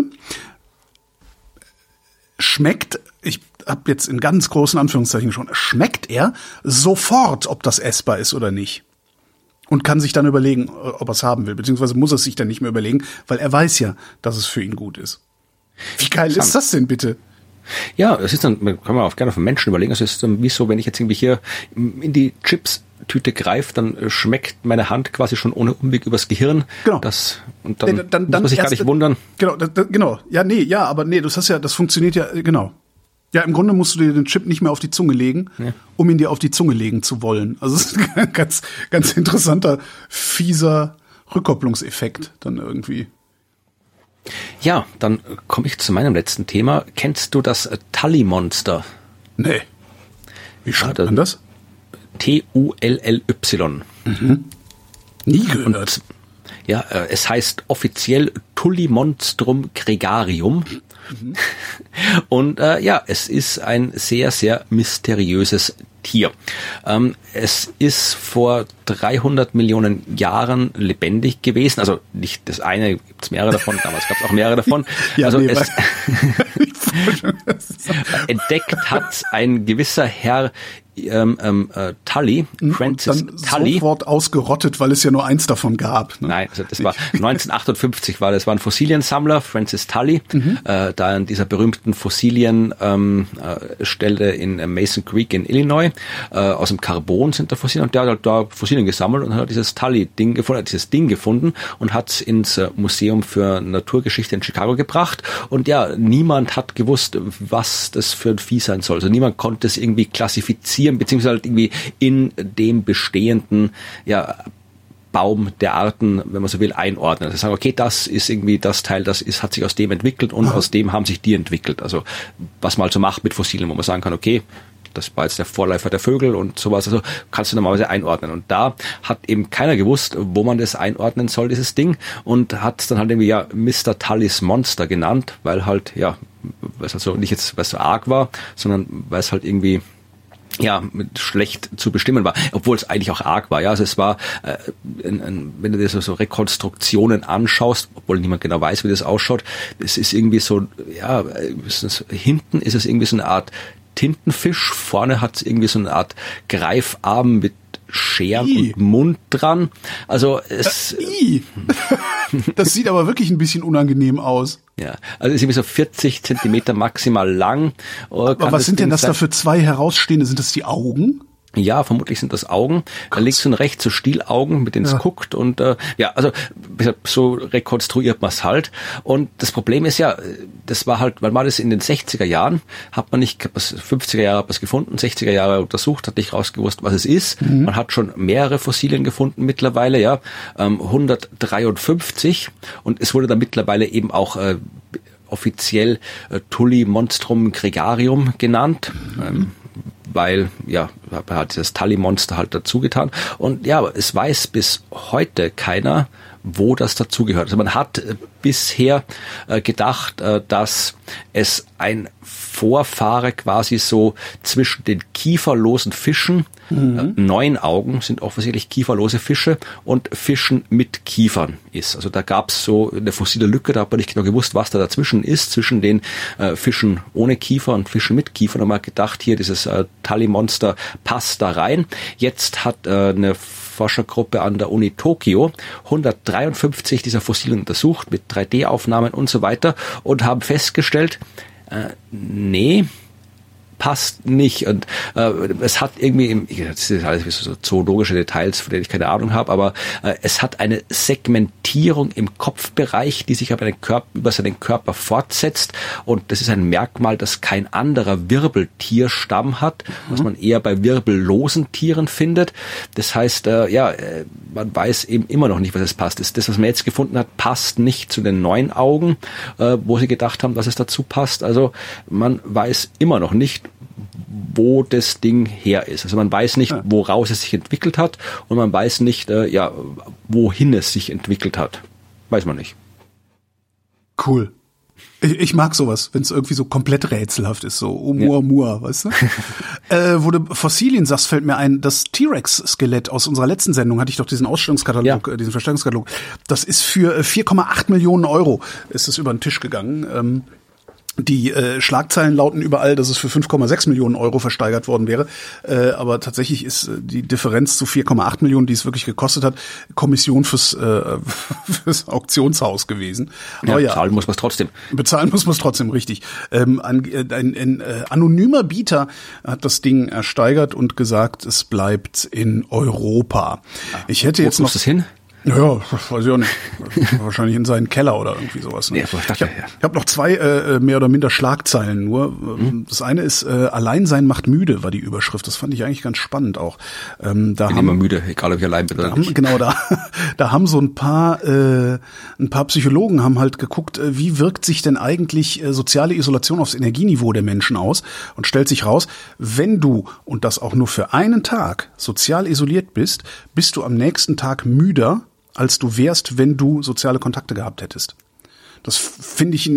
schmeckt, ich habe jetzt in ganz großen Anführungszeichen schon, schmeckt er sofort, ob das essbar ist oder nicht. Und kann sich dann überlegen, ob er es haben will. Beziehungsweise muss er es sich dann nicht mehr überlegen, weil er weiß ja, dass es für ihn gut ist. Wie geil ist das denn bitte? Ja, es ist dann, kann man auch gerne auf den Menschen überlegen. Es ist dann wie so, wenn ich jetzt irgendwie hier in die Chips-Tüte greife, dann schmeckt meine Hand quasi schon ohne Umweg übers Gehirn. Genau. Das, und dann, dann, dann muss man sich gar nicht wundern. Genau, da, genau. Ja, nee, ja, aber nee, das hast ja, das funktioniert ja, genau. Ja, im Grunde musst du dir den Chip nicht mehr auf die Zunge legen, ja. um ihn dir auf die Zunge legen zu wollen. Also es ist ein ganz, ganz interessanter, fieser Rückkopplungseffekt dann irgendwie. Ja, dann komme ich zu meinem letzten Thema. Kennst du das Tully-Monster? Nee. Wie schreibt man das? T U L L Y. Mhm. Nie gehört. Und, ja, es heißt offiziell Tullimonstrum gregarium. Mhm. Und äh, ja, es ist ein sehr, sehr mysteriöses Tier. Ähm, es ist vor dreihundert Millionen Jahren lebendig gewesen. Also nicht das eine, gibt es mehrere davon, damals gab es auch mehrere davon. Ja, also nee, es entdeckt hat ein gewisser Herr ähm, ähm, äh, Tully, Francis und dann Tully. Sofort ausgerottet, weil es ja nur eins davon gab. Ne? Nein, also das war neunzehnhundertachtundfünfzig, war das war ein Fossiliensammler, Francis Tully, mhm. äh, da in dieser berühmten Fossilienstelle ähm, äh, in Mason Creek in Illinois, äh, aus dem Carbon sind da Fossilien, und der hat halt da Fossilien gesammelt und hat dieses Tully-Ding gefunden, hat dieses Ding gefunden und hat es ins Museum für Naturgeschichte in Chicago gebracht. Und ja, niemand hat gewusst, was das für ein Vieh sein soll. Also niemand konnte es irgendwie klassifizieren, beziehungsweise halt irgendwie in dem bestehenden, ja, Baum der Arten, wenn man so will, einordnen. Also sagen, okay, das ist irgendwie das Teil, das ist, hat sich aus dem entwickelt und aus dem haben sich die entwickelt. Also was man also macht mit Fossilien, wo man sagen kann, okay, das war jetzt der Vorläufer der Vögel und sowas, also kannst du normalerweise einordnen. Und da hat eben keiner gewusst, wo man das einordnen soll, dieses Ding, und hat es dann halt irgendwie ja Mister Tullys Monster genannt, weil halt, ja, weil es halt so nicht jetzt, weil es so arg war, sondern weil es halt irgendwie ja, schlecht zu bestimmen war, obwohl es eigentlich auch arg war. Ja, also es war, äh, ein, ein, wenn du dir so, so Rekonstruktionen anschaust, obwohl niemand genau weiß, wie das ausschaut, es ist irgendwie so, ja, ist das, hinten ist es irgendwie so eine Art Tintenfisch, vorne hat es irgendwie so eine Art Greifarm mit Scheren I. und Mund dran. Also es. I. Das sieht aber wirklich ein bisschen unangenehm aus. Ja, also es ist irgendwie so vierzig Zentimeter maximal lang. Aber was sind denn das da für zwei herausstehende? Sind das die Augen? Ja, vermutlich sind das Augen. Krass. Links und rechts so Stielaugen, mit denen es ja. guckt. Und äh, ja, also so rekonstruiert man es halt. Und das Problem ist ja, das war halt, weil man das in den sechziger Jahren, hat man nicht, fünfziger Jahre hat man es gefunden, sechziger Jahre untersucht, hat nicht rausgewusst, was es ist. Mhm. Man hat schon mehrere Fossilien gefunden mittlerweile, ja, ähm, hundertdreiundfünfzig. Und es wurde dann mittlerweile eben auch äh, offiziell äh, Tully Monstrum Gregarium genannt. Mhm. Ähm, weil, ja, er hat das Tully-Monster halt dazugetan. Und ja, es weiß bis heute keiner, wo das dazugehört. Also man hat äh, bisher äh, gedacht, äh, dass es ein Vorfahre quasi so zwischen den kieferlosen Fischen, mhm. äh, neun Augen sind offensichtlich kieferlose Fische, und Fischen mit Kiefern ist. Also da gab es so eine fossile Lücke, da hat man nicht genau gewusst, was da dazwischen ist, zwischen den äh, Fischen ohne Kiefer und Fischen mit Kiefer. Da haben wir gedacht, hier dieses äh, Tully-Monster passt da rein. Jetzt hat äh, eine Forschergruppe an der Uni Tokio hundertdreiundfünfzig dieser Fossilien untersucht mit drei D Aufnahmen und so weiter und haben festgestellt, äh, nee, passt nicht. Und äh, es hat irgendwie, im, das ist alles so zoologische Details, von denen ich keine Ahnung habe, aber äh, es hat eine Segmentierung im Kopfbereich, die sich aber den Körper, über seinen Körper fortsetzt. Und das ist ein Merkmal, das kein anderer Wirbeltierstamm hat, mhm. was man eher bei wirbellosen Tieren findet. Das heißt, äh, ja, äh, man weiß eben immer noch nicht, was es passt. Das, das, was man jetzt gefunden hat, passt nicht zu den neun Augen, äh, wo sie gedacht haben, dass es dazu passt. Also man weiß immer noch nicht, wo das Ding her ist. Also man weiß nicht, woraus es sich entwickelt hat, und man weiß nicht, äh, ja, wohin es sich entwickelt hat. Weiß man nicht. Cool. Ich, ich mag sowas, wenn es irgendwie so komplett rätselhaft ist, so Oumuamua, ja. weißt du? äh, wo du Fossilien sagst, fällt mir ein, das T-Rex-Skelett aus unserer letzten Sendung, hatte ich doch diesen Ausstellungskatalog, ja. äh, diesen Verstärkungskatalog. Das ist für vier Komma acht Millionen Euro, ist es über den Tisch gegangen. Ähm, Die äh, Schlagzeilen lauten überall, dass es für fünf Komma sechs Millionen Euro versteigert worden wäre. Äh, aber tatsächlich ist äh, die Differenz zu vier Komma acht Millionen, die es wirklich gekostet hat, Kommission fürs, äh, fürs Auktionshaus gewesen. Aber ja, bezahlen muss man es trotzdem. Bezahlen muss man es trotzdem, richtig. Ähm, ein, ein, ein äh, anonymer Bieter hat das Ding ersteigert und gesagt, es bleibt in Europa. Ich hätte jetzt Wo noch muss das hin? Ja, weiß ich auch nicht. Wahrscheinlich in seinen Keller oder irgendwie sowas. Ne? Ja, ich dachte, ich habe hab noch zwei äh, mehr oder minder Schlagzeilen nur. Mhm. Das eine ist, äh, Alleinsein macht müde, war die Überschrift. Das fand ich eigentlich ganz spannend auch. Ähm, da bin haben, immer müde, egal ob ich allein bin oder haben, nicht. Genau, da, da haben so ein paar, äh, ein paar Psychologen haben halt geguckt, äh, wie wirkt sich denn eigentlich äh, soziale Isolation aufs Energieniveau der Menschen aus, und stellt sich raus, wenn du, und das auch nur für einen Tag, sozial isoliert bist, bist du am nächsten Tag müder, als du wärst, wenn du soziale Kontakte gehabt hättest. Das finde ich,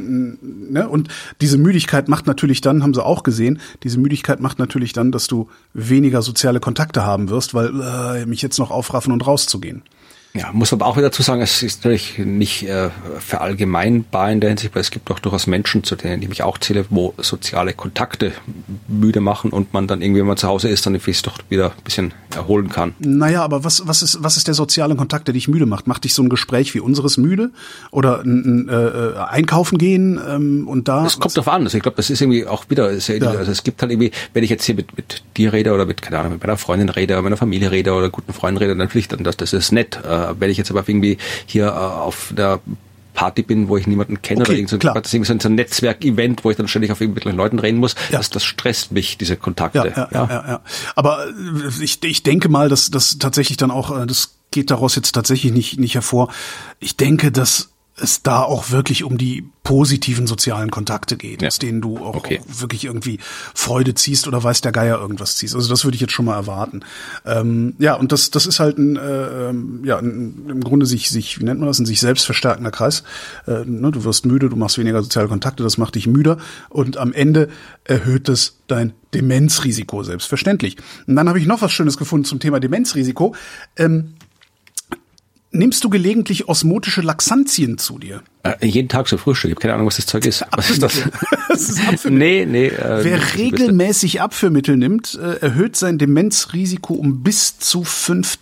ne? Und diese Müdigkeit macht natürlich dann, haben sie auch gesehen, diese Müdigkeit macht natürlich dann, dass du weniger soziale Kontakte haben wirst, weil äh, mich jetzt noch aufraffen und rauszugehen. Ja, muss aber auch wieder dazu sagen, es ist natürlich nicht äh, verallgemeinbar in der Hinsicht, weil es gibt auch durchaus Menschen, zu denen ich mich auch zähle, wo soziale Kontakte müde machen und man dann irgendwie, wenn man zu Hause ist, dann sich doch wieder ein bisschen erholen kann. Naja, aber was was ist was ist der soziale Kontakt, der dich müde macht? Macht dich so ein Gespräch wie unseres müde? Oder ein, ein äh, einkaufen gehen ähm, und da... Es kommt drauf an. Also ich glaube, das ist irgendwie auch wieder, sehr, ja. also es gibt halt irgendwie, wenn ich jetzt hier mit, mit dir rede oder mit, keine Ahnung, mit meiner Freundin rede, oder meiner Familie rede oder guten Freunden rede, dann natürlich, dann das, das ist nett. Äh, wenn ich jetzt aber irgendwie hier äh, auf der Party bin, wo ich niemanden kenne, okay, oder irgend so, das ist so ein Netzwerk-Event, wo ich dann ständig auf irgendwelchen Leuten reden muss, ja. das, das stresst mich, diese Kontakte. Ja, ja, ja. ja, ja. Aber ich, ich denke mal, dass das tatsächlich dann auch, das geht daraus jetzt tatsächlich nicht, nicht hervor. Ich denke, dass es da auch wirklich um die positiven sozialen Kontakte geht, ja. aus denen du auch, okay. auch wirklich irgendwie Freude ziehst oder weiß der Geier irgendwas ziehst. Also das würde ich jetzt schon mal erwarten. Ähm, ja, und das das ist halt ein, äh, ja, ein, im Grunde sich, sich, wie nennt man das, ein sich selbst verstärkender Kreis. Äh, ne, du wirst müde, du machst weniger soziale Kontakte, das macht dich müder, und am Ende erhöht es dein Demenzrisiko, selbstverständlich. Und dann habe ich noch was Schönes gefunden zum Thema Demenzrisiko. Ähm, Nimmst du gelegentlich osmotische Laxantien zu dir? Äh, jeden Tag so Frühstück. Ich habe keine Ahnung, was das Zeug ist. Was ist das? Das ist Abführmittel. Nee, nee. Äh, Wer regelmäßig Abführmittel nimmt, äh, erhöht sein Demenzrisiko um bis zu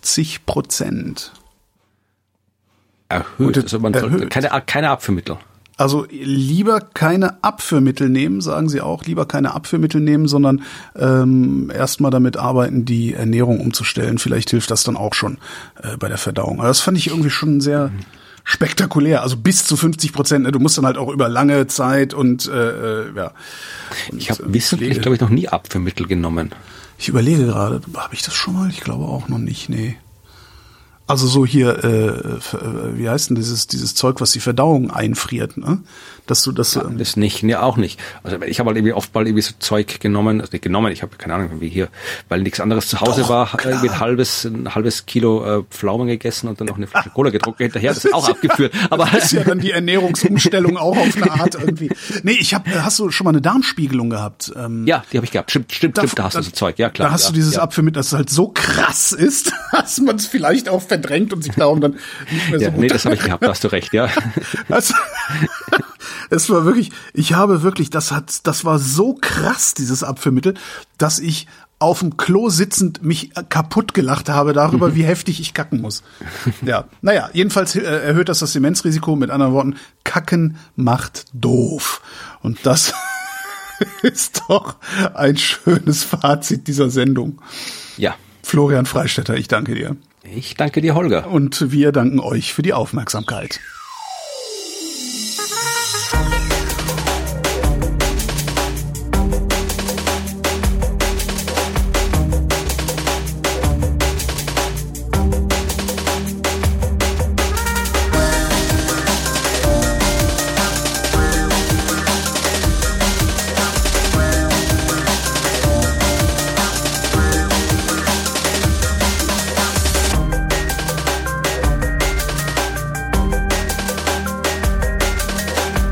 fünfzig Prozent. Erhöht? Also man erhöht. Keine, keine Abführmittel? Also lieber keine Abführmittel nehmen, sagen sie auch, lieber keine Abführmittel nehmen, sondern ähm, erstmal damit arbeiten, die Ernährung umzustellen. Vielleicht hilft das dann auch schon äh, bei der Verdauung. Aber das fand ich irgendwie schon sehr mhm. spektakulär. Also bis zu fünfzig Prozent. Ne? Du musst dann halt auch über lange Zeit und äh, ja. Und, ich habe wissentlich, glaube ich, noch nie Abführmittel genommen. Ich überlege gerade, habe ich das schon mal? Ich glaube auch noch nicht, nee. Also so hier, äh, wie heißt denn dieses dieses Zeug, was die Verdauung einfriert, ne? Dass du das ja, das nicht, ne, auch nicht. Also ich habe halt irgendwie oft mal irgendwie so Zeug genommen, also nicht genommen, ich habe keine Ahnung, wie hier, weil nichts anderes zu Hause Doch, war, klar. irgendwie ein halbes ein halbes Kilo äh, Pflaumen gegessen und dann noch eine Flasche Cola getrunken hinterher, das ist auch abgeführt. Aber das ist ja dann die Ernährungsumstellung auch auf eine Art irgendwie. Nee, ich habe, hast du schon mal eine Darmspiegelung gehabt? Ähm, ja, die habe ich gehabt. Stimmt, stimmt, da, stimmt, da hast da, du so Zeug, ja klar. Da hast ja, du dieses ja. Abführmittel, das halt so krass ist, dass man es vielleicht auch verdrängt und sich darum dann nicht mehr so ja, gut. Nee, das habe ich gehabt, da hast du recht, ja. Also, es war wirklich, ich habe wirklich, das hat, das war so krass, dieses Abführmittel, dass ich auf dem Klo sitzend mich kaputt gelacht habe darüber, mhm. wie heftig ich kacken muss. Ja, naja, jedenfalls erhöht das das Demenzrisiko. Mit anderen Worten, Kacken macht doof. Und das ist doch ein schönes Fazit dieser Sendung. Ja. Florian Freistetter, ich danke dir. Ich danke dir, Holger. Und wir danken euch für die Aufmerksamkeit.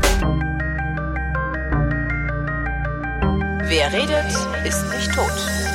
Wer redet, ist nicht tot.